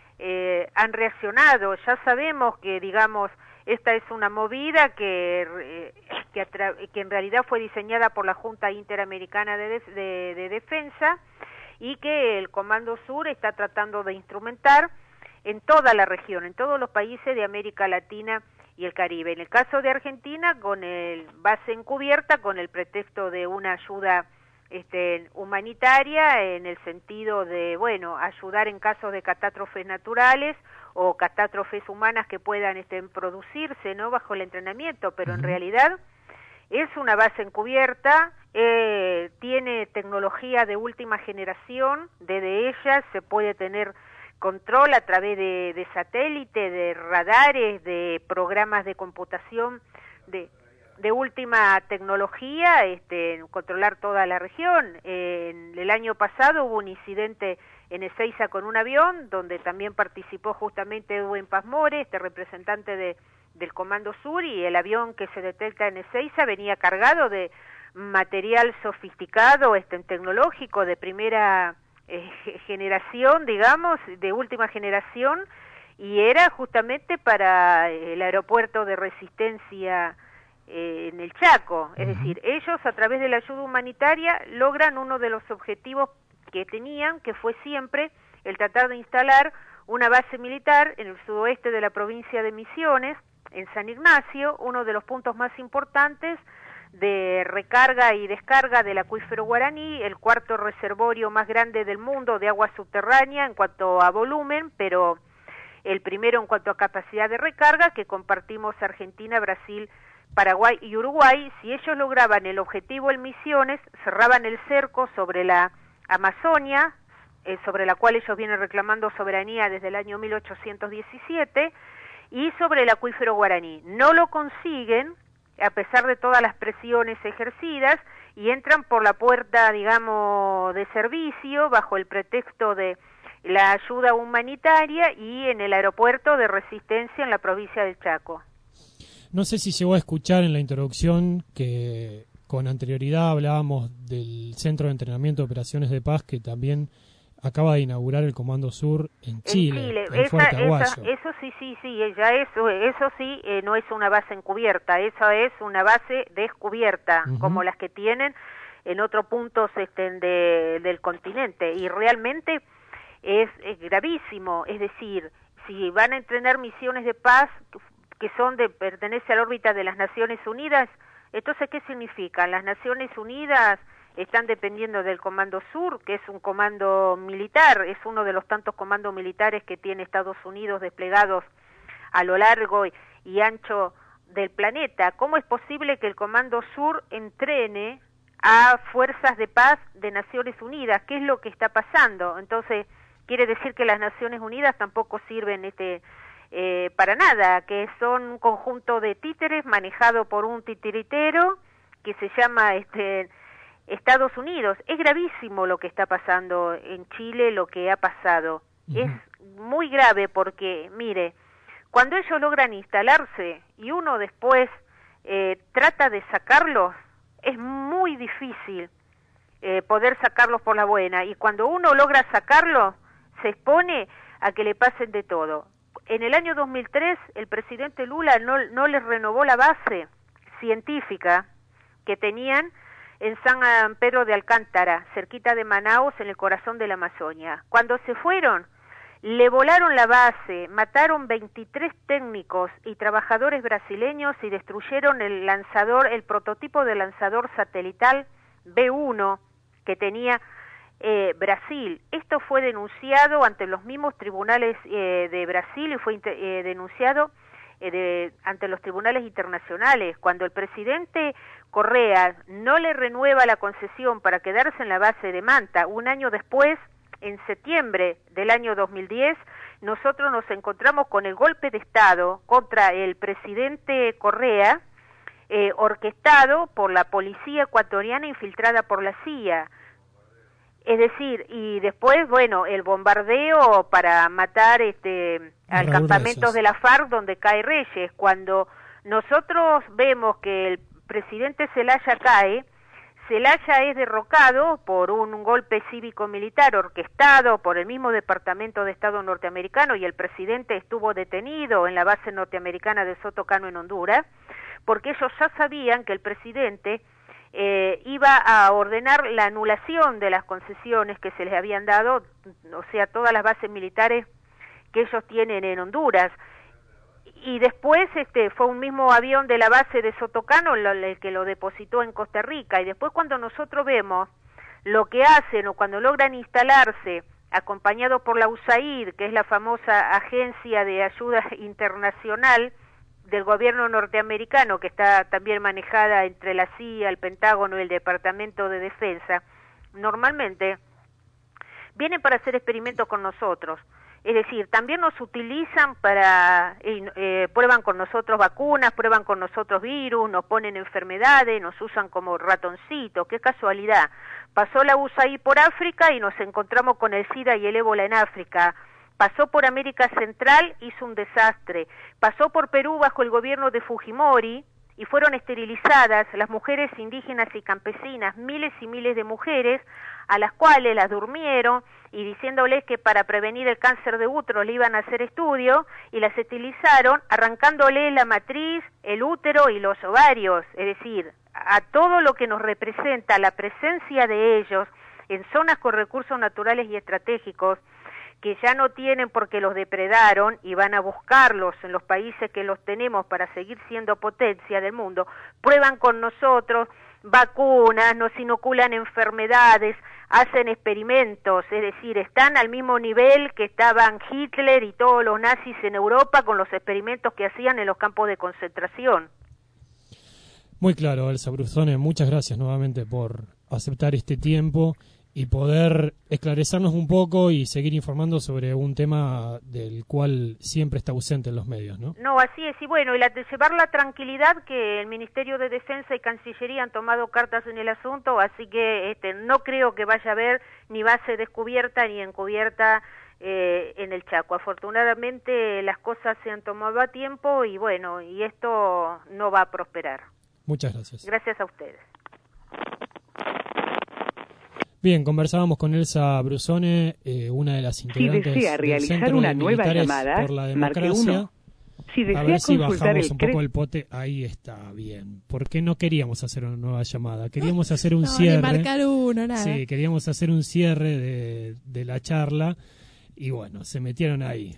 eh, han reaccionado. Ya sabemos que, digamos, esta es una movida que, eh, que, atra- que en realidad fue diseñada por la Junta Interamericana de, Def- de, de Defensa y que el Comando Sur está tratando de instrumentar en toda la región, en todos los países de América Latina y el Caribe. En el caso de Argentina, con el base encubierta, con el pretexto de una ayuda este, humanitaria, en el sentido de, bueno, ayudar en casos de catástrofes naturales o catástrofes humanas que puedan este, producirse, ¿no?, bajo el entrenamiento, pero uh-huh. en realidad es una base encubierta, eh, tiene tecnología de última generación, desde ella se puede tener control a través de, de satélite, de radares, de programas de computación de, de última tecnología, este, controlar toda la región. Eh, en el año pasado hubo un incidente en Ezeiza con un avión, donde también participó justamente Edwin Pazmore, este representante de, del Comando Sur, y el avión que se detecta en Ezeiza venía cargado de material sofisticado, este, tecnológico, de primera eh, generación, digamos, de última generación, y era justamente para el aeropuerto de Resistencia eh, en el Chaco. Es uh-huh. decir, ellos a través de la ayuda humanitaria logran uno de los objetivos que tenían, que fue siempre el tratar de instalar una base militar en el sudoeste de la provincia de Misiones, en San Ignacio, uno de los puntos más importantes de recarga y descarga del acuífero Guaraní, el cuarto reservorio más grande del mundo de agua subterránea en cuanto a volumen, pero el primero en cuanto a capacidad de recarga, que compartimos Argentina, Brasil, Paraguay y Uruguay. Si ellos lograban el objetivo en Misiones, cerraban el cerco sobre la Amazonia, eh, sobre la cual ellos vienen reclamando soberanía desde el año mil ochocientos diecisiete, y sobre el acuífero Guaraní. No lo consiguen, a pesar de todas las presiones ejercidas, y entran por la puerta, digamos, de servicio, bajo el pretexto de la ayuda humanitaria, y en el aeropuerto de Resistencia en la provincia del Chaco. No sé si llegó a escuchar en la introducción que con anterioridad hablábamos del Centro de Entrenamiento de Operaciones de Paz, que también acaba de inaugurar el Comando Sur en Chile, en, Chile. en Esa, Fuerte Aguayo. Esa, eso sí, sí, sí, ella eso, eso sí, eh, no es una base encubierta, eso es una base descubierta, uh-huh. como las que tienen en otros puntos este, de, del continente, y realmente es, es gravísimo. Es decir, si van a entrenar misiones de paz que son de pertenece a la órbita de las Naciones Unidas, entonces ¿qué significa? Las Naciones Unidas están dependiendo del Comando Sur, que es un comando militar, es uno de los tantos comandos militares que tiene Estados Unidos desplegados a lo largo y, y ancho del planeta. ¿Cómo es posible que el Comando Sur entrene a fuerzas de paz de Naciones Unidas? ¿Qué es lo que está pasando? Entonces, quiere decir que las Naciones Unidas tampoco sirven este eh, para nada, que son un conjunto de títeres manejado por un titiritero que se llama este Estados Unidos. Es gravísimo lo que está pasando en Chile, lo que ha pasado. Uh-huh. Es muy grave porque, mire, cuando ellos logran instalarse y uno después eh, trata de sacarlos, es muy difícil eh, poder sacarlos por la buena. Y cuando uno logra sacarlos, se expone a que le pasen de todo. En el año dos mil tres, el presidente Lula no, no les renovó la base científica que tenían en San Pedro de Alcántara, cerquita de Manaus, en el corazón de la Amazonia. Cuando se fueron, le volaron la base, mataron veintitrés técnicos y trabajadores brasileños y destruyeron el lanzador, el prototipo de lanzador satelital B uno que tenía eh, Brasil. Esto fue denunciado ante los mismos tribunales eh, de Brasil y fue eh, denunciado eh, de, ante los tribunales internacionales. Cuando el presidente Correa no le renueva la concesión para quedarse en la base de Manta, un año después, en septiembre del año dos mil diez, nosotros nos encontramos con el golpe de Estado contra el presidente Correa, eh, orquestado por la policía ecuatoriana infiltrada por la C I A. Es decir, y después, bueno, el bombardeo para matar este al campamento de la FARC donde cae Reyes. Cuando nosotros vemos que el presidente Zelaya cae, Zelaya es derrocado por un golpe cívico-militar orquestado por el mismo Departamento de Estado norteamericano y el presidente estuvo detenido en la base norteamericana de Sotocano en Honduras, porque ellos ya sabían que el presidente eh, iba a ordenar la anulación de las concesiones que se les habían dado, o sea, todas las bases militares que ellos tienen en Honduras. Y después este fue un mismo avión de la base de Sotocano el que lo depositó en Costa Rica. Y después cuando nosotros vemos lo que hacen o cuando logran instalarse acompañado por la U S A I D, que es la famosa agencia de ayuda internacional del gobierno norteamericano, que está también manejada entre la C I A, el Pentágono y el Departamento de Defensa, normalmente vienen para hacer experimentos con nosotros. Es decir, también nos utilizan para, eh, prueban con nosotros vacunas, prueban con nosotros virus, nos ponen enfermedades, nos usan como ratoncitos, qué casualidad. Pasó la U S A I D por África y nos encontramos con el SIDA y el ébola en África. Pasó por América Central, hizo un desastre. Pasó por Perú bajo el gobierno de Fujimori y fueron esterilizadas las mujeres indígenas y campesinas, miles y miles de mujeres, a las cuales las durmieron y diciéndoles que para prevenir el cáncer de útero le iban a hacer estudio y las esterilizaron arrancándole la matriz, el útero y los ovarios, es decir, a todo lo que nos representa la presencia de ellos en zonas con recursos naturales y estratégicos que ya no tienen porque los depredaron y van a buscarlos en los países que los tenemos para seguir siendo potencia del mundo, prueban con nosotros vacunas, nos inoculan enfermedades, hacen experimentos, es decir, están al mismo nivel que estaban Hitler y todos los nazis en Europa con los experimentos que hacían en los campos de concentración. Muy claro, Elsa Brusone, muchas gracias nuevamente por aceptar este tiempo y poder esclarecernos un poco y seguir informando sobre un tema del cual siempre está ausente en los medios, ¿no? No, así es, y bueno, y la, de llevar la tranquilidad que el Ministerio de Defensa y Cancillería han tomado cartas en el asunto, así que este, no creo que vaya a haber ni base descubierta ni encubierta eh, en el Chaco. Afortunadamente las cosas se han tomado a tiempo y bueno, y esto no va a prosperar. Muchas gracias. Gracias a ustedes. Bien, conversábamos con Elsa Brusone, eh, una de las integrantes si desea del Centro una de nueva Militares llamada, por la Democracia. Si desea a ver si consultar bajamos el un poco cre- el pote. Ahí está, bien. Porque no queríamos hacer una nueva llamada, queríamos hacer un No, cierre. ni marcar uno, nada. Sí, queríamos hacer un cierre de, de la charla y bueno, se metieron ahí.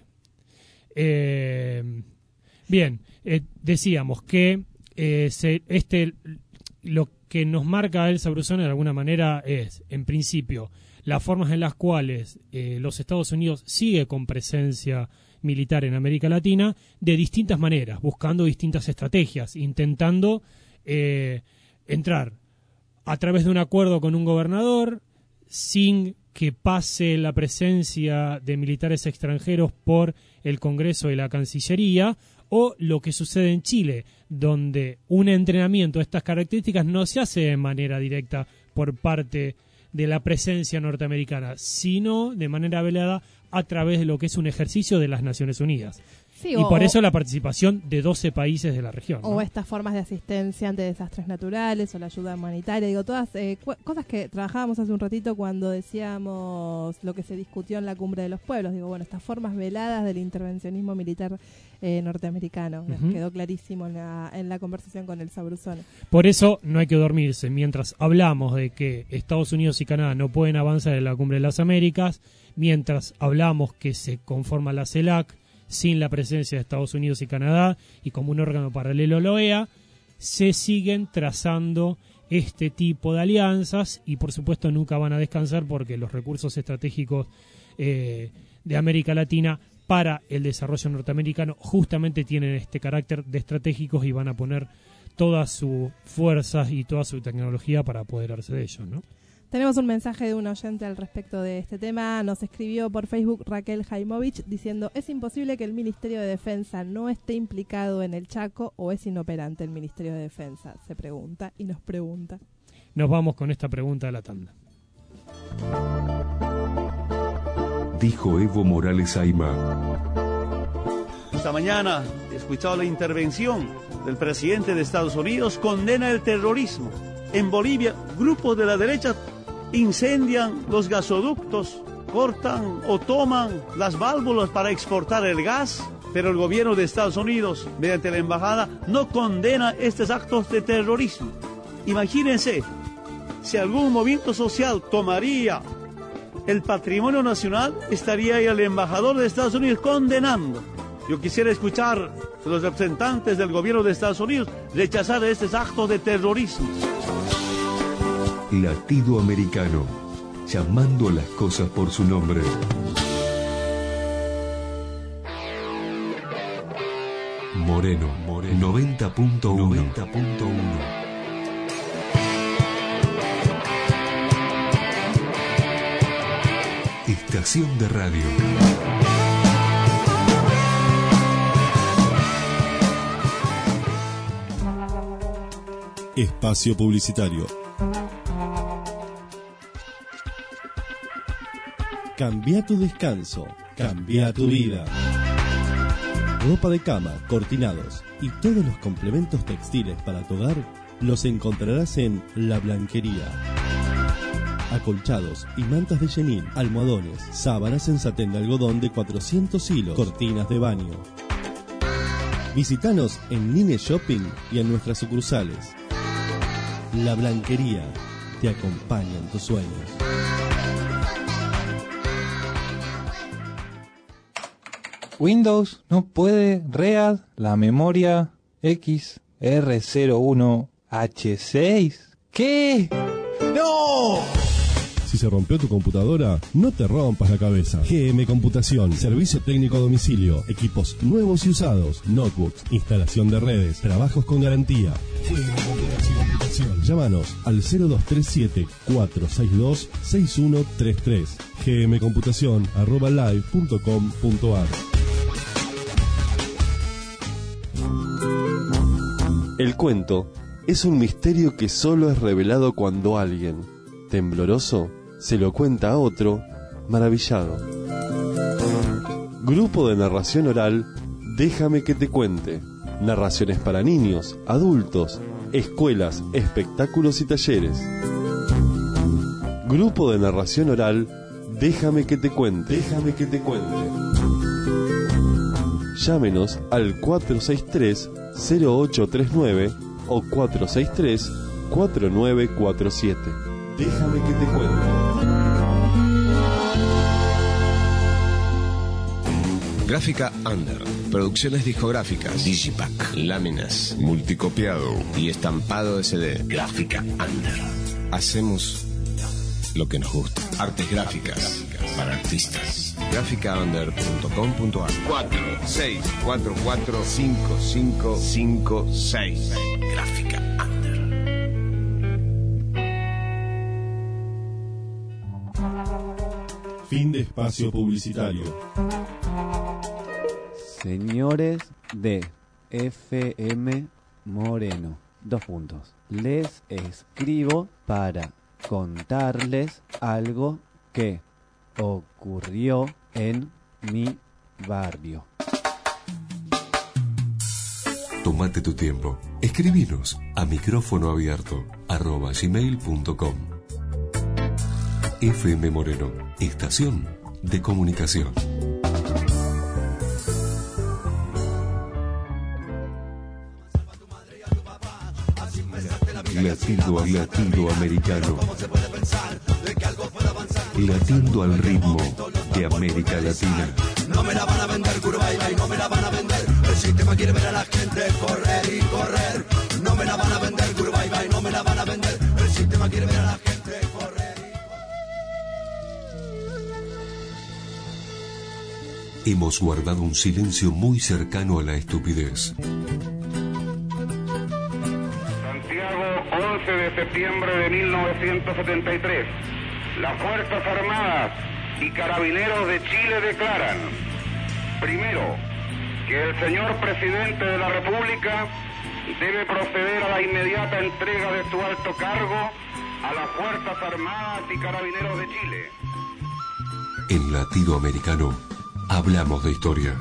Eh, bien, eh, decíamos que eh, se, este lo que nos marca Elsa Brusone de alguna manera es, en principio, las formas en las cuales eh, los Estados Unidos sigue con presencia militar en América Latina de distintas maneras, buscando distintas estrategias, intentando eh, entrar a través de un acuerdo con un gobernador sin que pase la presencia de militares extranjeros por el Congreso y la Cancillería, o lo que sucede en Chile, donde un entrenamiento de estas características no se hace de manera directa por parte de la presencia norteamericana, sino de manera velada a través de lo que es un ejercicio de las Naciones Unidas. Sí, y o, por eso la participación de doce países de la región, o ¿no? estas formas de asistencia ante desastres naturales o la ayuda humanitaria, digo, todas eh, cu- cosas que trabajábamos hace un ratito cuando decíamos lo que se discutió en la Cumbre de los Pueblos. Digo, bueno, estas formas veladas del intervencionismo militar eh, norteamericano. Uh-huh. Quedó clarísimo en la, en la conversación con el Sabruzone. Por eso no hay que dormirse. Mientras hablamos de que Estados Unidos y Canadá no pueden avanzar en la Cumbre de las Américas, mientras hablamos que se conforma la CELAC sin la presencia de Estados Unidos y Canadá y como un órgano paralelo a la O E A, se siguen trazando este tipo de alianzas y por supuesto nunca van a descansar porque los recursos estratégicos eh, de América Latina para el desarrollo norteamericano justamente tienen este carácter de estratégicos y van a poner todas sus fuerzas y toda su tecnología para apoderarse de ellos, ¿no? Tenemos un mensaje de un oyente al respecto de este tema. Nos escribió por Facebook Raquel Jaimovich diciendo: ¿es imposible que el Ministerio de Defensa no esté implicado en el Chaco o es inoperante el Ministerio de Defensa? Se pregunta y nos pregunta. Nos vamos con esta pregunta de la tanda. Dijo Evo Morales Aymá. Esta mañana he escuchado la intervención del presidente de Estados Unidos, condena el terrorismo. En Bolivia, grupos de la derecha incendian los gasoductos, cortan o toman las válvulas para exportar el gas, pero el gobierno de Estados Unidos, mediante la embajada, no condena estos actos de terrorismo. Imagínense, si algún movimiento social tomaría el patrimonio nacional, estaría ahí el embajador de Estados Unidos condenando. Yo quisiera escuchar a los representantes del gobierno de Estados Unidos rechazar estos actos de terrorismo. Latido Americano, llamando a las cosas por su nombre. Moreno, Moreno, noventa punto uno. noventa punto uno. Estación de radio. Espacio publicitario. Cambia tu descanso, cambia tu vida. Ropa de cama, cortinados y todos los complementos textiles para tu hogar los encontrarás en La Blanquería. Acolchados y mantas de chenil, almohadones, sábanas en satén de algodón de cuatrocientos hilos, cortinas de baño. Visítanos en Nine Shopping y en nuestras sucursales. La Blanquería te acompaña en tus sueños. Windows no puede read la memoria X R cero uno H seis. ¿Qué? ¡No! Si se rompió tu computadora, no te rompas la cabeza. G M Computación, servicio técnico a domicilio, equipos nuevos y usados, notebooks, instalación de redes, trabajos con garantía. G M Computación. Llámanos al cero dos tres siete, cuatro seis dos, seis uno tres tres. gmcomputación arroba live punto com punto ar. El cuento es un misterio que solo es revelado cuando alguien, tembloroso, se lo cuenta a otro, maravillado. Grupo de narración oral, Déjame que te cuente. Narraciones para niños, adultos, escuelas, espectáculos y talleres. Grupo de narración oral, Déjame que te cuente. Déjame que te cuente. Llámenos al cuatro seis tres, cero ocho tres nueve o cuatro seis tres, cuatro nueve cuatro siete. Déjame que te cuente. Gráfica Under. Producciones discográficas. Digipack. Láminas. Multicopiado. Y estampado de C D. Gráfica Under. Hacemos lo que nos gusta. Artes gráficas para artistas. gráfica under punto com punto a r. cuatro seis cuatro cuatro cinco cinco cinco seis. Gráfica Under. Fin de espacio publicitario. Señores de F M Moreno, dos puntos. Les escribo para contarles algo que ocurrió en mi barrio. Tómate tu tiempo. Escribinos a micrófono abierto arroba gmail punto com. F M Moreno, estación de comunicación. Latido al latido americano. Latiendo al ritmo de América Latina. No me la van a vender, Curvaila, y no me la van a vender. El sistema quiere ver a la gente correr y correr. No me la van a vender, Curvaila, y no me la van a vender. El sistema quiere ver a la gente correr y... Hemos guardado un silencio muy cercano a la estupidez. once de septiembre de mil novecientos setenta y tres. Las Fuerzas Armadas y Carabineros de Chile declaran, primero, que el señor presidente de la República debe proceder a la inmediata entrega de su alto cargo a las Fuerzas Armadas y Carabineros de Chile. En Latido Americano hablamos de historia.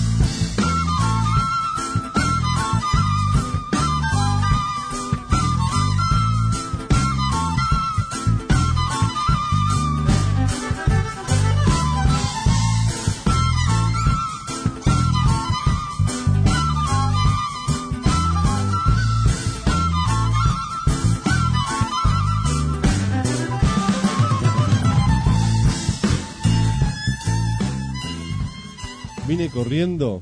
Vine corriendo.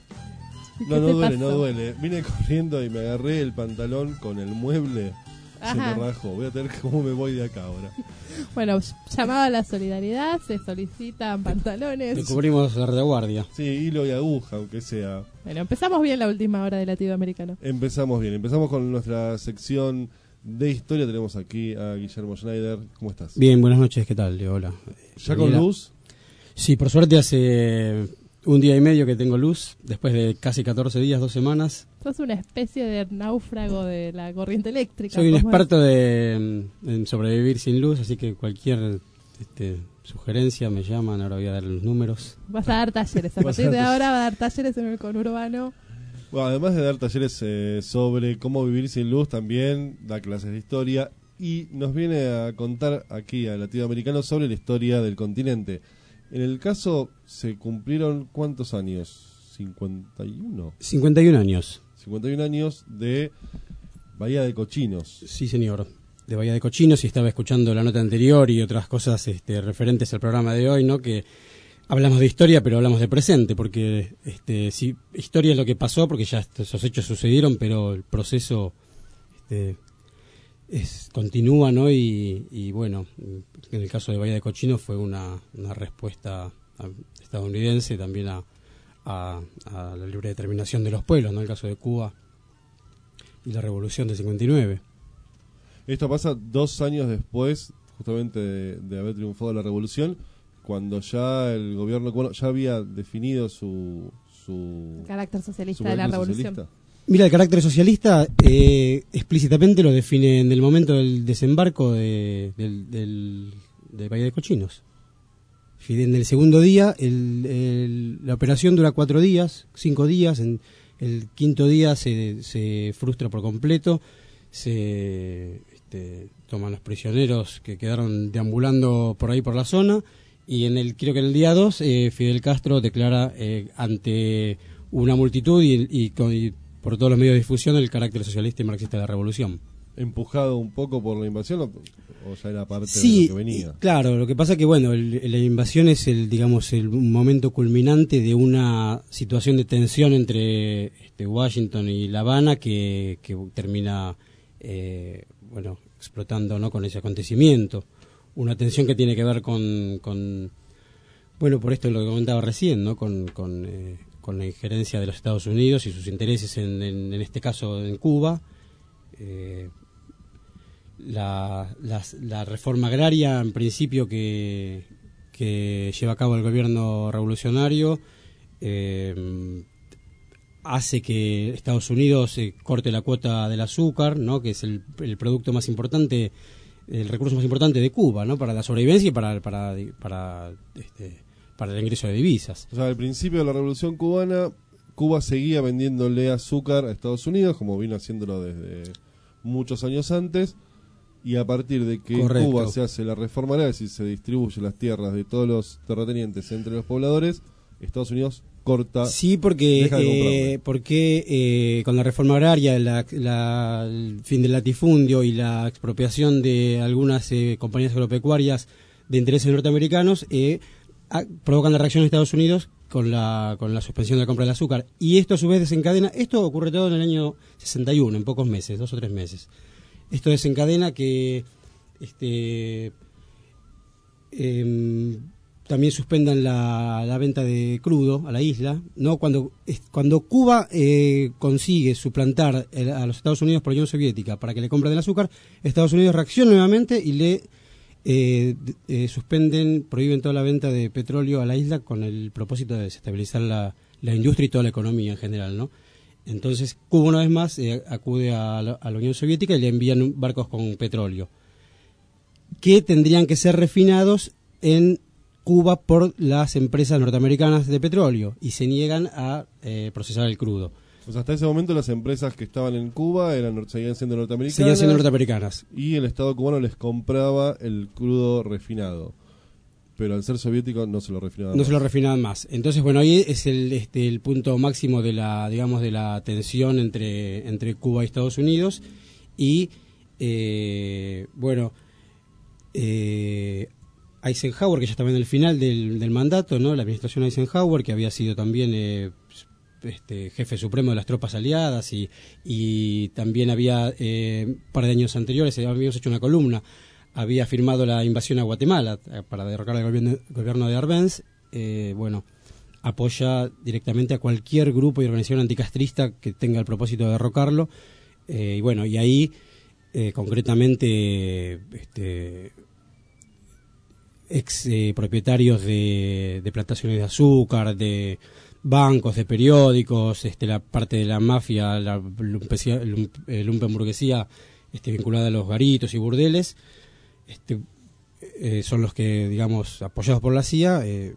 No, no duele, no duele. Vine corriendo y me agarré el pantalón con el mueble. Ajá. Se me rajó. Voy a tener que cómo me voy de acá ahora. Bueno, llamado a la solidaridad, se solicitan pantalones. Descubrimos la retaguardia. Sí, hilo y aguja, aunque sea. Bueno, empezamos bien la última hora de Latido Americano. Empezamos bien. Empezamos con nuestra sección de historia. Tenemos aquí a Guillermo Schneider. ¿Cómo estás? Bien, buenas noches. ¿Qué tal? Hola. ¿Ya con luz? Sí, por suerte hace un día y medio que tengo luz, después de casi catorce días, dos semanas. Sos una especie de náufrago de la corriente eléctrica. Soy un ¿cómo experto de, en sobrevivir sin luz, así que cualquier este, sugerencia me llaman, ahora voy a dar los números. Vas a dar talleres, a partir de ahora va a dar talleres en el conurbano. Bueno, además de dar talleres eh, sobre cómo vivir sin luz, también da clases de historia y nos viene a contar aquí a Latido Americano sobre la historia del continente. En el caso, ¿se cumplieron cuántos años? ¿cincuenta y uno? cincuenta y un años. cincuenta y un años de Bahía de Cochinos. Sí, señor. De Bahía de Cochinos, y estaba escuchando la nota anterior y otras cosas este, referentes al programa de hoy, ¿no? Que hablamos de historia, pero hablamos de presente, porque este, sí, historia es lo que pasó, porque ya esos hechos sucedieron, pero el proceso este, es, continúa, ¿no? Y, y bueno, en el caso de Bahía de Cochinos fue una, una respuesta estadounidense también a, a, a la libre determinación de los pueblos, ¿no? En el caso de Cuba y la revolución del cincuenta y nueve. Esto pasa dos años después, justamente de, de haber triunfado la revolución, cuando ya el gobierno cubano ya había definido su, su carácter socialista su de la carácter revolución. socialista. Mira, el carácter socialista eh, explícitamente lo define en el momento del desembarco de, del, del, de Bahía de Cochinos. En el segundo día, el, el, la operación dura cuatro días, cinco días. En el quinto día se, se frustra por completo, se este, toman los prisioneros que quedaron deambulando por ahí por la zona, y en el creo que en el día dos eh, Fidel Castro declara eh, ante una multitud y, y, con, y por todos los medios de difusión el carácter socialista y marxista de la revolución. ¿Empujado un poco por la invasión o, o ya era parte sí, de lo que venía? Claro, lo que pasa que bueno, el, la invasión es el digamos el un momento culminante de una situación de tensión entre este, Washington y La Habana que, que termina eh, bueno explotando, ¿no? Con ese acontecimiento, una tensión que tiene que ver con, con Bueno, por esto lo que comentaba recién, ¿no? Con, con, eh, con la injerencia de los Estados Unidos y sus intereses en, en, en este caso en Cuba. Eh, la, la, la reforma agraria, en principio, que, que lleva a cabo el gobierno revolucionario, eh, hace que Estados Unidos eh, corte la cuota del azúcar, ¿no? Que es el, el producto más importante, el recurso más importante de Cuba, ¿no? Para la sobrevivencia y para para para este, para el ingreso de divisas. O sea, al principio de la Revolución Cubana, Cuba seguía vendiéndole azúcar a Estados Unidos, como vino haciéndolo desde muchos años antes, y a partir de que Correcto. Cuba se hace la reforma agraria y se distribuye las tierras de todos los terratenientes entre los pobladores, Estados Unidos corta. Sí, porque deja de eh, porque eh, con la reforma agraria, la, la, el fin del latifundio y la expropiación de algunas eh, compañías agropecuarias de intereses norteamericanos eh, a, provocan la reacción de Estados Unidos con la con la suspensión de la compra del azúcar, y esto a su vez desencadena, esto ocurre todo en el año sesenta y uno, en pocos meses, dos o tres meses. Esto desencadena que este eh, también suspendan la, la venta de crudo a la isla, ¿no? Cuando cuando Cuba eh, consigue suplantar el, a los Estados Unidos por la Unión Soviética para que le compren el azúcar, Estados Unidos reacciona nuevamente y le eh, eh, suspenden, prohíben toda la venta de petróleo a la isla con el propósito de desestabilizar la, la industria y toda la economía en general, ¿no? Entonces Cuba una vez más eh, acude a la, a la Unión Soviética y le envían barcos con petróleo que tendrían que ser refinados en Cuba por las empresas norteamericanas de petróleo, y se niegan a eh, procesar el crudo. O sea, hasta ese momento las empresas que estaban en Cuba eran seguían siendo norteamericanas. Seguían siendo norteamericanas. Y el Estado cubano les compraba el crudo refinado. Pero al ser soviético no se lo refinaban No más. se lo refinaban más. Entonces, bueno, ahí es el este el punto máximo de la, digamos, de la tensión entre entre Cuba y Estados Unidos. Y eh, bueno, eh, Eisenhower, que ya estaba en el final del, del mandato, ¿no? La administración Eisenhower, que había sido también eh, este, jefe supremo de las tropas aliadas, y, y también había, eh, un par de años anteriores, eh, habíamos hecho una columna, había firmado la invasión a Guatemala eh, para derrocar al gobierno, gobierno de Arbenz. Eh, bueno, apoya directamente a cualquier grupo y organización anticastrista que tenga el propósito de derrocarlo. Eh, y bueno, y ahí, eh, concretamente, este... ex eh, propietarios de, de plantaciones de azúcar, de bancos, de periódicos, este, la parte de la mafia, la lumpecia, lump, eh, lumpenburguesía este, vinculada a los garitos y burdeles, este, eh, son los que, digamos, apoyados por la C I A, eh,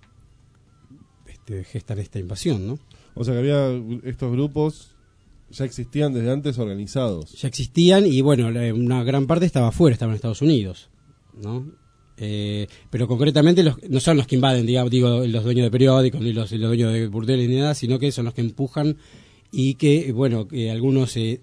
este, gestan esta invasión, ¿no? O sea que había estos grupos ya existían desde antes organizados. Ya existían y, bueno, la, una gran parte estaba afuera, estaba en Estados Unidos, ¿no? Eh, pero concretamente los, no son los que invaden, digamos, digo, los dueños de periódicos ni los, los dueños de burdeles ni nada, sino que son los que empujan, y que, bueno, que algunos eh,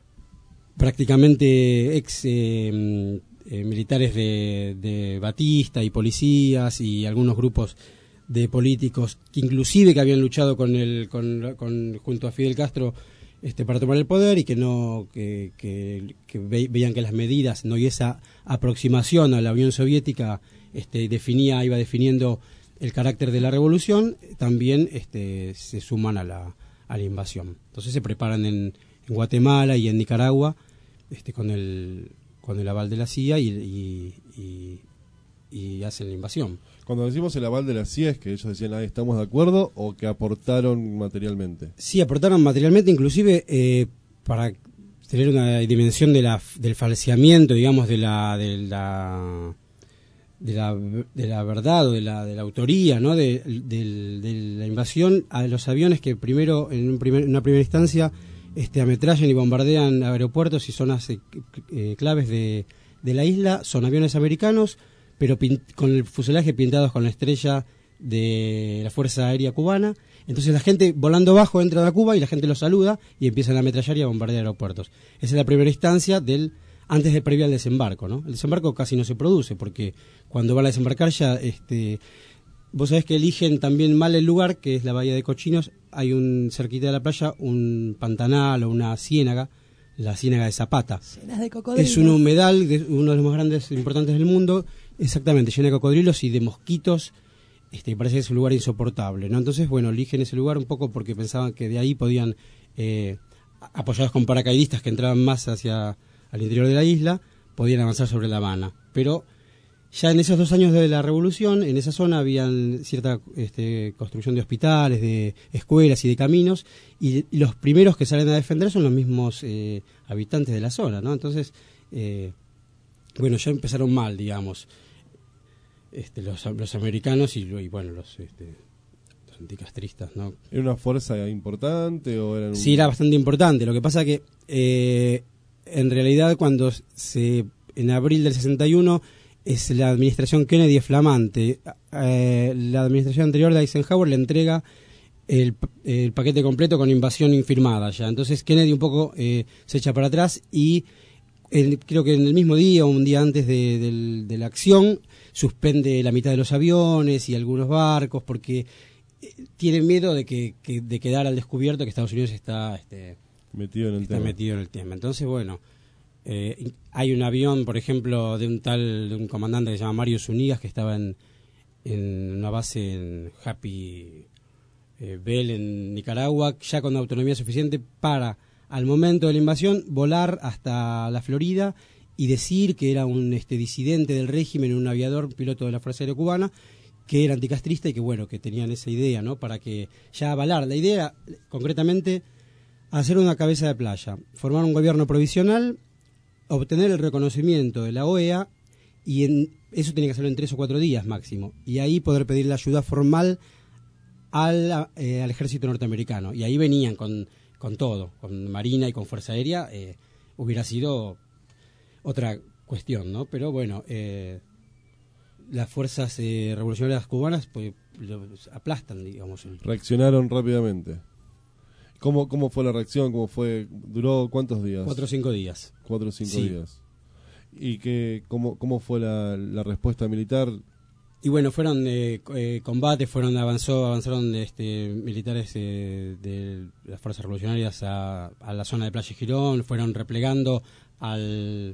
prácticamente ex eh, eh, militares de, de Batista y policías y algunos grupos de políticos que inclusive que habían luchado con el con, con junto a Fidel Castro este para tomar el poder, y que no que, que, que ve, veían que las medidas, no, y esa aproximación a la Unión Soviética este definía iba definiendo el carácter de la revolución, también este se suman a la a la invasión. Entonces se preparan en, en Guatemala y en Nicaragua este con el con el aval de la C I A y, y, y, y hacen la invasión. Cuando decimos el aval de la C I A, ¿es que ellos decían, ah, estamos de acuerdo, o que aportaron materialmente? Sí, aportaron materialmente, inclusive eh, para tener una dimensión de la, del falseamiento, digamos, de la de la de la, de la verdad o de la, de la autoría, ¿no? de, de, de la invasión a los aviones que primero, en, un primer, en una primera instancia, este, ametrallan y bombardean aeropuertos y zonas eh, eh, claves de, de la isla. Son aviones americanos, pero pin, con el fuselaje pintados con la estrella de la Fuerza Aérea Cubana. Entonces la gente volando bajo entra a Cuba y la gente los saluda y empiezan a ametrallar y a bombardear aeropuertos. Esa es la primera instancia del antes de previa al desembarco, ¿no? El desembarco casi no se produce porque cuando van a desembarcar ya, este, vos sabés que eligen también mal el lugar, que es la bahía de Cochinos. Hay un cerquita de la playa un pantanal o una ciénaga, la ciénaga de Zapata. De cocodrilos. Es un humedal, de, uno de los más grandes e importantes del mundo, exactamente, llena de cocodrilos y de mosquitos este, parece que es un lugar insoportable, ¿no? Entonces, bueno, eligen ese lugar un poco porque pensaban que de ahí podían, eh, apoyados con paracaidistas que entraban más hacia al interior de la isla, podían avanzar sobre La Habana. Pero ya en esos dos años de la revolución, en esa zona habían cierta este, construcción de hospitales, de escuelas y de caminos, y, y los primeros que salen a defender son los mismos eh, habitantes de la zona, ¿no? Entonces, eh, bueno, ya empezaron mal, digamos. Este, los, los americanos y, y bueno, los, este, los anticastristas, ¿no? ¿Era una fuerza importante o era un... Sí, era bastante importante. Lo que pasa que eh, en realidad cuando se en abril del sesenta y uno es la administración Kennedy es flamante. Eh, la administración anterior de Eisenhower le entrega el, el paquete completo con invasión infirmada ya. Entonces Kennedy un poco eh, se echa para atrás y el, creo que en el mismo día o un día antes de, de, de la acción suspende la mitad de los aviones y algunos barcos porque tiene miedo de que, que de quedar al descubierto que Estados Unidos está este, metido en el está tema. metido en el tema. Entonces, bueno, eh, hay un avión, por ejemplo, de un tal de un comandante que se llama Mario Zunigas que estaba en, en una base en Happy eh, Bell en Nicaragua, ya con autonomía suficiente para, al momento de la invasión, volar hasta la Florida y decir que era un este, disidente del régimen, un aviador, un piloto de la Fuerza Aérea Cubana, que era anticastrista y que, bueno, que tenían esa idea, ¿no? Para que ya avalar. La idea, concretamente, hacer una cabeza de playa, formar un gobierno provisional, obtener el reconocimiento de la O E A, y en, eso tenía que hacerlo en tres o cuatro días máximo, y ahí poder pedir la ayuda formal al, eh, al ejército norteamericano. Y ahí venían con, con todo, con Marina y con Fuerza Aérea, eh, hubiera sido otra cuestión, ¿no? Pero bueno, eh, las fuerzas eh, revolucionarias cubanas pues lo aplastan, digamos. Reaccionaron rápidamente. ¿Cómo, cómo fue la reacción? ¿Cómo fue? ¿Duró cuántos días? Cuatro o cinco días. Cuatro o cinco sí. días. ¿Y qué, cómo, cómo fue la, la respuesta militar? Y bueno, fueron eh, eh, combates, fueron avanzó, avanzaron este, militares eh, de las fuerzas revolucionarias a, a la zona de Playa Girón, fueron replegando al,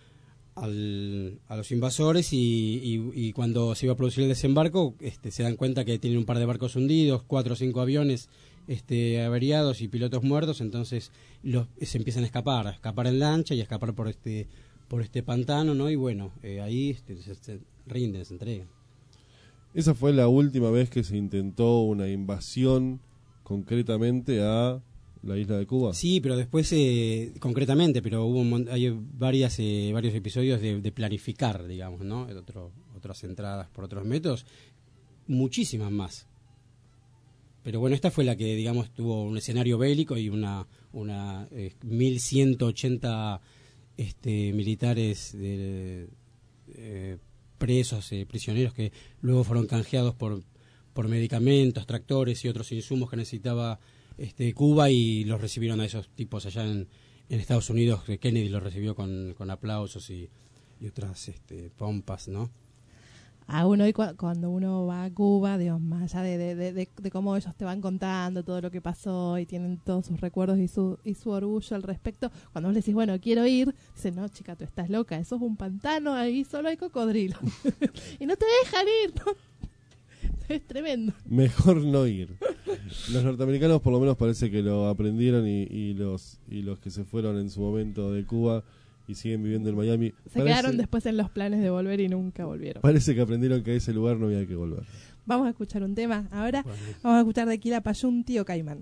al a los invasores y, y, y cuando se iba a producir el desembarco este, se dan cuenta que tienen un par de barcos hundidos, cuatro o cinco aviones este, averiados y pilotos muertos, entonces los, se empiezan a escapar, a escapar en lancha y a escapar por este por este pantano, ¿no? Y bueno, eh, ahí este, se, se rinden, se entregan. Esa fue la última vez que se intentó una invasión concretamente a la isla de Cuba. Sí, pero después, eh, concretamente, pero hubo un, hay varias, eh, varios episodios de, de planificar, digamos, ¿no? Otro, otras entradas por otros métodos, muchísimas más. Pero bueno, esta fue la que, digamos, tuvo un escenario bélico y una, una eh, mil ciento ochenta este, militares de... Eh, presos, eh, prisioneros que luego fueron canjeados por por medicamentos, tractores y otros insumos que necesitaba este Cuba y los recibieron a esos tipos allá en, en Estados Unidos. Kennedy los recibió con, con aplausos y, y otras este, pompas, ¿no? A uno hoy cu- cuando uno va a Cuba, Dios, más allá de, de, de, de, de cómo ellos te van contando todo lo que pasó y tienen todos sus recuerdos y su y su orgullo al respecto, cuando vos le decís, bueno, quiero ir, dicen, no, chica, tú estás loca, eso es un pantano, ahí solo hay cocodrilo. Y no te dejan ir, ¿no? Es tremendo. Mejor no ir. Los norteamericanos por lo menos parece que lo aprendieron y, y los y los que se fueron en su momento de Cuba y siguen viviendo en Miami. Se parece, quedaron después en los planes de volver y nunca volvieron. Parece que aprendieron que a ese lugar no había que volver. Vamos a escuchar un tema. Ahora bueno. Vamos a escuchar de Kira Payún, Tío Caimán.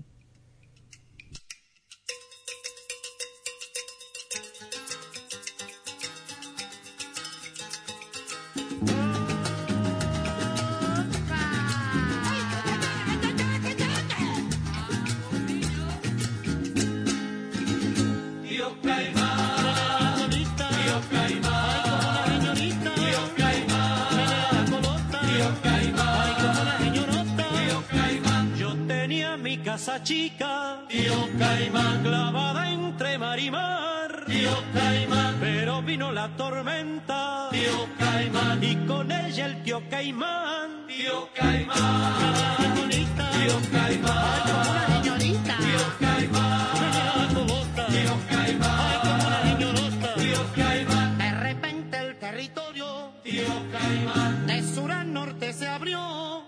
Casa chica, tío Caimán, clavada entre mar y mar, tío Caimán, pero vino la tormenta, tío Caimán, y con ella el tío Caimán, tío Caimán, bonita, tío Caimán, como una señorita, tío Caimán, tío Caimán, ay, como una señorita, tío Caimán, de repente el territorio, tío Caimán, de sur a norte se abrió.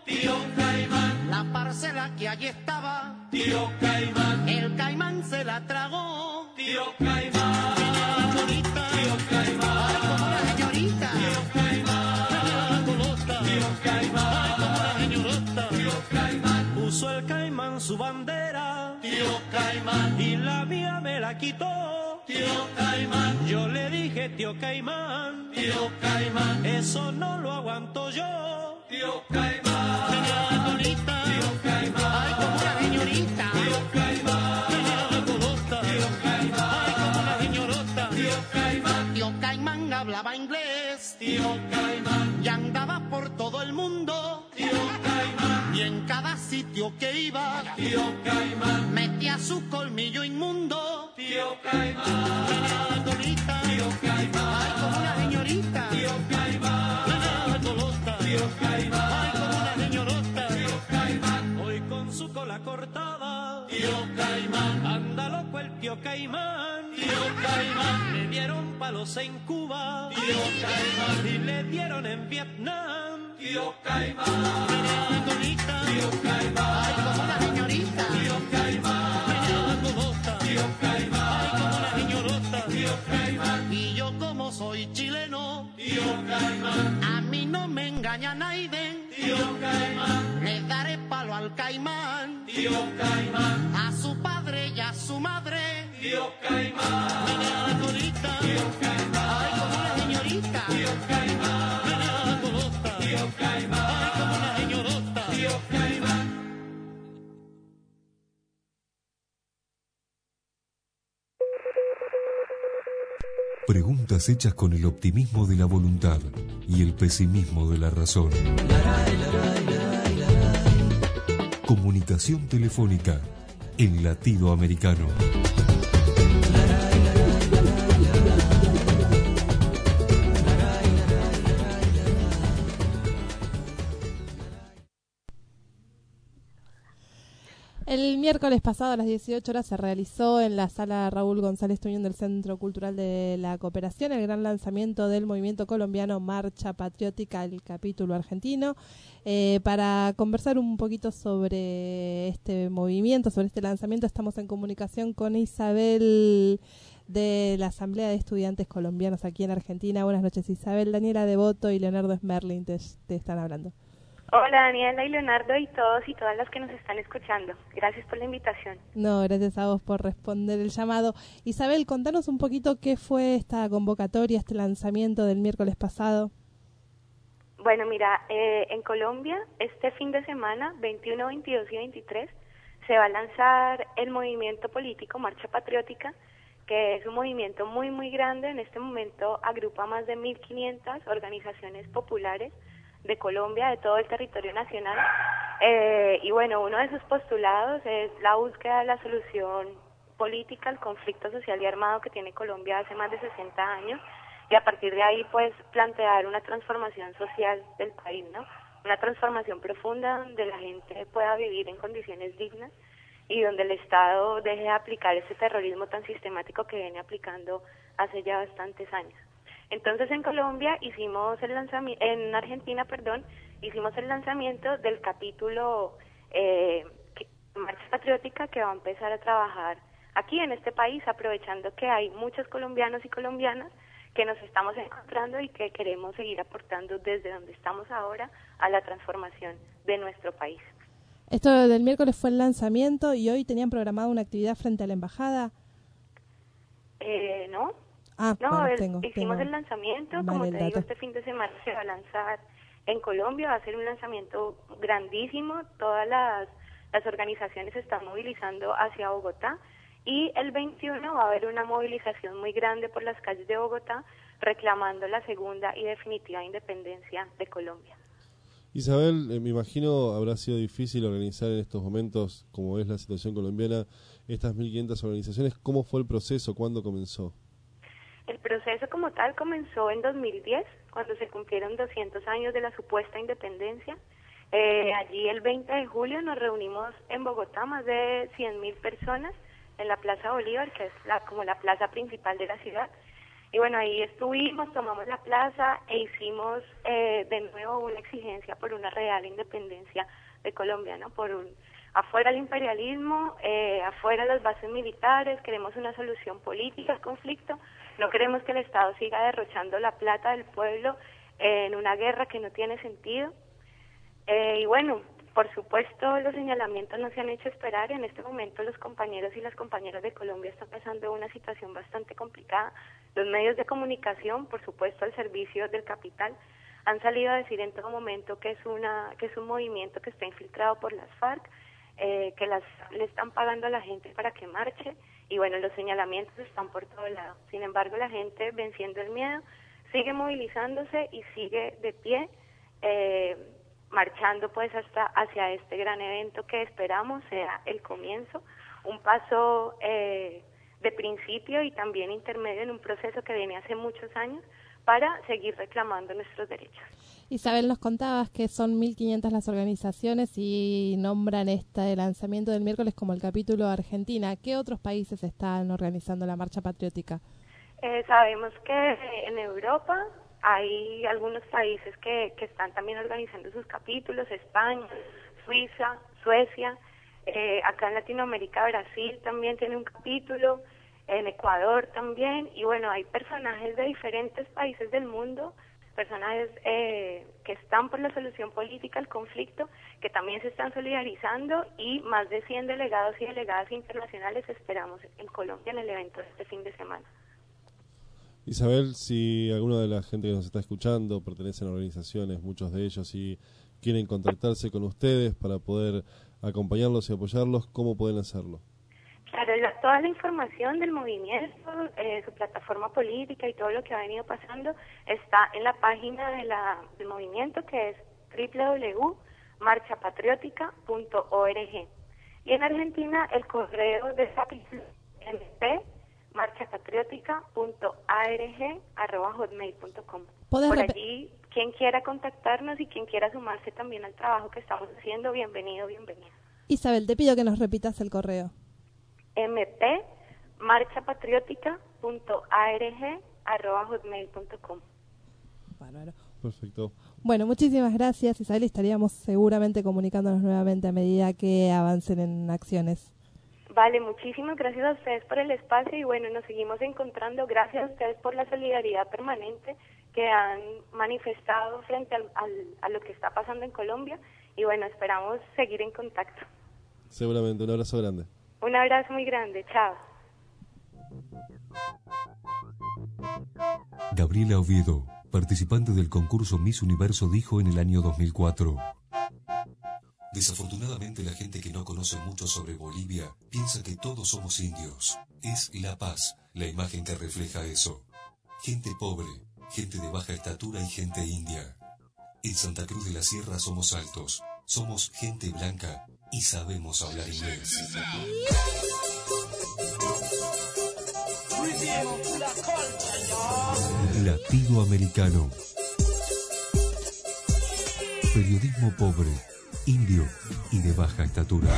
tío Caimán. La parcela que allí estaba, tío Caimán. El caimán se la tragó, tío Caimán. Señorita, tío Caimán. Ay, como la señorita, tío Caimán. Golota, tío Caimán. Ay, como la señorita, tío Caimán. Puso el caimán su bandera, tío Caimán. Y la mía me la quitó, tío Caimán. Yo le dije, tío Caimán, tío Caimán, eso no lo aguanto yo, tío Caimán. Señora bonita, tío Caimán. Ay, como una señorita, tío Caimán. Señora golota, tío Caimán. Ay, como una señorota, tío Caimán. Tío Caimán hablaba inglés, tío Caimán. Y andaba por todo el mundo, tío Caimán. Y en cada sitio que iba, tío Caimán, metía su colmillo inmundo, tío Caimán. Señora bonita, tío Caimán. Ay, como una señorita, tío Caimán. Señora golota, tío Caimán. Ay, como una señorota, tío Caimán. Hoy con su cola cortada, tío Caimán. Anda loco el tío Caimán, tío Caimán. Le dieron palos en Cuba, tío Caimán. Y le dieron en Vietnam, tío Caimán. Señora bonita, tío Caimán. Ay, como una señorita, tío Caimán. Señora golota, tío Caimán. Ay, como una señorota, tío Caimán. Y yo como soy chileno, tío Caimán, a mí no me engaña nadie, tío Caimán. Le daré palo al caimán, tío Caimán. A su padre y a su madre, tío Caimán. Señora bonita, tío Caimán. Ay, como una señorita, tío Caimán. Señora golota, tío Caimán. Ay, como una señorota, tío Caimán. Preguntas hechas con el optimismo de la voluntad y el pesimismo de la razón. Comunicación telefónica en latido americano. El miércoles pasado a las dieciocho horas se realizó en la sala Raúl González Tuñón del Centro Cultural de la Cooperación el gran lanzamiento del movimiento colombiano Marcha Patriótica, el capítulo argentino. Eh, para conversar un poquito sobre este movimiento, sobre este lanzamiento, estamos en comunicación con Isabel de la Asamblea de Estudiantes Colombianos aquí en Argentina. Buenas noches, Isabel. Daniela Devoto y Leonardo Smerling te, te están hablando. Hola Daniela y Leonardo y todos y todas las que nos están escuchando. Gracias por la invitación. No, gracias a vos por responder el llamado. Isabel, contanos un poquito qué fue esta convocatoria, este lanzamiento del miércoles pasado. Bueno, mira, eh, en Colombia este fin de semana, veintiuno, veintidós y veintitrés, se va a lanzar el movimiento político Marcha Patriótica, que es un movimiento muy, muy grande. En este momento agrupa más de mil quinientas organizaciones populares de Colombia, de todo el territorio nacional, eh, y bueno, uno de sus postulados es la búsqueda de la solución política al conflicto social y armado que tiene Colombia hace más de sesenta años, y a partir de ahí pues plantear una transformación social del país, ¿no? Una transformación profunda donde la gente pueda vivir en condiciones dignas y donde el Estado deje de aplicar ese terrorismo tan sistemático que viene aplicando hace ya bastantes años. Entonces en Colombia hicimos el lanzamiento, en Argentina, perdón, hicimos el lanzamiento del capítulo eh, que, Marcha Patriótica, que va a empezar a trabajar aquí en este país, aprovechando que hay muchos colombianos y colombianas que nos estamos encontrando y que queremos seguir aportando desde donde estamos ahora a la transformación de nuestro país. Esto del miércoles fue el lanzamiento y hoy tenían programado una actividad frente a la embajada. Eh, ¿no? Ah, no, bueno, el, tengo, hicimos tengo. el lanzamiento, Vale, como el te dato. digo, este fin de semana se va a lanzar en Colombia, va a ser un lanzamiento grandísimo, todas las, las organizaciones se están movilizando hacia Bogotá, y el veintiuno va a haber una movilización muy grande por las calles de Bogotá, reclamando la segunda y definitiva independencia de Colombia. Isabel, eh, me imagino habrá sido difícil organizar en estos momentos, como es la situación colombiana, estas mil quinientas organizaciones. ¿Cómo fue el proceso? ¿Cuándo comenzó? El proceso como tal comenzó en dos mil diez, cuando se cumplieron doscientos años de la supuesta independencia. Eh, allí el veinte de julio nos reunimos en Bogotá, más de cien mil personas, en la Plaza Bolívar, que es la, como la plaza principal de la ciudad, Y bueno, ahí estuvimos, tomamos la plaza e hicimos eh, de nuevo una exigencia por una real independencia de Colombia, ¿no? Por un, afuera el imperialismo, eh, afuera las bases militares, queremos una solución política al conflicto, no queremos que el Estado siga derrochando la plata del pueblo en una guerra que no tiene sentido. Eh, y bueno, por supuesto los señalamientos no se han hecho esperar. En este momento los compañeros y las compañeras de Colombia están pasando una situación bastante complicada. Los medios de comunicación, por supuesto al servicio del capital, han salido a decir en todo momento que es una que es un movimiento que está infiltrado por las FARC, eh, que las le están pagando a la gente para que marche, y bueno, los señalamientos están por todo lado. Sin embargo, la gente, venciendo el miedo, sigue movilizándose y sigue de pie, eh, marchando pues hasta hacia este gran evento que esperamos sea el comienzo, un paso eh, de principio y también intermedio en un proceso que viene hace muchos años para seguir reclamando nuestros derechos. Isabel, nos contabas que son mil quinientas las organizaciones y nombran este lanzamiento del miércoles como el capítulo Argentina. ¿Qué otros países están organizando la marcha patriótica? Eh, sabemos que en Europa hay algunos países que, que están también organizando sus capítulos, España, Suiza, Suecia, eh, acá en Latinoamérica Brasil también tiene un capítulo, en Ecuador también, y bueno, hay personajes de diferentes países del mundo, personajes eh, que están por la solución política al conflicto, que también se están solidarizando, y más de cien delegados y delegadas internacionales esperamos en Colombia en el evento de este fin de semana. Isabel, si alguna de la gente que nos está escuchando pertenecen a organizaciones, muchos de ellos, y quieren contactarse con ustedes para poder acompañarlos y apoyarlos, ¿cómo pueden hacerlo? Claro, la, toda la información del movimiento, eh, su plataforma política y todo lo que ha venido pasando está en la página de la, del movimiento, que es doble u doble u doble u punto marcha patriótica punto org. Y en Argentina el correo de esa M P marcha patriótica punto org arroba hotmail punto com. Por allí, quien quiera contactarnos y quien quiera sumarse también al trabajo que estamos haciendo, bienvenido, bienvenida. Isabel, te pido que nos repitas el correo. M P marcha patriótica punto org arroba hotmail punto com. Bárbaro. Perfecto. Bueno, muchísimas gracias, Isabel. Estaríamos seguramente comunicándonos nuevamente a medida que avancen en acciones. Vale, muchísimas gracias a ustedes por el espacio y bueno, nos seguimos encontrando. Gracias a ustedes por la solidaridad permanente que han manifestado frente al, al, a lo que está pasando en Colombia y bueno, esperamos seguir en contacto. Seguramente, un abrazo grande. Un abrazo muy grande, chao. Gabriela Oviedo, participante del concurso Miss Universo, dijo en el año dos mil cuatro: desafortunadamente la gente que no conoce mucho sobre Bolivia piensa que todos somos indios. Es La Paz la imagen que refleja eso. Gente pobre, gente de baja estatura y gente india. En Santa Cruz de la Sierra somos altos, somos gente blanca y sabemos hablar inglés. Latido Americano. Periodismo pobre, indio y de baja estatura.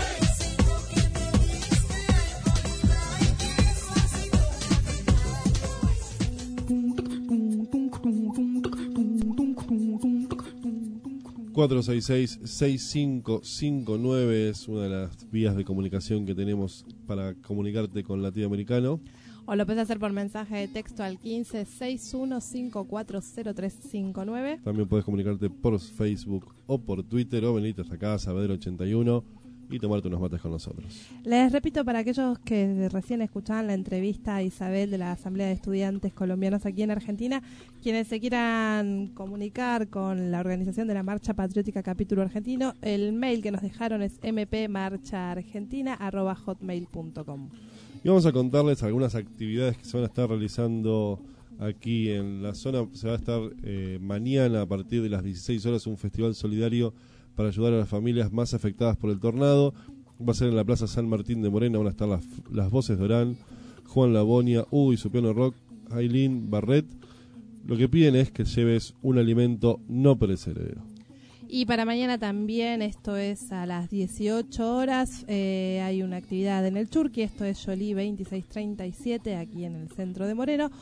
cuatro seis seis, seis cinco cinco nueve es una de las vías de comunicación que tenemos para comunicarte con Latinoamericano. O lo puedes hacer por mensaje de texto al quince sesenta y uno cincuenta y cuatro cero tres cincuenta y nueve. También puedes comunicarte por Facebook o por Twitter o venirte hasta acá a Saavedra ochenta y uno y tomarte unos mates con nosotros. Les repito para aquellos que recién escuchaban la entrevista a Isabel de la Asamblea de Estudiantes Colombianos aquí en Argentina, quienes se quieran comunicar con la organización de la Marcha Patriótica Capítulo Argentino, el mail que nos dejaron es m p marcha argentina arroba hotmail punto com. Y vamos a contarles algunas actividades que se van a estar realizando aquí en la zona. Se va a estar eh, mañana a partir de las dieciséis horas un festival solidario para ayudar a las familias más afectadas por el tornado. Va a ser en la Plaza San Martín de Morena. Van a estar las, las voces de Orán, Juan Labonia, Hugo y su piano rock, Aileen Barret. Lo que piden es que lleves un alimento no perecedero. Y para mañana también, esto es a las dieciocho horas, eh, hay una actividad en el Churqui, esto es Jolie veintiséis treinta y siete, aquí en el centro de Moreno.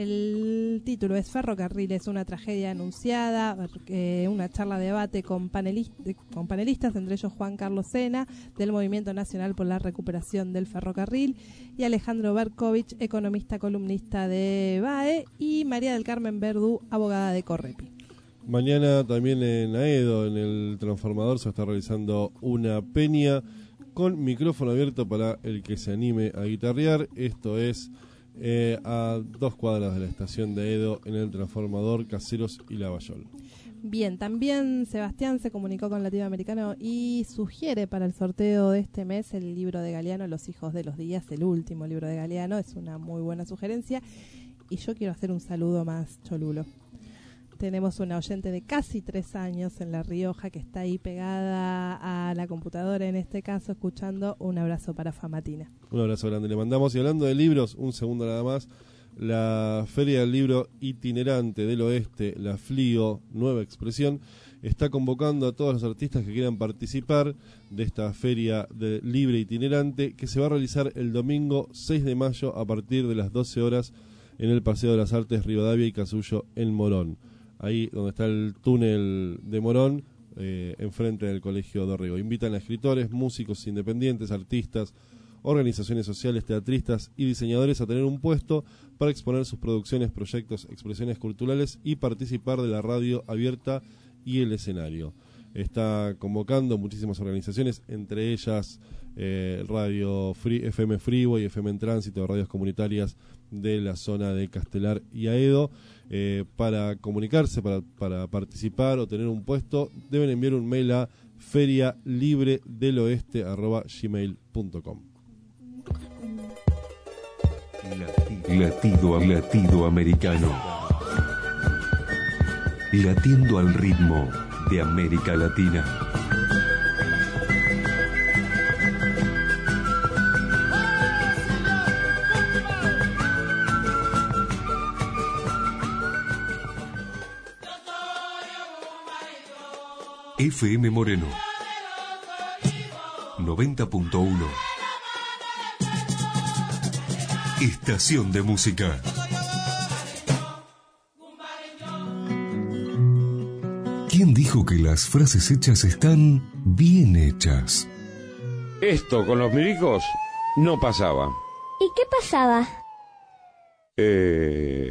El título es Ferrocarriles, una tragedia anunciada, eh, una charla debate con, panelist con panelistas, entre ellos Juan Carlos Sena, del Movimiento Nacional por la Recuperación del Ferrocarril, y Alejandro Berkovich, economista columnista de B A E, y María del Carmen Verdú, abogada de Correpi. Mañana también en Aedo, en el transformador, se está realizando una peña con micrófono abierto para el que se anime a guitarrear. Esto es eh, a dos cuadras de la estación de Aedo, en el transformador Caseros y Lavallol. Bien, también Sebastián se comunicó con Latinoamericano y sugiere para el sorteo de este mes el libro de Galeano, Los hijos de los días, el último libro de Galeano. Es una muy buena sugerencia. Y yo quiero hacer un saludo más cholulo. Tenemos una oyente de casi tres años en La Rioja que está ahí pegada a la computadora, en este caso, escuchando. Un abrazo para Famatina. Un abrazo grande le mandamos. Y hablando de libros, un segundo nada más, la Feria del Libro Itinerante del Oeste, la F L I O, Nueva Expresión, está convocando a todos los artistas que quieran participar de esta Feria de Libre Itinerante, que se va a realizar el domingo seis de mayo a partir de las doce horas en el Paseo de las Artes Rivadavia y Casullo en Morón. Ahí donde está el túnel de Morón, eh, enfrente del Colegio Dorrego. Invitan a escritores, músicos independientes, artistas, organizaciones sociales, teatristas y diseñadores a tener un puesto para exponer sus producciones, proyectos, expresiones culturales y participar de la radio abierta y el escenario. Está convocando muchísimas organizaciones, entre ellas eh, Radio Free, F M Freeway, F M en Tránsito, radios comunitarias de la zona de Castelar y Aedo. Eh, para comunicarse, para, para participar o tener un puesto, deben enviar un mail a ferialibredeloeste arroba gmail punto com. Latido a latido americano. Latiendo al ritmo de América Latina. F M Moreno noventa punto uno. Estación de música. ¿Quién dijo que las frases hechas están bien hechas? Esto con los milicos no pasaba. ¿Y qué pasaba? Eh...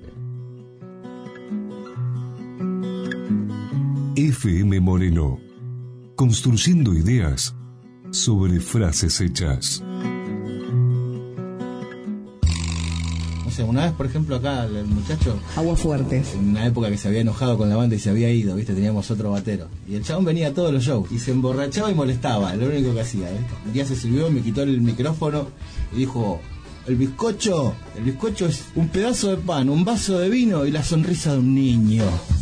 F M Moreno, construyendo ideas sobre frases hechas. O sea, una vez, por ejemplo, acá el muchacho... Aguafuertes. En una época que se había enojado con la banda y se había ido, ¿viste? Teníamos otro batero. Y el chabón venía a todos los shows y se emborrachaba y molestaba, lo único que hacía, ¿eh? Un día se sirvió, me quitó el micrófono y dijo... El bizcocho, el bizcocho es un pedazo de pan, un vaso de vino y la sonrisa de un niño.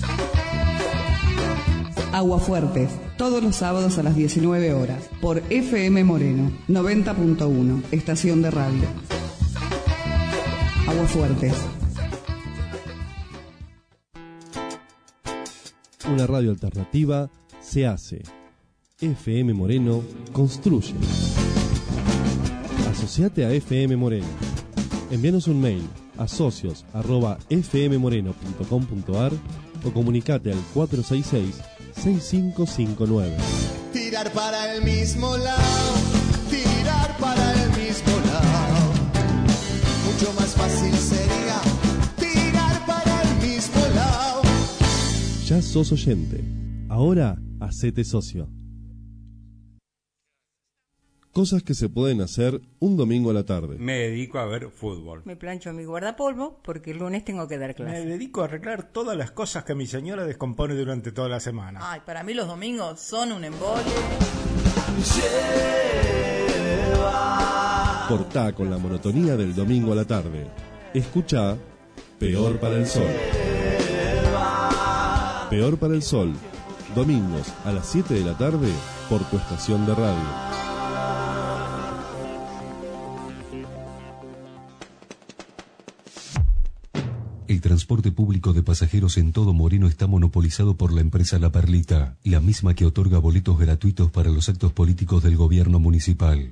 Aguafuertes, todos los sábados a las diecinueve horas, por F M Moreno, noventa punto uno, estación de radio. Aguafuertes. Una radio alternativa se hace. F M Moreno construye. Asociate a F M Moreno. Envíanos un mail a socios arroba f m moreno punto com punto a r o comunicate al cuatro seis seis, seis cinco cinco nueve. Tirar para el mismo lado, tirar para el mismo lado. Mucho más fácil sería tirar para el mismo lado. Ya sos oyente. Ahora hacete socio. Cosas que se pueden hacer un domingo a la tarde. Me dedico a ver fútbol. Me plancho mi guardapolvo porque el lunes tengo que dar clase. Me dedico a arreglar todas las cosas que mi señora descompone durante toda la semana. Ay, para mí los domingos son un embole. Cortá con la monotonía del domingo a la tarde. Escuchá Peor para el Sol. Peor para el Sol. Domingos a las siete de la tarde por tu estación de radio. El transporte público de pasajeros en todo Moreno está monopolizado por la empresa La Perlita, la misma que otorga boletos gratuitos para los actos políticos del gobierno municipal.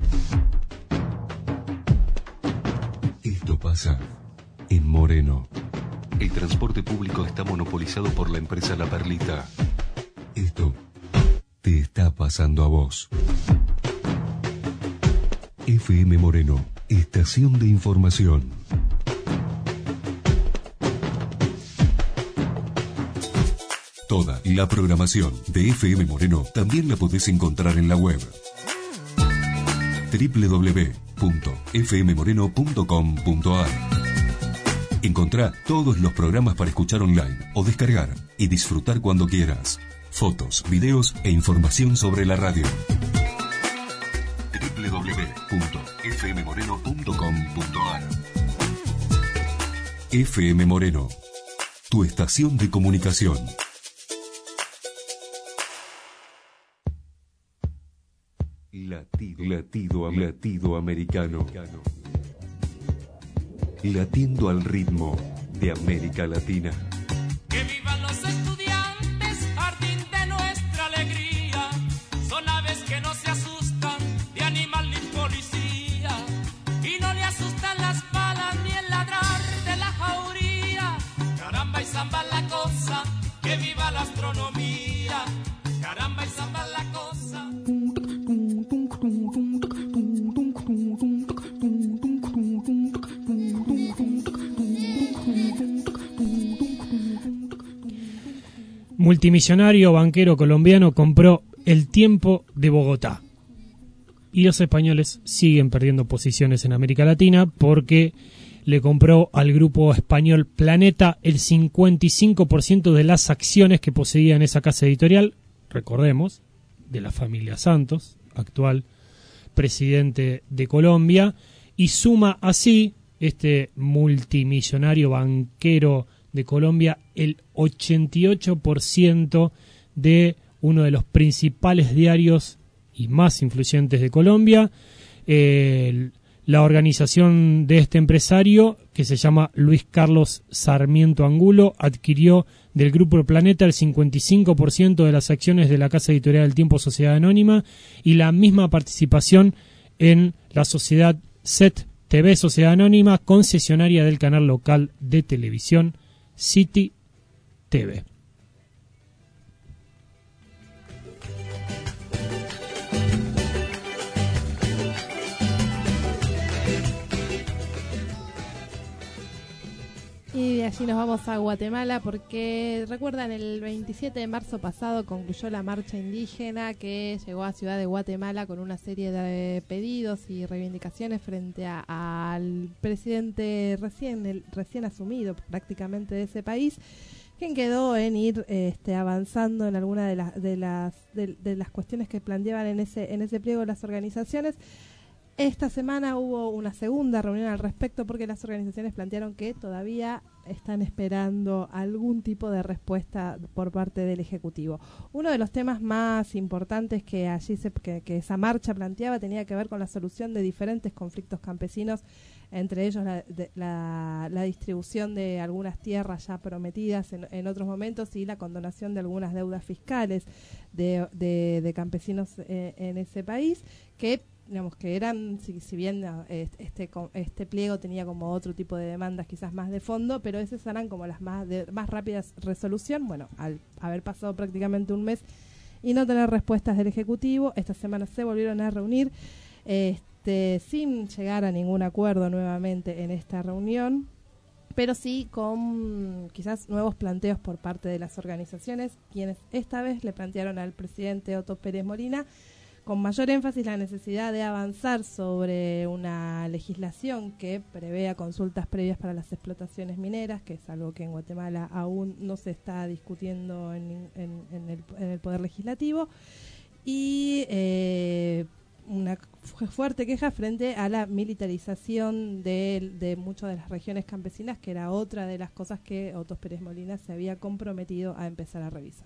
Esto pasa en Moreno. El transporte público está monopolizado por la empresa La Perlita. Esto te está pasando a vos. F M Moreno, estación de información. Toda la programación de F M Moreno también la podés encontrar en la web doble u doble u doble u punto f m moreno punto com punto a r. Encontrá todos los programas para escuchar online o descargar y disfrutar cuando quieras. Fotos, videos e información sobre la radio. doble u doble u doble u punto f m moreno punto com punto a r. F M Moreno, tu estación de comunicación. Latido, latido, latido americano. Latiendo al ritmo de América Latina. Que vivan los estudiantes, jardín de nuestra alegría. Son aves que no se asustan de animal ni policía. Y no le asustan las balas ni el ladrar de la jauría. Caramba y zamba la cosa, que viva la astronomía. Caramba y zamba la cosa. Multimillonario banquero colombiano compró El Tiempo de Bogotá. Y los españoles siguen perdiendo posiciones en América Latina porque le compró al grupo español Planeta el cincuenta y cinco por ciento de las acciones que poseía en esa casa editorial, recordemos, de la familia Santos, actual presidente de Colombia, y suma así este multimillonario banquero de Colombia el ochenta y ocho por ciento de uno de los principales diarios y más influyentes de Colombia. Eh, la organización de este empresario, que se llama Luis Carlos Sarmiento Angulo, adquirió del Grupo Planeta el cincuenta y cinco por ciento de las acciones de la Casa Editorial del Tiempo Sociedad Anónima y la misma participación en la sociedad S E T T V Sociedad Anónima, concesionaria del canal local de televisión City T V. Y de allí nos vamos a Guatemala porque, recuerdan, el veintisiete de marzo pasado concluyó la marcha indígena que llegó a Ciudad de Guatemala con una serie de pedidos y reivindicaciones frente a, al presidente recién, el, recién asumido prácticamente de ese país, quien quedó en ir este, avanzando en alguna de las de las de, de las cuestiones que planteaban en ese en ese pliego las organizaciones. Esta semana hubo una segunda reunión al respecto porque las organizaciones plantearon que todavía están esperando algún tipo de respuesta por parte del Ejecutivo. Uno de los temas más importantes que allí se, que, que esa marcha planteaba tenía que ver con la solución de diferentes conflictos campesinos, entre ellos la, de, la, la distribución de algunas tierras ya prometidas en, en otros momentos y la condonación de algunas deudas fiscales de, de, de campesinos eh, en ese país, que digamos que eran, si, si bien este este pliego tenía como otro tipo de demandas quizás más de fondo, pero esas eran como las más de más rápidas resolución. Bueno, al haber pasado prácticamente un mes y no tener respuestas del Ejecutivo, esta semana se volvieron a reunir este sin llegar a ningún acuerdo nuevamente en esta reunión, pero sí con quizás nuevos planteos por parte de las organizaciones, quienes esta vez le plantearon al presidente Otto Pérez Molina con mayor énfasis la necesidad de avanzar sobre una legislación que prevea consultas previas para las explotaciones mineras, que es algo que en Guatemala aún no se está discutiendo en, en, en, el, en el Poder Legislativo, y eh, una fuerte queja frente a la militarización de, de muchas de las regiones campesinas, que era otra de las cosas que Otto Pérez Molina se había comprometido a empezar a revisar.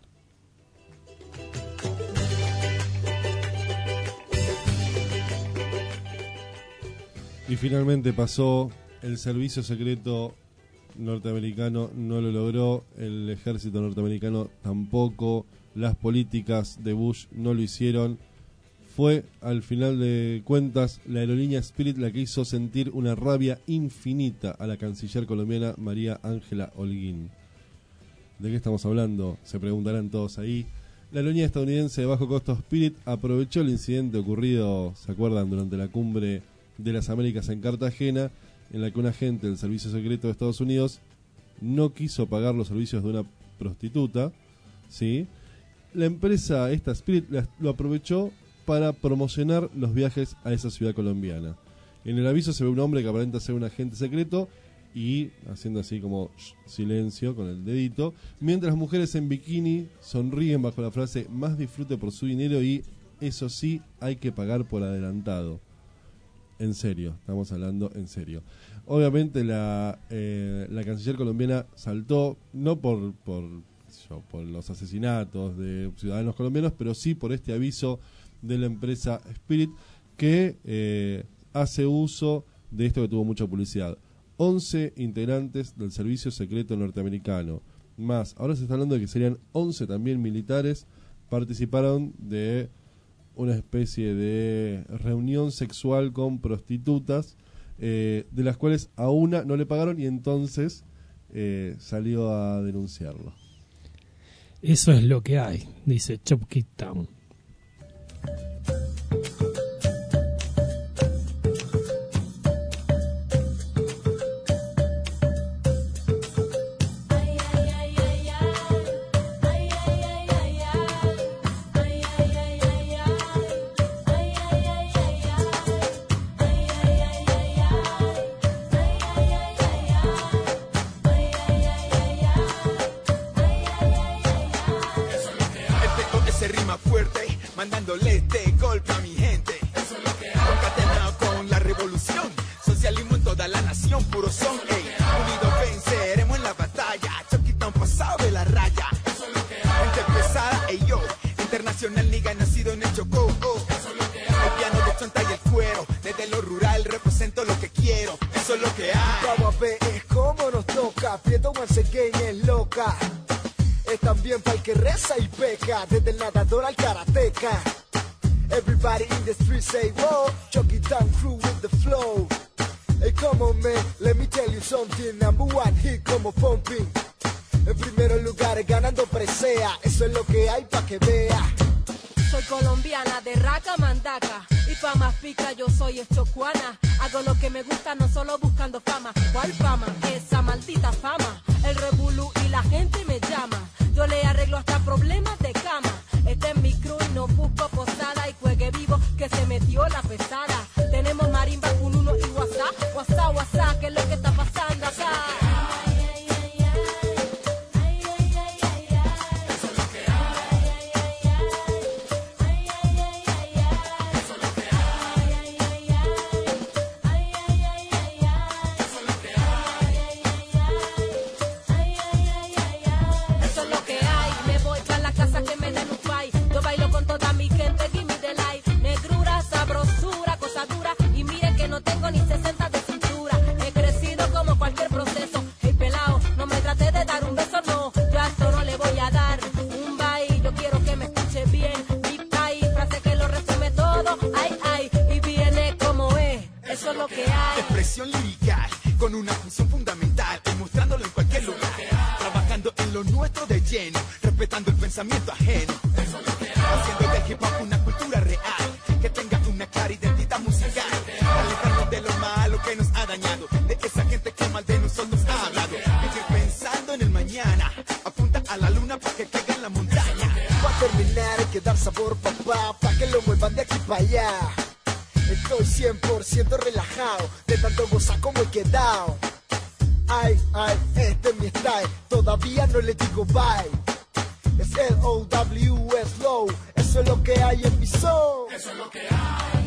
Y finalmente pasó el servicio secreto norteamericano no lo logró, el ejército norteamericano tampoco, las políticas de Bush no lo hicieron. Fue, al final de cuentas, la aerolínea Spirit la que hizo sentir una rabia infinita a la canciller colombiana María Ángela Holguín. ¿De qué estamos hablando? Se preguntarán todos ahí. La aerolínea estadounidense de bajo costo Spirit aprovechó el incidente ocurrido, ¿se acuerdan?, durante la cumbre de las Américas en Cartagena, en la que un agente del Servicio Secreto de Estados Unidos no quiso pagar los servicios de una prostituta, ¿sí? La empresa esta Spirit lo aprovechó para promocionar los viajes a esa ciudad colombiana. En el aviso se ve un hombre que aparenta ser un agente secreto y haciendo así como shh, silencio con el dedito, mientras las mujeres en bikini sonríen bajo la frase más disfrute por su dinero y eso sí hay que pagar por adelantado. En serio, estamos hablando en serio. Obviamente la eh, la canciller colombiana saltó, no por, por, yo, por los asesinatos de ciudadanos colombianos, pero sí por este aviso de la empresa Spirit que eh, hace uso de esto que tuvo mucha publicidad. once integrantes del servicio secreto norteamericano, más, ahora se está hablando de que serían once también militares, participaron de una especie de reunión sexual con prostitutas, eh, de las cuales a una no le pagaron y entonces eh, salió a denunciarlo. Eso es lo que hay, dice Chopkid Town. Mandándole este golpe a mi gente. Eso es lo que hay. Concatenado con la revolución. Socialismo en toda la nación, puro son. Ey, unidos venceremos en la batalla. Choquita un pasado de la raya. Eso es lo que hay. Gente pesada, ey yo. Internacional nigga nacido en el Chocó. Oh. Eso es lo que hay. El piano de chonta y el cuero. Desde lo rural represento lo que quiero. Eso es lo que hay. Vamos a ver cómo nos toca. Prieto once again es loca. Es también para el que reza y peca, desde el nadador al karateca. Everybody in the street say, whoa, Chucky Town crew with the flow. Hey, come on, man, let me tell you something. Number one hit como pumping. En primeros lugares ganando presea, eso es lo que hay pa' que vea. Soy colombiana de raca mandaca y pa' más pica yo soy estocuana. Hago lo que me gusta no solo buscando fama. ¿Cuál fama? Esa maldita fama. El revolú y la gente me llama. Yo le arreglo hasta problemas de cama. Este es mi crew y no busco posada y juegue vivo que se metió la pesada. Tenemos marimba, un uno y WhatsApp. WhatsApp, WhatsApp, ¿qué es lo que está pasando acá? No tengo ni sesenta de cintura, he crecido como cualquier proceso. Hey pelao, no me trate de dar un beso, no, yo a esto no le voy a dar un bye. Yo quiero que me escuche bien, mi país, frase que lo resume todo, ay, ay, y viene como es, eso es lo que hay. Expresión lirical, con una función fundamental, demostrándolo en cualquier lugar, trabajando en lo nuestro de lleno, respetando el pensamiento ajeno, eso es lo que hay. Haciendo del hip hop una cultura real, que tenga una clara identidad musical. De lo malo que nos ha dañado, de esa gente que mal de nosotros ha hablado. Vivir pensando en el mañana, apunta a la luna para que caiga en la montaña. Va a terminar, hay que dar sabor, papá, pa' que lo muevan de aquí para allá. Estoy cien por ciento relajado, de tanto gozar como he quedado. Ay, ay, este es mi style, todavía no le digo bye. Es L O W, es low, eso es lo que hay en mi son. Eso es lo que hay.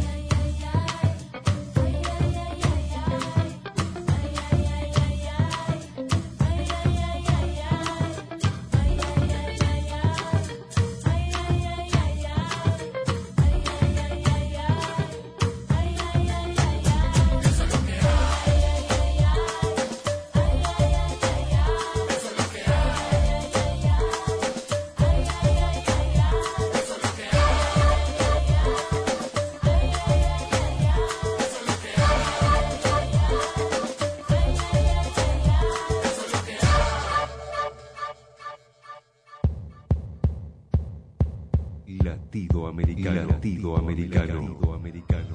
Latido americano. Latido americano. Latido americano.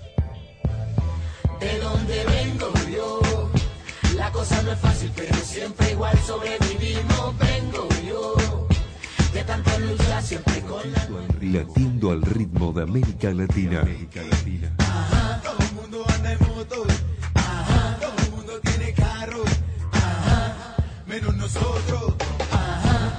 De donde vengo yo, la cosa no es fácil, pero siempre igual sobrevivimos. Vengo yo, de tanta lucha siempre con la... Latiendo al ritmo de América Latina. América Latina. Ajá, todo el mundo anda en moto. Ajá, todo el mundo tiene carro. Ajá, menos nosotros. Ajá.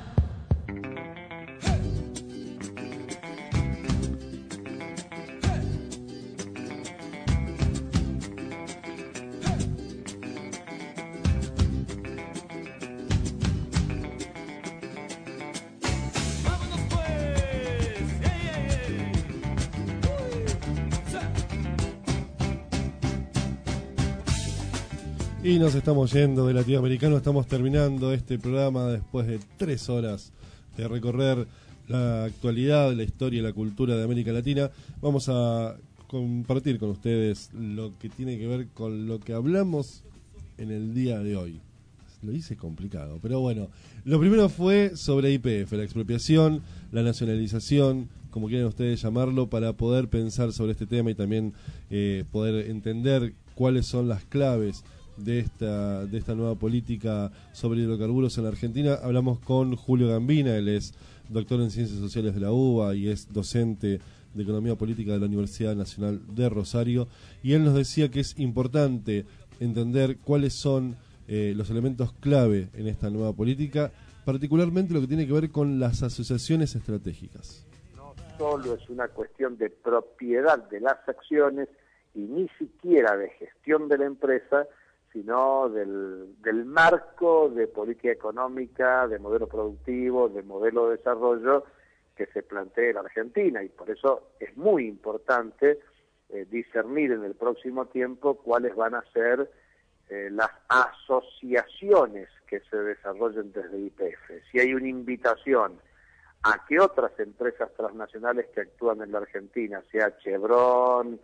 Y nos estamos yendo de Latinoamericano, estamos terminando este programa después de tres horas de recorrer la actualidad, la historia y la cultura de América Latina. Vamos a compartir con ustedes lo que tiene que ver con lo que hablamos en el día de hoy. Lo hice complicado, pero bueno. Lo primero fue sobre Y P F, la expropiación, la nacionalización, como quieran ustedes llamarlo, para poder pensar sobre este tema y también eh, poder entender cuáles son las claves de esta de esta nueva política sobre hidrocarburos en la Argentina. Hablamos con Julio Gambina, él es doctor en Ciencias Sociales de la U B A y es docente de Economía Política de la Universidad Nacional de Rosario, y él nos decía que es importante entender cuáles son eh, los elementos clave en esta nueva política, particularmente lo que tiene que ver con las asociaciones estratégicas. No solo es una cuestión de propiedad de las acciones y ni siquiera de gestión de la empresa, sino del, del marco de política económica, de modelo productivo, de modelo de desarrollo que se plantea en Argentina, y por eso es muy importante eh, discernir en el próximo tiempo cuáles van a ser eh, las asociaciones que se desarrollen desde Y P F. Si hay una invitación a que otras empresas transnacionales que actúan en la Argentina, sea Chevron,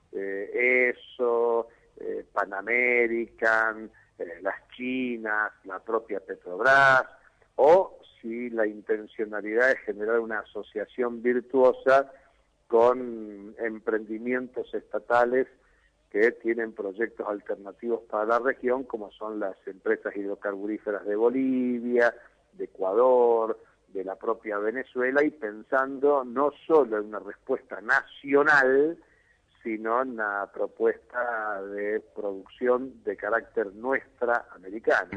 eh, ESO, Eh, Pan American, eh, las chinas, la propia Petrobras, o si la intencionalidad es generar una asociación virtuosa con emprendimientos estatales que tienen proyectos alternativos para la región, como son las empresas hidrocarburíferas de Bolivia, de Ecuador, de la propia Venezuela, y pensando no solo en una respuesta nacional, sino en una propuesta de producción de carácter nuestra americana.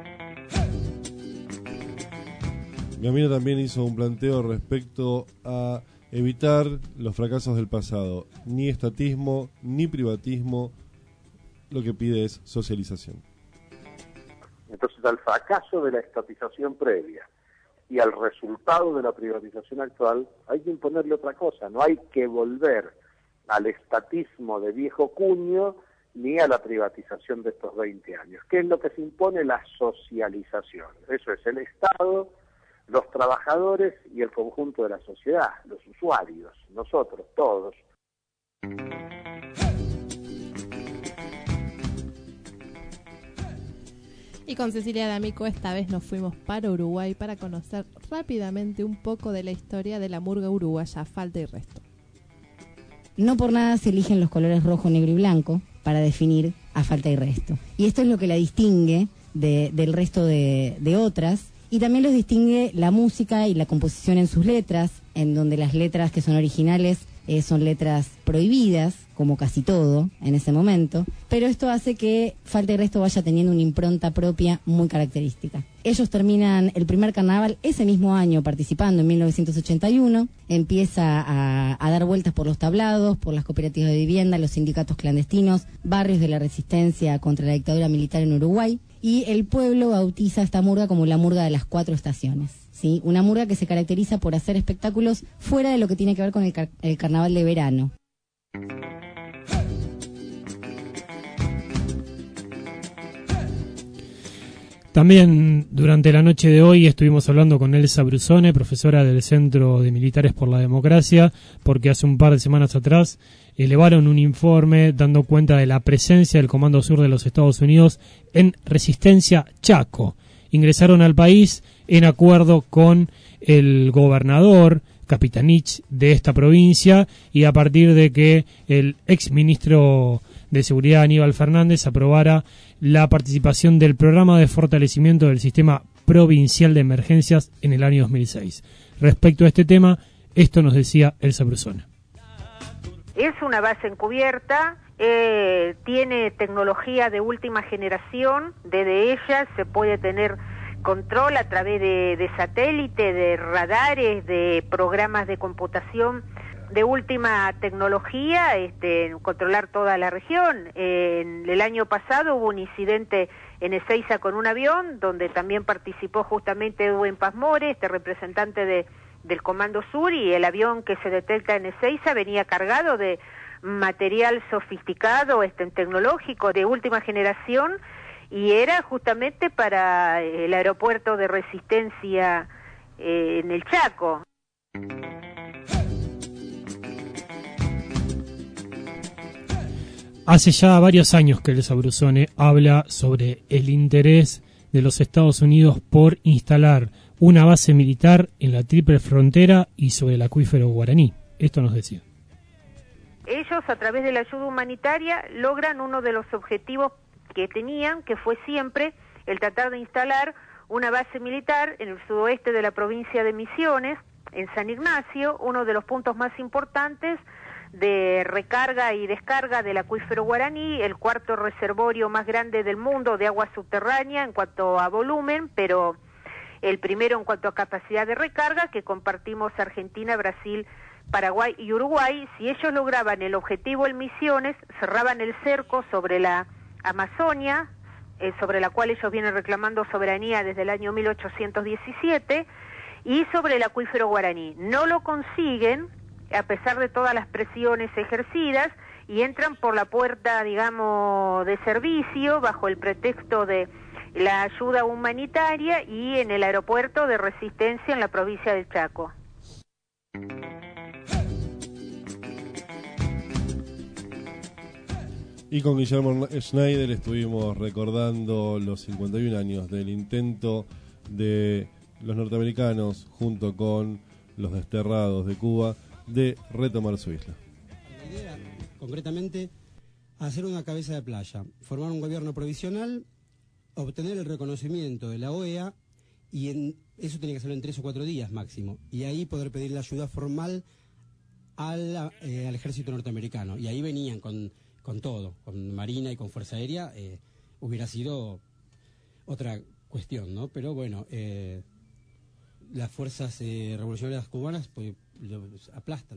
Gambina también hizo un planteo respecto a evitar los fracasos del pasado. Ni estatismo, ni privatismo, lo que pide es socialización. Entonces, al fracaso de la estatización previa y al resultado de la privatización actual, hay que imponerle otra cosa, no hay que volver al estatismo de viejo cuño ni a la privatización de estos veinte años. ¿Qué es lo que se impone? La socialización. Eso es el Estado, los trabajadores y el conjunto de la sociedad, los usuarios, nosotros, todos. Y con Cecilia D'Amico esta vez nos fuimos para Uruguay para conocer rápidamente un poco de la historia de la murga uruguaya Falta y Resto. No por nada se eligen los colores rojo, negro y blanco para definir a Falta y Resto. Y esto es lo que la distingue de, del resto de, de otras. Y también los distingue la música y la composición en sus letras, en donde las letras que son originales eh, son letras prohibidas, como casi todo en ese momento. Pero esto hace que Falta y Resto vaya teniendo una impronta propia muy característica. Ellos terminan el primer carnaval ese mismo año participando en mil novecientos ochenta y uno. Empieza a, a dar vueltas por los tablados, por las cooperativas de vivienda, los sindicatos clandestinos, barrios de la resistencia contra la dictadura militar en Uruguay. Y el pueblo bautiza esta murga como la murga de las cuatro estaciones, ¿sí? Una murga que se caracteriza por hacer espectáculos fuera de lo que tiene que ver con el, car- el carnaval de verano. También durante la noche de hoy estuvimos hablando con Elsa Brusone, profesora del Centro de Militares por la Democracia, porque hace un par de semanas atrás elevaron un informe dando cuenta de la presencia del Comando Sur de los Estados Unidos en Resistencia Chaco. Ingresaron al país en acuerdo con el gobernador Capitanich de esta provincia, y a partir de que el ex ministro de Seguridad Aníbal Fernández aprobara la participación del programa de fortalecimiento del sistema provincial de emergencias en el año dos mil seis. Respecto a este tema, esto nos decía Elsa Brusona. Es una base encubierta, eh, tiene tecnología de última generación, desde ella se puede tener control a través de, de satélite, de radares, de programas de computación de última tecnología, este, controlar toda la región. Eh, en el año pasado hubo un incidente en Ezeiza con un avión, donde también participó justamente Edwin Pazmore, este representante de, del Comando Sur, y el avión que se detecta en Ezeiza venía cargado de material sofisticado, este, tecnológico, de última generación, y era justamente para el aeropuerto de Resistencia eh, en el Chaco. Hace ya varios años que Elsa Brusone habla sobre el interés de los Estados Unidos por instalar una base militar en la triple frontera y sobre el acuífero guaraní. Esto nos decía. Ellos, a través de la ayuda humanitaria, logran uno de los objetivos que tenían, que fue siempre el tratar de instalar una base militar en el sudoeste de la provincia de Misiones, en San Ignacio, uno de los puntos más importantes de recarga y descarga del acuífero guaraní, el cuarto reservorio más grande del mundo de agua subterránea en cuanto a volumen, pero el primero en cuanto a capacidad de recarga, que compartimos Argentina, Brasil, Paraguay y Uruguay. Si ellos lograban el objetivo en Misiones, cerraban el cerco sobre la Amazonia, eh, sobre la cual ellos vienen reclamando soberanía desde el año mil ochocientos diecisiete, y sobre el acuífero guaraní. No lo consiguen, a pesar de todas las presiones ejercidas, y entran por la puerta, digamos, de servicio, bajo el pretexto de la ayuda humanitaria, y en el aeropuerto de Resistencia en la provincia del Chaco. Y con Guillermo Schneider estuvimos recordando los cincuenta y un años del intento de los norteamericanos, junto con los desterrados de Cuba, de retomar su isla. La idea, concretamente, hacer una cabeza de playa, formar un gobierno provisional, obtener el reconocimiento de la O E A, y en, eso tenía que hacerlo en tres o cuatro días máximo, y ahí poder pedir la ayuda formal al, eh, al ejército norteamericano. Y ahí venían con, con todo, con Marina y con Fuerza Aérea. Eh, hubiera sido otra cuestión, ¿no? Pero bueno, eh, las fuerzas eh, revolucionarias cubanas pues los aplastan.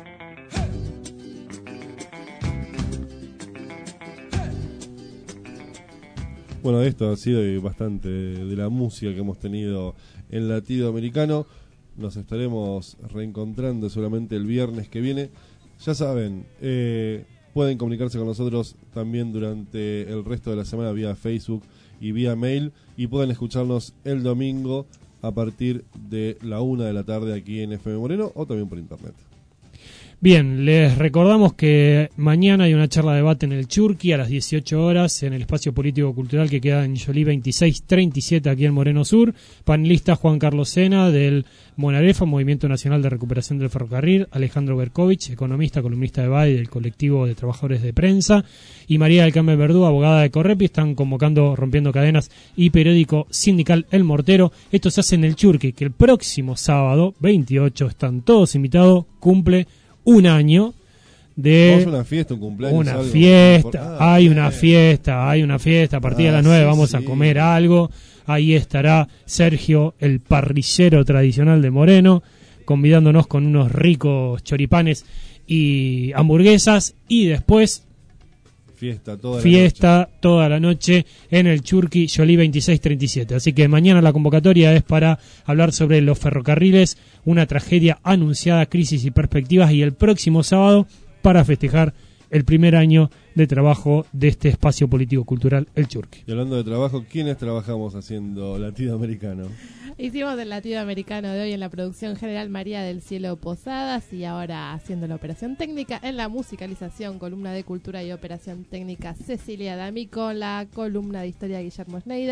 Bueno, esto ha sido bastante de la música que hemos tenido en Latinoamericano. Nos estaremos reencontrando solamente el viernes que viene. Ya saben, eh, pueden comunicarse con nosotros también durante el resto de la semana vía Facebook y vía mail, y pueden escucharnos el domingo a partir de la una de la tarde aquí en F M Moreno, o también por internet. Bien, les recordamos que mañana hay una charla de debate en el Churqui a las dieciocho horas en el espacio político-cultural que queda en Yolí veintiséis treinta y siete aquí en Moreno Sur. Panelista Juan Carlos Sena del Monarefa, Movimiento Nacional de Recuperación del Ferrocarril, Alejandro Berkovich, economista, columnista de B A I del colectivo de trabajadores de prensa, y María del Carmen Verdú, abogada de Correpi. Están convocando Rompiendo Cadenas y periódico sindical El Mortero. Esto se hace en el Churqui, que el próximo sábado veintiocho están todos invitados, cumple un año de... Vamos a una fiesta, un cumpleaños. Una algo fiesta, ah, hay bien. una fiesta, hay una fiesta. A partir Ah, de las nueve sí, vamos sí. a comer algo. Ahí estará Sergio, el parrillero tradicional de Moreno, convidándonos con unos ricos choripanes y hamburguesas. Y después... Fiesta toda fiesta la noche. toda la noche en el Churqui, Yolí veintiséis treinta y siete. Así que mañana la convocatoria es para hablar sobre los ferrocarriles, una tragedia anunciada, crisis y perspectivas, y el próximo sábado para festejar el primer año de trabajo de este espacio político-cultural, el Churqui. Y hablando de trabajo, ¿quiénes trabajamos haciendo latinoamericano? Hicimos el latinoamericano de hoy en la producción general María del Cielo Posadas, y ahora haciendo la operación técnica en la musicalización, columna de cultura y operación técnica Cecilia Dami, con la columna de historia Guillermo Schneider,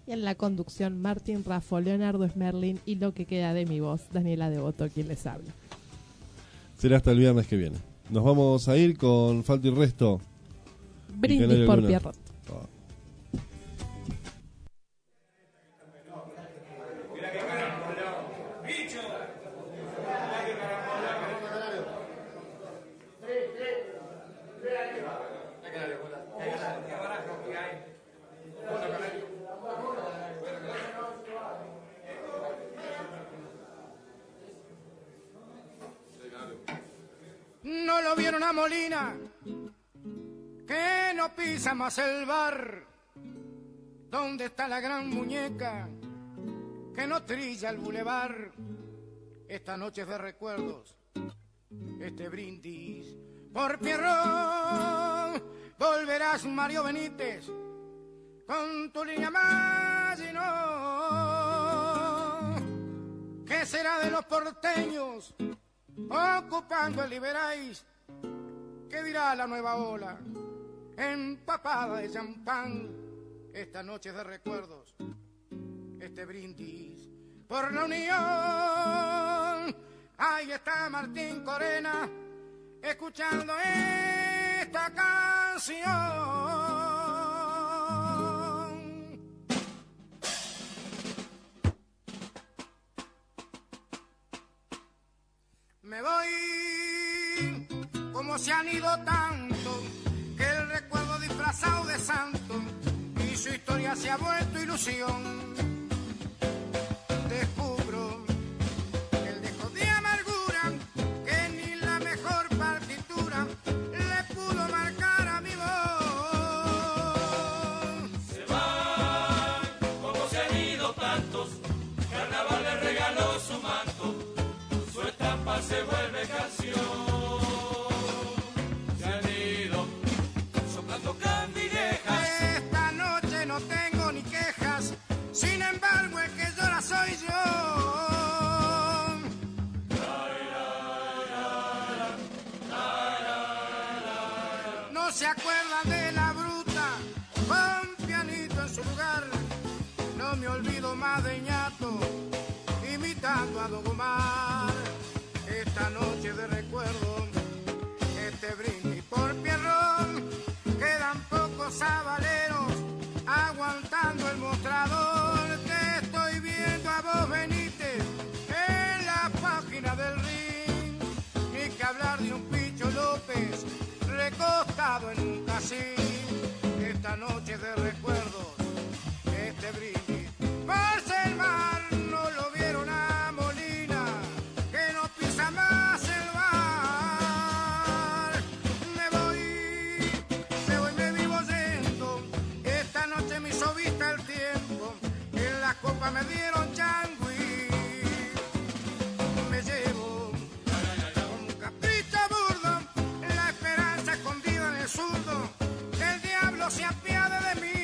Y en la conducción, Martín Raffo, Leonardo Smerlin y lo que queda de mi voz, Daniela Devoto, quien les habla. Será hasta el viernes que viene. Nos vamos a ir con Falta y Resto. Brindis por Pierrot. Oh. No lo vieron a Molina, que no pisa más el bar. ¿Dónde está la gran muñeca que no trilla el bulevar? Esta noche es de recuerdos, este brindis por Pierrot. Volverás, Mario Benítez, con tu línea más y no. ¿Qué será de los porteños ocupando el Liberáis? ¿Qué dirá la nueva ola empapada de champán? Esta noche es de recuerdos, este brindis por la unión. Ahí está Martín Corena escuchando esta canción. Me voy como se han ido tanto, que el recuerdo disfrazado de santo y su historia se ha vuelto ilusión. Descubro que el dejo de amargura, que ni la mejor partitura le pudo marcar a mi voz. Se van como se han ido tantos, Carnaval le regaló su manto, su estampa se vuelve canción. Se han ido soplando candilejas. Esta noche no tengo ni quejas, sin embargo el que llora soy yo. No se acuerdan de la bruta, con pianito en su lugar. No me olvido más de Ñato, imitando a Don Omar. Esta noche de recuerdo, este brindis por Pierrot. Quedan pocos sabaleros aguantando el mostrador. Te estoy viendo a vos, Benítez, en la página del ring. Ni que hablar de un Picho López recostado en un casín. Esta noche de recuerdos, este brindis por Selmar. No lo vieron a Molina, que no pisa más el bar. Me voy, me voy, me vivo yendo. Esta noche me hizo vista el tiempo. En la copa me dieron changui. Me llevo con un capricho burdo, la esperanza escondida en el zurdo. Que el diablo se apiade de mí.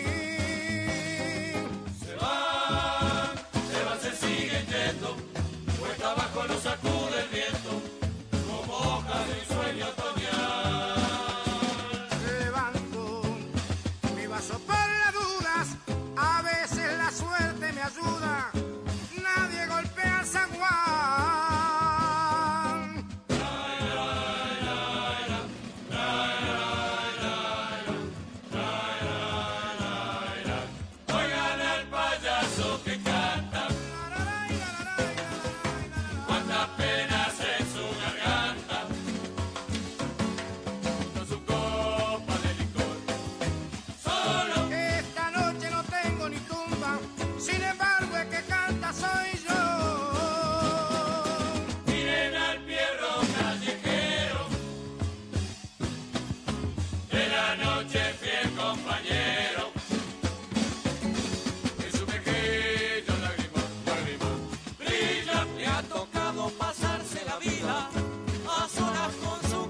Se van, se van, se siguen yendo, cuesta abajo los sacude el viento, como hojas de un sueño otoñal. Levanto mi vaso por las dudas, a veces la suerte me ayuda, nadie golpea el zaguán. Oigan al payaso que canta, cuántas penas en su garganta, con su copa de licor. Solo Esta noche no tengo ni tumba, sin embargo el que canta soy yo. miren al Pierrot callejero, de la noche fiel compañero, en su mejillo lágrimas, lágrimas brilla. Le ha tocado pasarse la vida a solas con su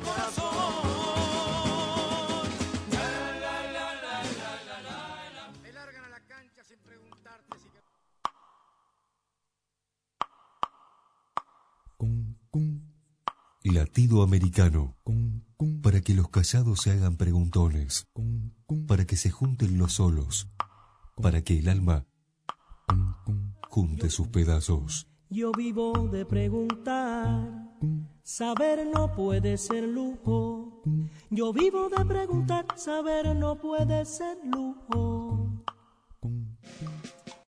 corazón. La, la, la, la, la, la, la, la. Me largan a la cancha sin preguntarte si... Latido americano. Para que los callados se hagan preguntones. Para que se junten los solos. para que el alma junte sus pedazos. Yo vivo de preguntar, saber no puede ser lujo. Yo vivo de preguntar, saber no puede ser lujo.